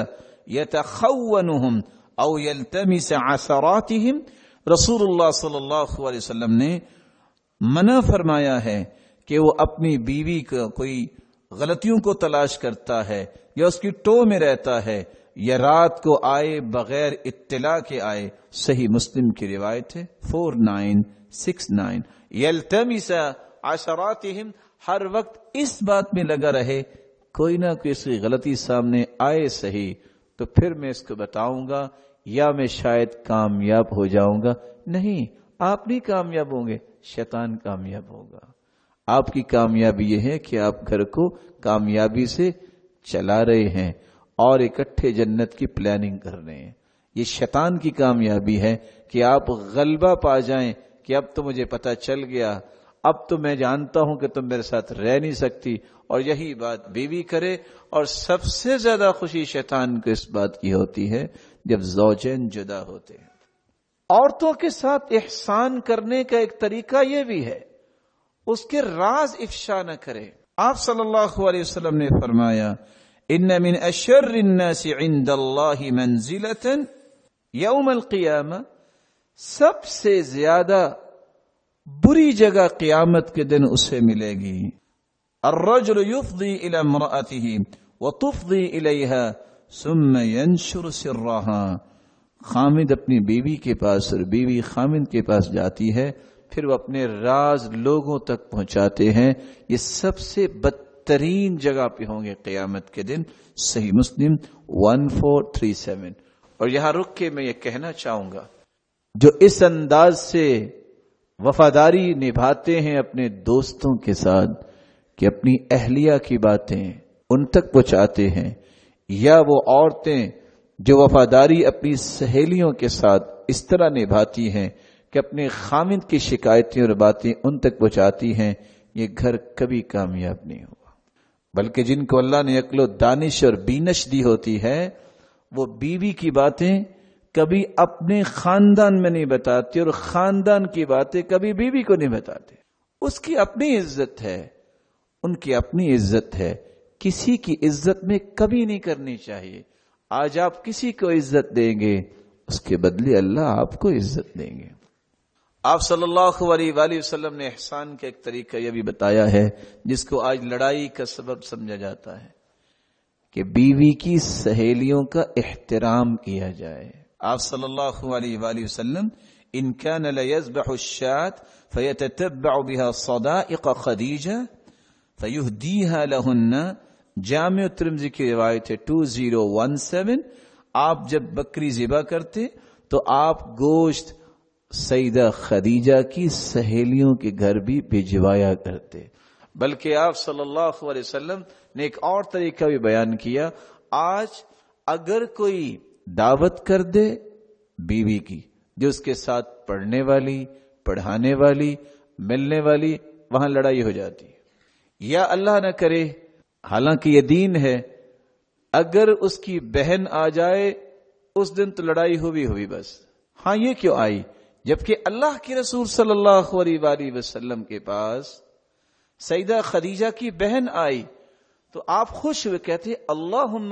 S1: يتخونهم او يلتمس عثراتهم. رسول اللہ صلی اللہ علیہ وسلم نے منع فرمایا ہے کہ وہ اپنی بیوی کو کوئی غلطیوں کو تلاش کرتا ہے یا اس کی ٹو میں رہتا ہے یا رات کو آئے بغیر اطلاع کے آئے. صحیح مسلم کی روایت ہے 4969. یلتمس عثراتهم، ہر وقت اس بات میں لگا رہے کوئی نہ کوئی اس کی غلطی سامنے آئے صحیح تو پھر میں اس کو بتاؤں گا یا میں شاید کامیاب ہو جاؤں گا. نہیں، آپ نہیں کامیاب ہوں گے، شیطان کامیاب ہوگا. آپ کی کامیابی یہ ہے کہ آپ گھر کو کامیابی سے چلا رہے ہیں اور اکٹھے جنت کی پلاننگ کر رہے ہیں. یہ شیطان کی کامیابی ہے کہ آپ غلبہ پا جائیں کہ اب تو مجھے پتہ چل گیا، اب تو میں جانتا ہوں کہ تم میرے ساتھ رہ نہیں سکتی. اور یہی بات بیوی کرے. اور سب سے زیادہ خوشی شیطان کو اس بات کی ہوتی ہے جب زوجین جدا ہوتے ہیں. عورتوں کے ساتھ احسان کرنے کا ایک طریقہ یہ بھی ہے اس کے راز افشا نہ کرے. آپ صلی اللہ علیہ وسلم نے فرمایا ان من اشر الناس عند اللہ منزلۃ یوم القیامہ، سب سے زیادہ بری جگہ قیامت کے دن اسے ملے گی. الرجل يفضي الى امرأته وتفضي اليها ثم ينشر سرها. خامد اپنی بیوی کے پاس اور بیوی خامد کے پاس جاتی ہے، پھر وہ اپنے راز لوگوں تک پہنچاتے ہیں. یہ سب سے بدترین جگہ پہ ہوں گے قیامت کے دن. صحیح مسلم 1437. اور یہاں رک کے میں یہ کہنا چاہوں گا جو اس انداز سے وفاداری نبھاتے ہیں اپنے دوستوں کے ساتھ کہ اپنی اہلیہ کی باتیں ان تک پہنچاتے ہیں، یا وہ عورتیں جو وفاداری اپنی سہیلیوں کے ساتھ اس طرح نبھاتی ہیں کہ اپنے خامد کی شکایتیں اور باتیں ان تک پہنچاتی ہیں، یہ گھر کبھی کامیاب نہیں ہوگا. بلکہ جن کو اللہ نے عقل و دانش اور بینش دی ہوتی ہے وہ بیوی کی باتیں کبھی اپنے خاندان میں نہیں بتاتے اور خاندان کی باتیں کبھی بیوی کو نہیں بتاتے. اس کی اپنی عزت ہے، ان کی اپنی عزت ہے. کسی کی عزت میں کبھی نہیں کرنی چاہیے. آج آپ کسی کو عزت دیں گے اس کے بدلے اللہ آپ کو عزت دیں گے. آپ صلی اللہ علیہ وآلہ وسلم نے احسان کا ایک طریقہ یہ بھی بتایا ہے جس کو آج لڑائی کا سبب سمجھا جاتا ہے کہ بیوی کی سہیلیوں کا احترام کیا جائے. آپ صلی اللہ علیہ وآلہ وسلم ان كان ليذبح الشاة فيتتبع بها صدائق خدیجہ فيهديها لهن. جامع ترمذی کی روایت ہے 2017. آپ جب بکری ذبح کرتے تو آپ گوشت سیدہ خدیجہ کی سہیلیوں کے گھر بھی بھجوایا کرتے. بلکہ آپ صلی اللہ علیہ وسلم نے ایک اور طریقہ بھی بیان کیا. آج اگر کوئی دعوت کر دے بیوی کی جو اس کے ساتھ پڑھنے والی، پڑھانے والی، ملنے والی، وہاں لڑائی ہو جاتی ہے. یا اللہ نہ کرے، حالانکہ یہ دین ہے، اگر اس کی بہن آ جائے اس دن تو لڑائی ہوئی بس. ہاں یہ کیوں آئی؟ جبکہ اللہ کے رسول صلی اللہ علیہ وآلہ وسلم کے پاس سیدہ خدیجہ کی بہن آئی تو آپ خوش ہوئے، کہتے اللہم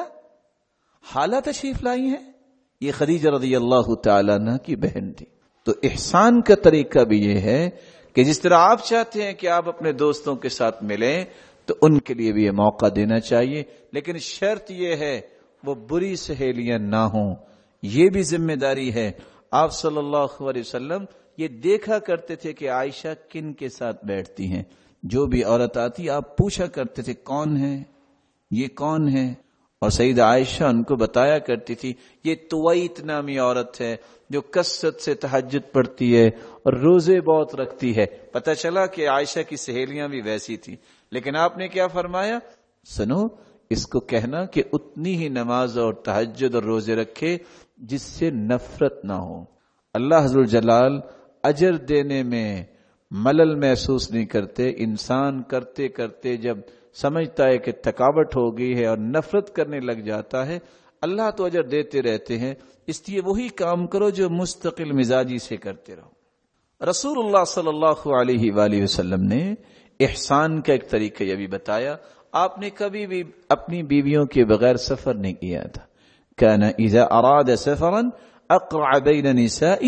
S1: حالہ تشریف لائی ہیں. یہ خدیجہ رضی اللہ تعالیٰ عنہ کی بہن تھی. تو احسان کا طریقہ بھی یہ ہے کہ جس طرح آپ چاہتے ہیں کہ آپ اپنے دوستوں کے ساتھ ملیں تو ان کے لیے بھی یہ موقع دینا چاہیے، لیکن شرط یہ ہے وہ بری سہیلیاں نہ ہوں. یہ بھی ذمہ داری ہے. آپ صلی اللہ علیہ وسلم یہ دیکھا کرتے تھے کہ عائشہ کن کے ساتھ بیٹھتی ہیں. جو بھی عورت آتی آپ پوچھا کرتے تھے کون ہے، یہ کون ہے، اور سیدہ عائشہ ان کو بتایا کرتی تھی یہ تویت نامی عورت ہے جو کثرت سے تہجد پڑھتی ہے اور روزے بہت رکھتی ہے. پتہ چلا کہ عائشہ کی سہیلیاں بھی ویسی تھی. لیکن آپ نے کیا فرمایا؟ سنو، اس کو کہنا کہ اتنی ہی نماز اور تہجد اور روزے رکھے جس سے نفرت نہ ہو. اللہ حضر جلال اجر دینے میں ملل محسوس نہیں کرتے. انسان کرتے کرتے جب سمجھتا ہے کہ تھکاوٹ ہو گئی ہے اور نفرت کرنے لگ جاتا ہے، اللہ تو اجر دیتے رہتے ہیں. اس لیے وہی کام کرو جو مستقل مزاجی سے کرتے رہو. رسول اللہ صلی اللہ علیہ وآلہ وسلم نے احسان کا ایک طریقہ یہ بھی بتایا. آپ نے کبھی بھی اپنی بیویوں کے بغیر سفر نہیں کیا تھا. كان اذا اراد سفرا اقرع بين النساء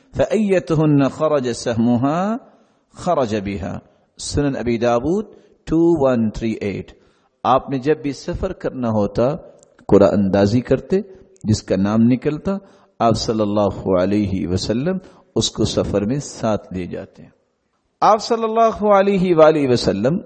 S1: فأيتهن خرج سهمها خرج بها. سنن ابی داود 2138. آپ نے جب بھی سفر کرنا ہوتا قرآن اندازی کرتے، جس کا نام نکلتا آپ صلی اللہ علیہ وسلم اس کو سفر میں ساتھ لے جاتے ہیں. آپ صلی اللہ علیہ وآلہ وسلم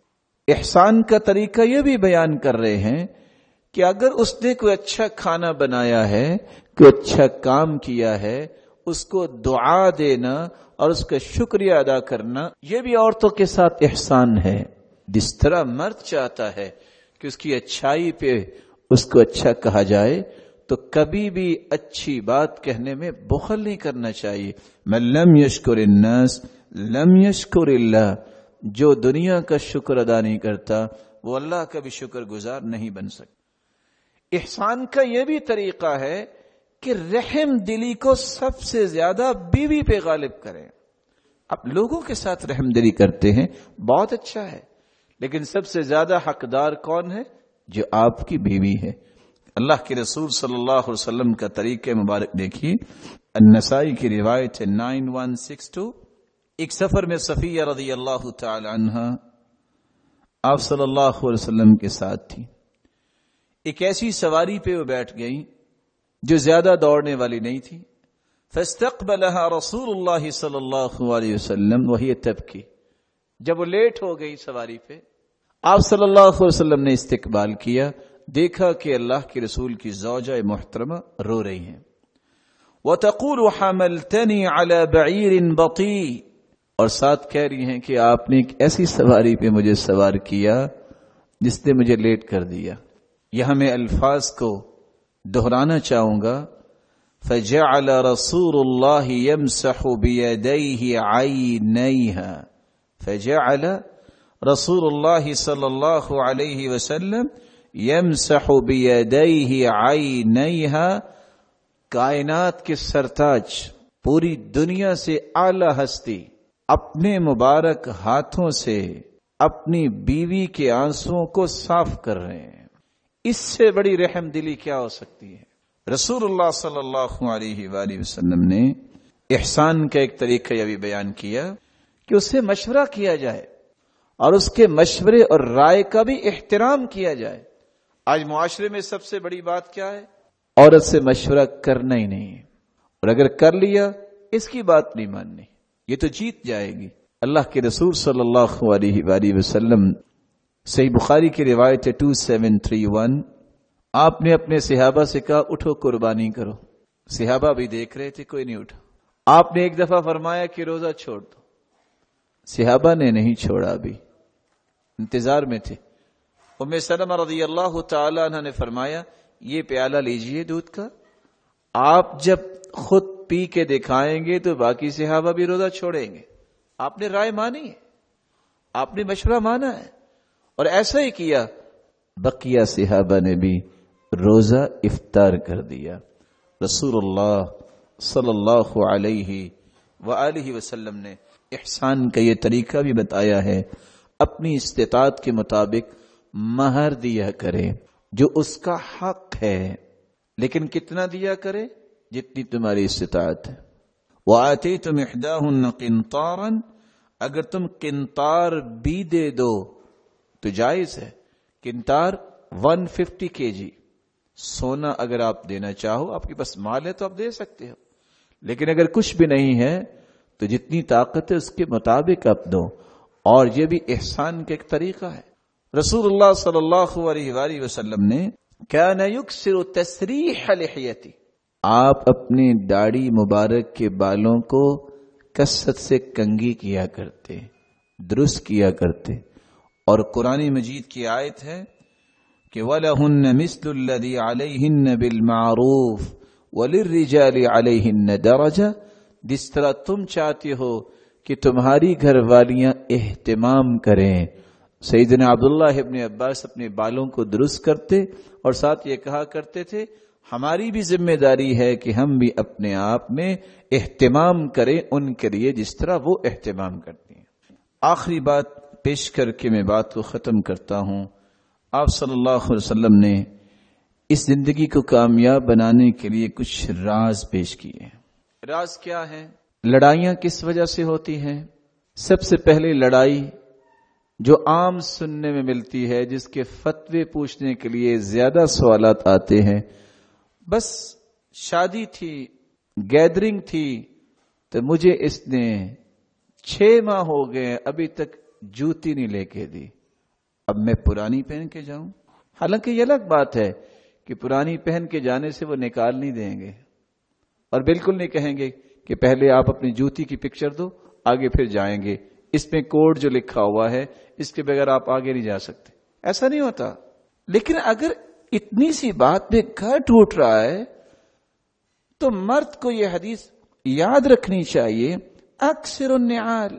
S1: احسان کا طریقہ یہ بھی بیان کر رہے ہیں کہ اگر اس نے کوئی اچھا کھانا بنایا ہے، کوئی اچھا کام کیا ہے، اس کو دعا دینا اور اس کا شکریہ ادا کرنا، یہ بھی عورتوں کے ساتھ احسان ہے. جس طرح مرد چاہتا ہے کہ اس کی اچھائی پہ اس کو اچھا کہا جائے تو کبھی بھی اچھی بات کہنے میں بخل نہیں کرنا چاہیے. من لم یشکر الناس لم یشکر اللہ. جو دنیا کا شکر ادا نہیں کرتا وہ اللہ کا بھی شکر گزار نہیں بن سکتا. احسان کا یہ بھی طریقہ ہے کہ رحم دلی کو سب سے زیادہ بیوی پہ غالب کریں. آپ لوگوں کے ساتھ رحم دلی کرتے ہیں، بہت اچھا ہے، لیکن سب سے زیادہ حقدار کون ہے؟ جو آپ کی بیوی ہے. اللہ کے رسول صلی اللہ علیہ وسلم کا طریقہ مبارک دیکھیے. النسائی کی روایت ہے 9162. ایک سفر میں صفیہ رضی اللہ تعالی عنہ آپ صلی اللہ علیہ وسلم کے ساتھ تھی. ایک ایسی سواری پہ وہ بیٹھ گئی جو زیادہ دوڑنے والی نہیں تھی. فاستقبلها رسول اللہ صلی اللہ علیہ وسلم وہی تبکی. جب وہ لیٹ ہو گئی سواری پہ، آپ صلی اللہ علیہ وسلم نے استقبال کیا. دیکھا کہ اللہ کے رسول کی زوجہ محترمہ رو رہی ہیں. وتقول حملتنی علی بعیر بطیء. اور ساتھ کہہ رہی ہیں کہ آپ نے ایک ایسی سواری پہ مجھے سوار کیا جس نے مجھے لیٹ کر دیا. یہاں میں الفاظ کو دہرانا چاہوں گا. فجعل رسول اللہ يمسح بيديه عينيها. فجعل رسول اللہ صلی اللہ علیہ وسلم يمسح بيديه عينيها. کائنات کے سرتاج، پوری دنیا سے اعلی ہستی، اپنے مبارک ہاتھوں سے اپنی بیوی کے آنسوؤں کو صاف کر رہے ہیں. اس سے بڑی رحم دلی کیا ہو سکتی ہے؟ رسول اللہ صلی اللہ علیہ وآلہ وسلم نے احسان کا ایک طریقہ یہ بھی بیان کیا کہ اس سے مشورہ کیا جائے اور اس کے مشورے اور رائے کا بھی احترام کیا جائے. آج معاشرے میں سب سے بڑی بات کیا ہے؟ عورت سے مشورہ کرنا ہی نہیں ہے، اور اگر کر لیا اس کی بات نہیں ماننی، یہ تو جیت جائے گی. اللہ کے رسول صلی اللہ علیہ وآلہ وسلم، صحیح بخاری کی روایت ہے 2731، آپ نے اپنے صحابہ سے کہا اٹھو قربانی کرو. صحابہ بھی دیکھ رہے تھے، کوئی نہیں اٹھا. آپ نے ایک دفعہ فرمایا کہ روزہ چھوڑ دو. صحابہ نے نہیں چھوڑا، بھی انتظار میں تھے. ام سلمہ رضی اللہ تعالی عنہ نے فرمایا یہ پیالہ لیجئے دودھ کا، آپ جب خود پی کے دکھائیں گے تو باقی صحابہ بھی روزہ چھوڑیں گے۔ آپ نے رائے مانی ہے، آپ نے مشورہ مانا ہے، اور ایسا ہی کیا۔ بقیہ صحابہ نے بھی روزہ افطار کر دیا۔ رسول اللہ صلی اللہ علیہ وآلہ وسلم نے احسان کا یہ طریقہ بھی بتایا ہے، اپنی استطاعت کے مطابق مہر دیا کرے جو اس کا حق ہے، لیکن کتنا دیا کرے؟ جتنی تمہاری استطاعت ہے۔ وَآتَيْتُمْ إِحْدَاهُنَّ قِنْطَارًا، اگر تم قنطار بھی دے دو تو جائز ہے۔ قنطار 150 kg سونا اگر آپ دینا چاہو، آپ کے پاس مال ہے تو آپ دے سکتے ہو، لیکن اگر کچھ بھی نہیں ہے تو جتنی طاقت ہے اس کے مطابق آپ دو، اور یہ بھی احسان کا ایک طریقہ ہے۔ رسول اللہ صلی اللہ علیہ وآلہ وسلم نے کان یکثر تسریح لحیتی، آپ اپنی داڑھی مبارک کے بالوں کو کثرت سے کنگھی کیا کرتے، درست کیا کرتے، اور قرآن مجید کی آیت ہے کہ وَلَهُنَّ مِثْلُ الَّذِي عَلَيْهِنَّ بِالْمَعْرُوفِ وَلِلرِّجَالِ عَلَيْهِنَّ دَرَجَةٌ، جس طرح تم چاہتے ہو کہ تمہاری گھر والیاں اہتمام کریں۔ سیدنا عبداللہ ابن عباس اپنے بالوں کو درست کرتے اور ساتھ یہ کہا کرتے تھے ہماری بھی ذمہ داری ہے کہ ہم بھی اپنے آپ میں اہتمام کریں ان کے لیے جس طرح وہ اہتمام کرتی ہیں۔ آخری بات پیش کر کے میں بات کو ختم کرتا ہوں۔ آپ صلی اللہ علیہ وسلم نے اس زندگی کو کامیاب بنانے کے لیے کچھ راز پیش کیے۔ راز کیا ہے؟ لڑائیاں کس وجہ سے ہوتی ہیں؟ سب سے پہلے لڑائی جو عام سننے میں ملتی ہے، جس کے فتوے پوچھنے کے لیے زیادہ سوالات آتے ہیں، بس شادی تھی، گیدرنگ تھی، تو مجھے اس نے 6 ماہ ہو گئے ابھی تک جوتی نہیں لے کے دی، اب میں پرانی پہن کے جاؤں؟ حالانکہ یہ الگ بات ہے کہ پرانی پہن کے جانے سے وہ نکال نہیں دیں گے، اور بالکل نہیں کہیں گے کہ پہلے آپ اپنی جوتی کی پکچر دو آگے پھر جائیں گے، اس میں کوڈ جو لکھا ہوا ہے اس کے بغیر آپ آگے نہیں جا سکتے، ایسا نہیں ہوتا۔ لیکن اگر اتنی سی بات میں گھر ٹوٹ رہا ہے تو مرد کو یہ حدیث یاد رکھنی چاہیے، اکثر النعال،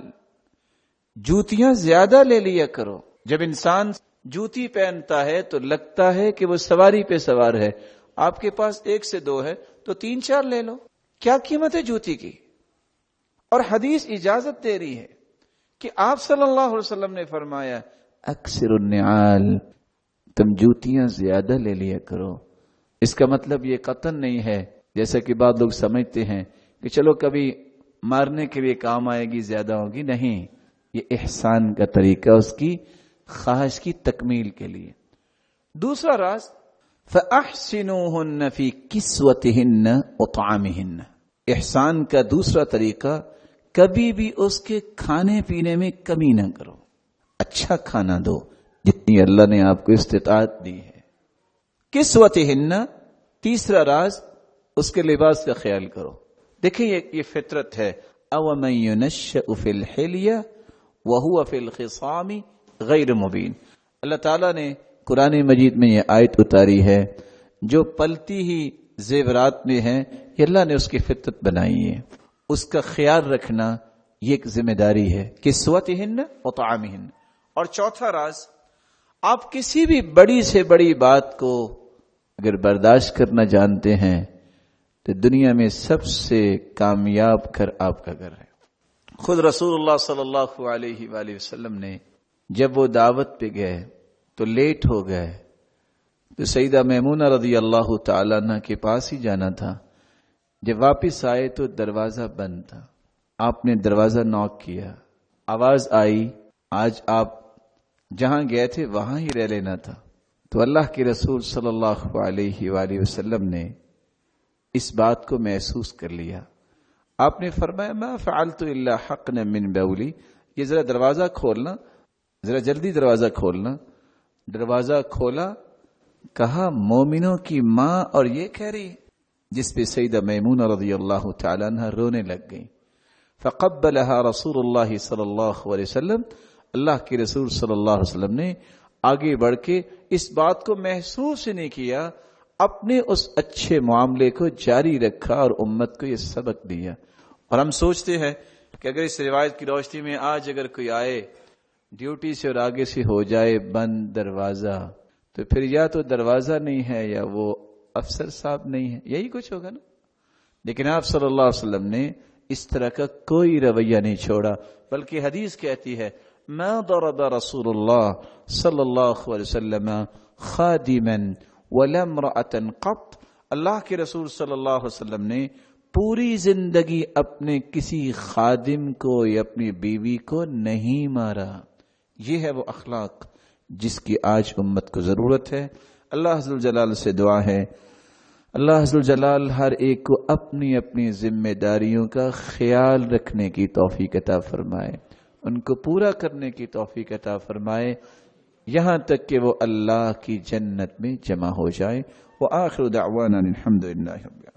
S1: جوتیاں زیادہ لے لیا کرو۔ جب انسان جوتی پہنتا ہے تو لگتا ہے کہ وہ سواری پہ سوار ہے، آپ کے پاس 1 سے 2 ہے تو 3-4 لے لو، کیا قیمت ہے جوتی کی؟ اور حدیث اجازت دے رہی ہے کہ آپ صلی اللہ علیہ وسلم نے فرمایا اکثر النعال، تم جوتیاں زیادہ لے لیا کرو۔ اس کا مطلب یہ قطعاً نہیں ہے جیسا کہ بعض لوگ سمجھتے ہیں کہ چلو کبھی مارنے کے لیے کام آئے گی، زیادہ ہوگی، نہیں، یہ احسان کا طریقہ اس کی خواہش کی تکمیل کے لیے۔ دوسرا راز فَأَحْسِنُوهُنَّ فِي كِسْوَتِهِنَّ وَطَعَامِهِنَّ، احسان کا دوسرا طریقہ کبھی بھی اس کے کھانے پینے میں کمی نہ کرو، اچھا کھانا دو جتنی اللہ نے آپ کو استطاعت دی ہے۔ کسوتہن، تیسرا راز اس کے لباس کا خیال کرو۔ دیکھیں یہ فطرت ہے، اومن ينشأ فی الحلیہ وهو فی الخصام غیر مبین۔ اللہ تعالیٰ نے قرآن مجید میں یہ آیت اتاری ہے، جو پلتی ہی زیورات میں ہے یہ اللہ نے اس کی فطرت بنائی ہے، اس کا خیال رکھنا یہ ایک ذمہ داری ہے۔ کسوتہن و طعامہن۔ اور چوتھا راز، آپ کسی بھی بڑی سے بڑی بات کو اگر برداشت کرنا جانتے ہیں تو دنیا میں سب سے کامیاب گھر آپ کا گھر ہے۔ خود رسول اللہ صلی اللہ علیہ وآلہ وسلم نے جب وہ دعوت پہ گئے تو لیٹ ہو گئے تو سیدہ میمونہ رضی اللہ تعالیٰ عنہ کے پاس ہی جانا تھا۔ جب واپس آئے تو دروازہ بند تھا، آپ نے دروازہ نوک کیا، آواز آئی آج آپ جہاں گئے تھے وہاں ہی رہ لینا تھا۔ تو اللہ کے رسول صلی اللہ علیہ وآلہ وسلم نے اس بات کو محسوس کر لیا۔ آپ نے فرمایا ما فعلت الا حقنا من بولی، یہ ذرا دروازہ کھولنا، ذرا جلدی دروازہ کھولنا۔ دروازہ کھولا، کہا مومنوں کی ماں اور یہ کہہ رہی ہے، جس پہ سیدہ میمونہ رضی اللہ تعالیٰ عنہ رونے لگ گئی۔ فقبلها رسول اللہ صلی اللہ علیہ وسلم، اللہ کے رسول صلی اللہ علیہ وسلم نے آگے بڑھ کے اس بات کو محسوس ہی نہیں کیا، اپنے اس اچھے معاملے کو جاری رکھا اور امت کو یہ سبق دیا۔ اور ہم سوچتے ہیں کہ اگر اس روایت کی روشنی میں آج اگر کوئی آئے ڈیوٹی سے اور آگے سے ہو جائے بند دروازہ، تو پھر یا تو دروازہ نہیں ہے یا وہ افسر صاحب نہیں ہے، یہی کچھ ہوگا نا۔ لیکن آپ صلی اللہ علیہ وسلم نے اس طرح کا کوئی رویہ نہیں چھوڑا، بلکہ حدیث کہتی ہے ما ضرب رسول اللہ صلی اللہ علیہ وسلم خادما ولا امرأة قط، اللہ کے رسول صلی اللہ علیہ وسلم نے پوری زندگی اپنے کسی خادم کو یا اپنی بیوی کو نہیں مارا۔ یہ ہے وہ اخلاق جس کی آج امت کو ضرورت ہے۔ اللہ عز وجل سے دعا ہے اللہ عز وجل ہر ایک کو اپنی اپنی ذمہ داریوں کا خیال رکھنے کی توفیق عطا فرمائے، ان کو پورا کرنے کی توفیق عطا فرمائے، یہاں تک کہ وہ اللہ کی جنت میں جمع ہو جائے۔ وآخر دعوانا الحمدللہ رب العالمین۔